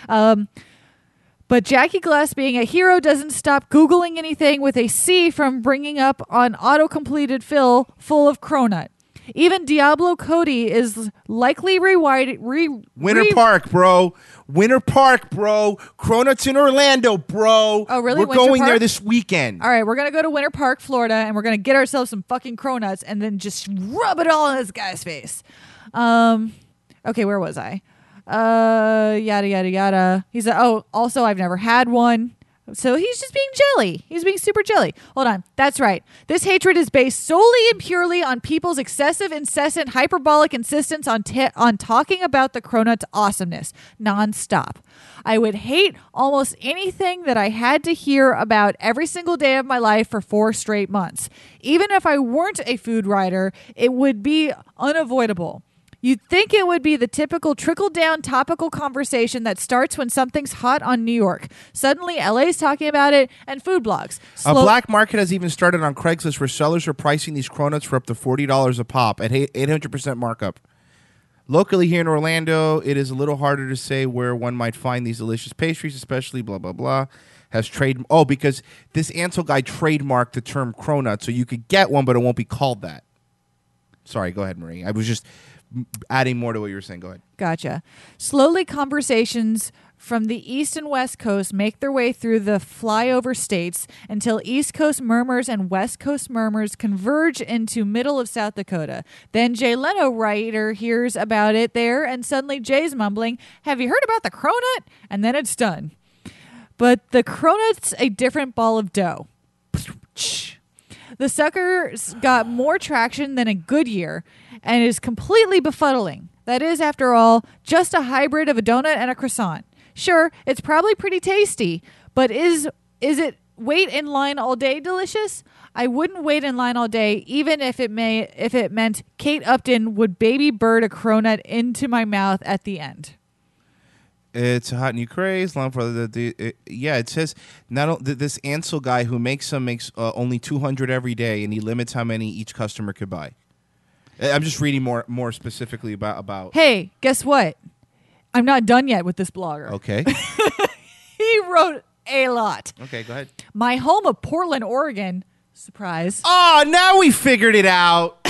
But Jackie Glass being a hero doesn't stop Googling anything with a C from bringing up on auto-completed fill full of cronut. Even Diablo Cody is likely Winter Park, bro. Winter Park, bro. Cronuts in Orlando, bro. Oh, really? We're Winter going there Park? this weekend. All right, we're going to go to Winter Park, Florida, and we're going to get ourselves some fucking cronuts and then just rub it all in this guy's face. Okay, where was I? Yada, yada, yada. He said, oh, also, I've never had one. So he's just being jelly. He's being super jelly. Hold on. That's right. This hatred is based solely and purely on people's excessive, incessant, hyperbolic insistence on talking about the cronut's awesomeness nonstop. I would hate almost anything that I had to hear about every single day of my life for 4 straight months. Even if I weren't a food writer, it would be unavoidable. You'd think it would be the typical trickle-down topical conversation that starts when something's hot on New York. Suddenly, LA's talking about it, and food blogs. A black market has even started on Craigslist where sellers are pricing these cronuts for up to $40 a pop at 800% markup. Locally here in Orlando, it is a little harder to say where one might find these delicious pastries, especially blah, blah, blah. Because this Ansel guy trademarked the term cronut, so you could get one, but it won't be called that. Sorry, go ahead, Marie. I was just adding more to what you were saying. Go ahead. Gotcha. Slowly, conversations from the East and West Coast make their way through the flyover states until East Coast murmurs and West Coast murmurs converge into middle of South Dakota. Then Jay Leno writer hears about it there, and suddenly Jay's mumbling, "Have you heard about the cronut?" And then it's done. But the cronut's a different ball of dough. The sucker's got more traction than a Goodyear and is completely befuddling. That is, after all, just a hybrid of a donut and a croissant. Sure, it's probably pretty tasty, but is it wait in line all day delicious? I wouldn't wait in line all day, even if it meant Kate Upton would baby bird a cronut into my mouth at the end. It's a hot new craze. Long for it says this Ansel guy who makes only 200 every day, and he limits how many each customer could buy. I'm just reading more specifically about. Hey, guess what? I'm not done yet with this blogger. Okay. He wrote a lot. Okay, go ahead. My home of Portland, Oregon. Surprise. Oh, now we figured it out.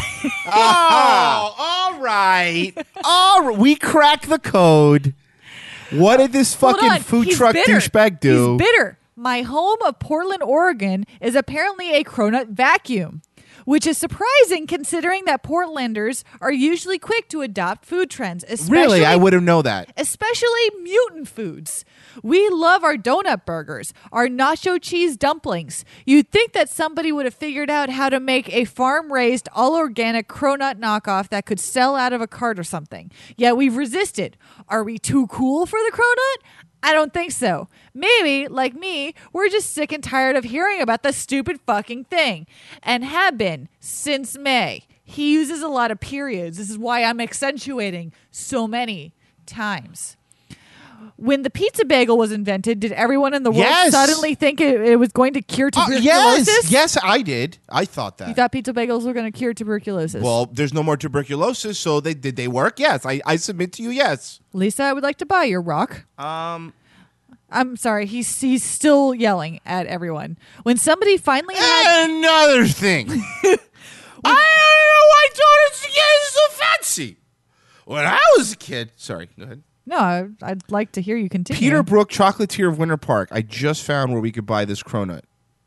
Oh, all right. We cracked the code. What did this fucking food truck douchebag do? He's bitter. My home of Portland, Oregon is apparently a cronut vacuum, which is surprising considering that Portlanders are usually quick to adopt food trends. Really? I wouldn't know that. Especially mutant foods. We love our donut burgers, our nacho cheese dumplings. You'd think that somebody would have figured out how to make a farm-raised, all-organic cronut knockoff that could sell out of a cart or something. Yet we've resisted. Are we too cool for the cronut? I don't think so. Maybe, like me, we're just sick and tired of hearing about the stupid fucking thing, and have been since May. He uses a lot of periods. This is why I'm accentuating so many times. When the pizza bagel was invented, did everyone in the world suddenly think it was going to cure tuberculosis? Yes, I did. I thought that. You thought pizza bagels were going to cure tuberculosis? Well, there's no more tuberculosis, so did they work? Yes, I submit to you, yes. Lisa, I would like to buy your rock. I'm sorry, he's still yelling at everyone. When somebody finally had another thing. I don't know why donuts are so fancy. When I was a kid, sorry, go ahead. No, I'd like to hear you continue. Peter Brook, chocolatier of Winter Park. I just found where we could buy this cronut.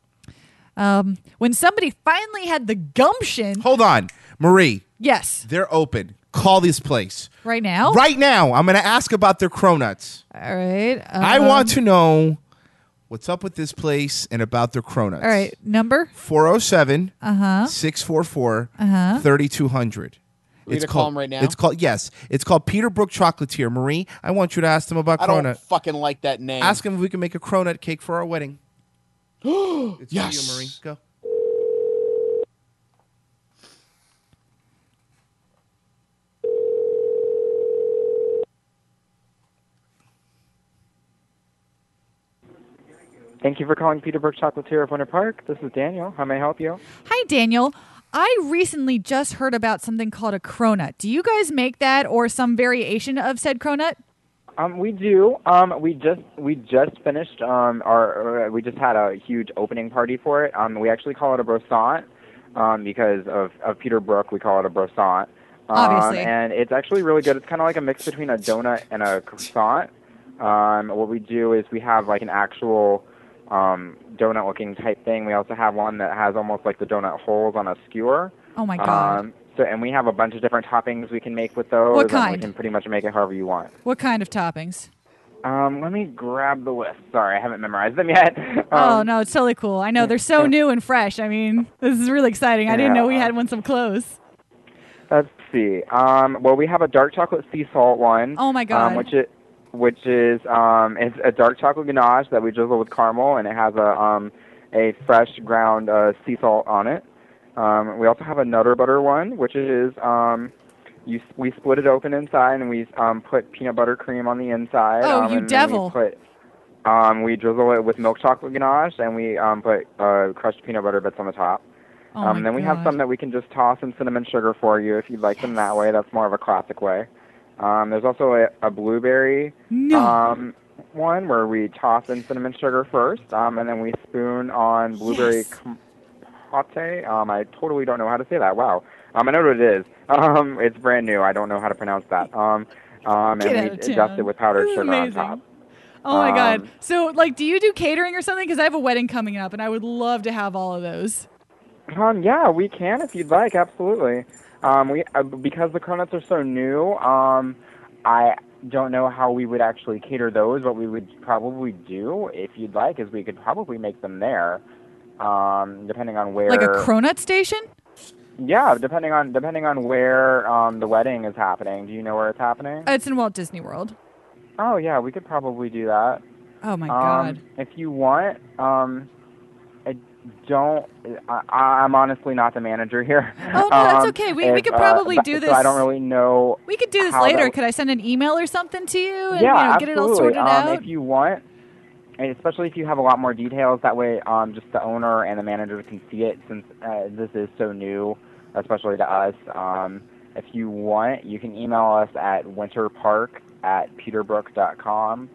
When somebody finally had the gumption. Hold on, Marie. Yes. They're open. Call this place. Right now? Right now. I'm going to ask about their cronuts. All right. I want to know what's up with this place and about their cronuts. All right, number 407 Uh-huh. 644 Uh-huh. 3200. We need to call 'em right now? It's called Peterbrook Chocolatier. Marie, I want you to ask them about I don't cronut. fucking like that name. Ask them if we can make a cronut cake for our wedding. It's Yes. for you, Marie. Go. Thank you for calling Peterbrook Chocolatier of Winter Park. This is Daniel. How may I help you? Hi, Daniel. I recently just heard about something called a cronut. Do you guys make that or some variation of said cronut? We do. We just finished we just had a huge opening party for it. We actually call it a broissant because of Peterbrook. We call it a broissant. Obviously. And it's actually really good. It's kind of like a mix between a donut and a croissant. What we do is we have like an actual donut-looking type thing. We also have one that has almost like the donut holes on a skewer. Oh my God. And we have a bunch of different toppings we can make with those. What And kind? we can pretty much make it however you want. What kind of toppings? Let me grab the list. Sorry, I haven't memorized them yet. Oh, no, it's totally cool. I know they're so new and fresh. I mean, this is really exciting. I didn't know we Yeah. had one so close. Let's see. Well, we have a dark chocolate sea salt one. Oh, my God. Which is it's a dark chocolate ganache that we drizzle with caramel, and it has a fresh ground sea salt on it. We also have a Nutter Butter one, which is we split it open inside, and we put peanut butter cream on the inside. Oh, you and devil. We drizzle it with milk chocolate ganache, and we put crushed peanut butter bits on the top. Oh my And then we have God. some that we can just toss in cinnamon sugar for you if you'd like them that way. That's more of a classic way. There's also a blueberry one where we toss in cinnamon sugar first, and then we spoon on blueberry compote. I totally don't know how to say that. Wow. I know what it is. It's brand new. I don't know how to pronounce that. And we dust it with powdered sugar on top. Oh, my God. So, like, do you do catering or something? Because I have a wedding coming up, and I would love to have all of those. Yeah, we can if you'd like. Absolutely. Because the cronuts are so new, I don't know how we would actually cater those. What we would probably do, if you'd like, is we could probably make them there, depending on where. Like a cronut station? Yeah, depending on where the wedding is happening. Do you know where it's happening? It's in Walt Disney World. Oh yeah, we could probably do that. Oh my God. If you want, I'm honestly not the manager here. Oh, no, that's okay. We could probably do this. So I don't really know. We could do this how later. that- Could I send an email or something to you and Yeah, get it all sorted out? If you want, and especially if you have a lot more details, that way just the owner and the manager can see it since this is so new, especially to us. If you want, you can email us at winterpark@peterbrook.com.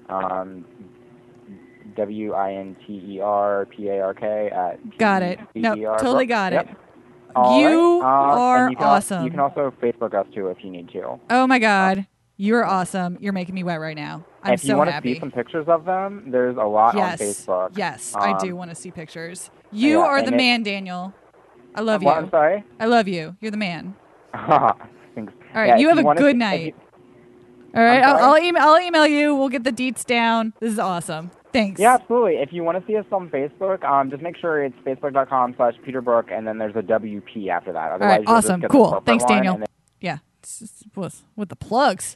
WINTERPARK Got it. No, totally got it. All You right. are and awesome. You can also Facebook us too if you need to. Oh my God. You're awesome. You're making me wet right now. I'm if you so want happy. to see some pictures of them, there's a lot Yes. on Facebook. Yes, I do Um, want to see pictures. You yeah, are and the it- man, Daniel. I love What? you. I'm sorry? I love you. You're the man. Thanks. All right, Yeah, you if have a wanna good see- night. All right, I'm I'll sorry? I'll email you. We'll get the deets down. This is awesome. Thanks. Yeah, absolutely. If you want to see us on Facebook, just make sure it's facebook.com/Peterbrook, and then there's a WP after that. All Otherwise, right, you'll just awesome. get the Cool. corporate Thanks, one, Daniel. and then- Yeah, with the plugs.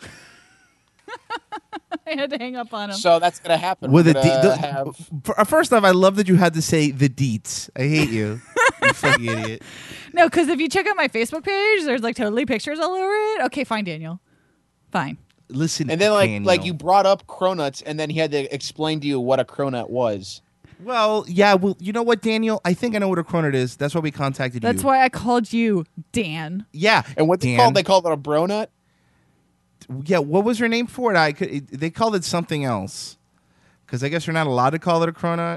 I had to hang up on him. So that's gonna happen. With We're a gonna have- First off, I love that you had to say the deets. I hate you. You fucking idiot. No, because if you check out my Facebook page, there's like totally pictures all over it. Okay, fine, Daniel. Fine. Listen, and then like Daniel. you brought up cronuts, and then he had to explain to you what a cronut was. Well, yeah. Well, you know what, Daniel? I think I know what a cronut is. That's why we contacted you. That's why I called you Dan. Yeah. And what's it called? They called it a bronut. Yeah. What was her name for it? They called it something else. Because I guess you're not allowed to call it a cronut.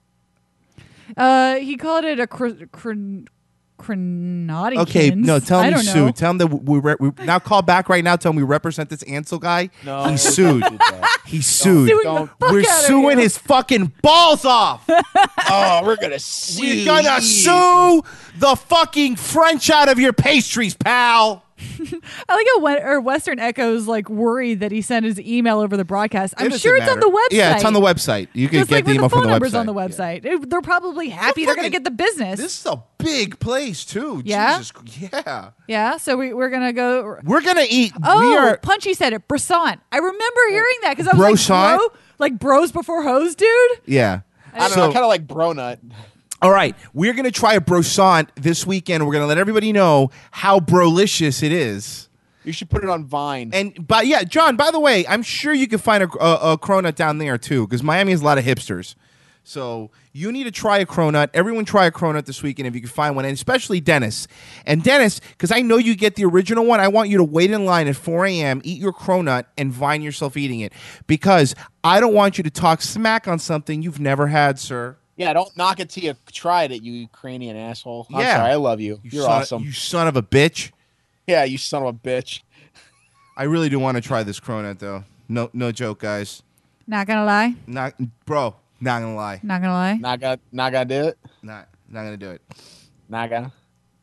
He called it a Cronautikins. Okay, no, tell I him don't he know. sued. Tell him that we now call back right now. Tell him we represent this Ansel guy. No, he sued. He sued. Suing the fuck We're outta suing you. his fucking balls off. Oh, we're gonna sue. We're gonna sue the fucking French out of your pastries, pal. I like how Western Echo's like worried that he sent his email over the broadcast. I'm It sure it's doesn't on the matter. website. Yeah, it's on the website. You can Just get like the with email the phone from the numbers website. on the website. They're probably happy they're going to get the business. This is a big place too. Yeah? Jesus, yeah. Yeah, so we're going to go. We're gonna eat. Oh, we are Punchy said it. Brosant. I remember hearing that because I was Brosant? like, like bros before hoes, dude. Yeah. I don't know. I kind of like Bronut. All right, we're gonna try a brosant this weekend. We're gonna let everybody know how brolicious it is. You should put it on Vine. But yeah, John. By the way, I'm sure you can find a cronut down there too, because Miami has a lot of hipsters. So you need to try a cronut. Everyone try a cronut this weekend if you can find one, and especially Dennis. And Dennis, because I know you get the original one, I want you to wait in line at 4 a.m., eat your cronut, and vine yourself eating it, because I don't want you to talk smack on something you've never had, sir. Yeah, don't knock it till you tried it, you Ukrainian asshole. I'm Yeah. sorry, I love you. You're awesome. You son of a bitch. Yeah, you son of a bitch. I really do want to try this cronut, though. No joke, guys. Not going to lie. Not gonna lie. Not going to lie. Not gonna do it. Not gonna do it. Not gonna.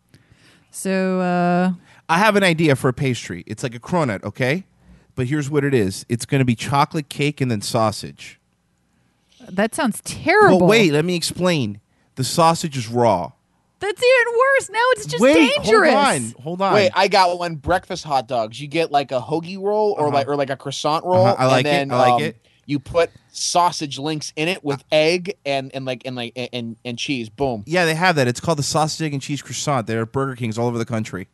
So I have an idea for a pastry. It's like a cronut, okay? But here's what it is. It's going to be chocolate cake and then sausage. that sounds terrible. But wait, let me explain. The sausage is raw. That's even worse. Now it's just Wait, dangerous. Hold on. Wait, I got one. Breakfast hot dogs. You get like a hoagie roll or like a croissant roll. I like and then, it. I like it. You put sausage links in it with egg and cheese. Boom. Yeah, they have that. It's called the sausage, egg, and cheese croissant. They're at Burger Kings all over the country.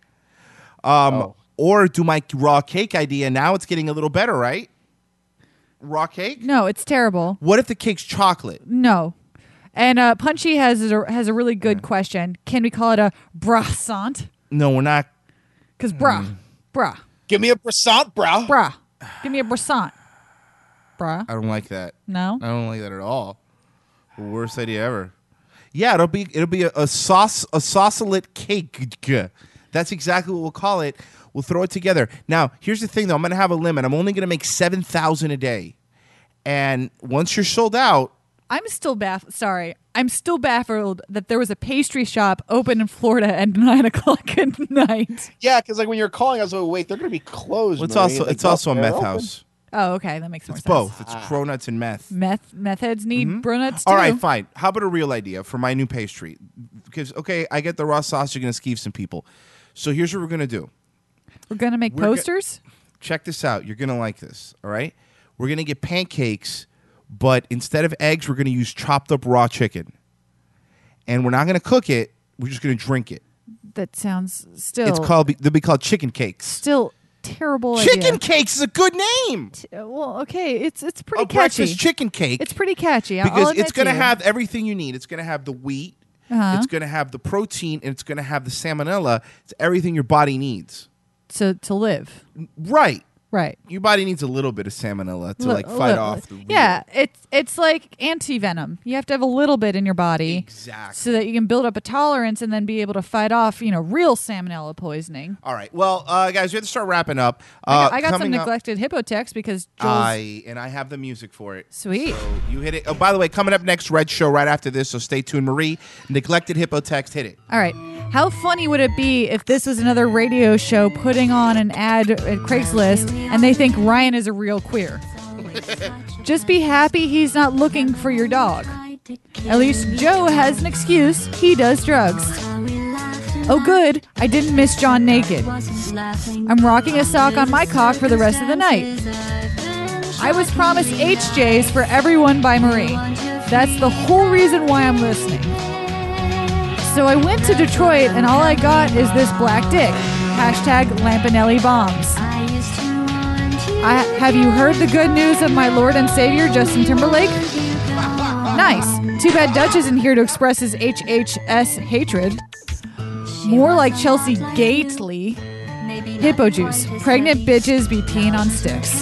Or do my raw cake idea. Now it's getting a little better, right? Raw cake? No, it's terrible. What if the cake's chocolate? No. And Punchy has a really good question. Can we call it a brasant? No, we're not. Because brah. Give me a croissant, brah. Give me a brasant. Brah. I don't like that. No? I don't like that at all. The worst idea ever. Yeah, it'll be a saucelet cake. That's exactly what we'll call it. We'll throw it together. Now, here's the thing, though. I'm going to have a limit. I'm only going to make 7,000 a day. And once you're sold out... I'm still baffled that there was a pastry shop open in Florida at 9 o'clock at night. Yeah, because like when you're calling, I was like, wait, they're going to be closed. Well, it's also a meth house. Oh, okay. That makes more It's sense. both. It's cronuts and meth. Meth heads need brunuts too. All right, fine. How about a real idea for my new pastry? Because, okay, I get the raw sausage. You're going to skeeve some people. So here's what we're going to do. We're going to make posters? Check this out. You're going to like this, all right? We're going to get pancakes, but instead of eggs, we're going to use chopped up raw chicken. And we're not going to cook it. We're just going to drink it. That sounds still... They'll be called chicken cakes. Still terrible Chicken idea. Cakes is a good name. Well, okay. It's pretty A catchy. breakfast chicken cake. It's pretty catchy. I'll Because admit it's going to you. have everything you need. It's going to have the wheat. Uh-huh. It's going to have the protein. And it's going to have the salmonella. It's everything your body needs. To live. Right. Right. Your body needs a little bit of salmonella to fight off the Yeah, it's like anti-venom. You have to have a little bit in your body. Exactly. So that you can build up a tolerance and then be able to fight off, real salmonella poisoning. All right. Well, guys, we have to start wrapping up. I got some coming up- neglected hippotex because Joel's... I have the music for it. Sweet. So you hit it. Oh, by the way, coming up next, Red Show right after this, so stay tuned. Marie, Neglected Hippo Text, hit it. All right. How funny would it be if this was another radio show putting on an ad at Craigslist and they think Ryan is a real queer? Just be happy he's not looking for your dog. At least Joe has an excuse. He does drugs. Oh good, I didn't miss John naked. I'm rocking a sock on my cock for the rest of the night. I was promised HJs for Everyone by Marie. That's the whole reason why I'm listening. So I went to Detroit and all I got is this black dick. Hashtag Lampanelli bombs. Have you heard the good news of my Lord and Savior, Justin Timberlake? Nice. Too bad Dutch isn't here to express his HHS hatred. More like Chelsea Gately. Hippo juice. Pregnant bitches be peeing on sticks.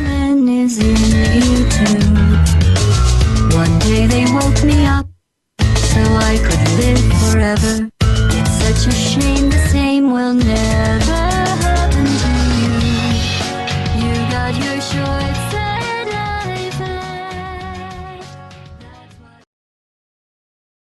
One day they woke me up so I could live forever. It's such a shame the same will never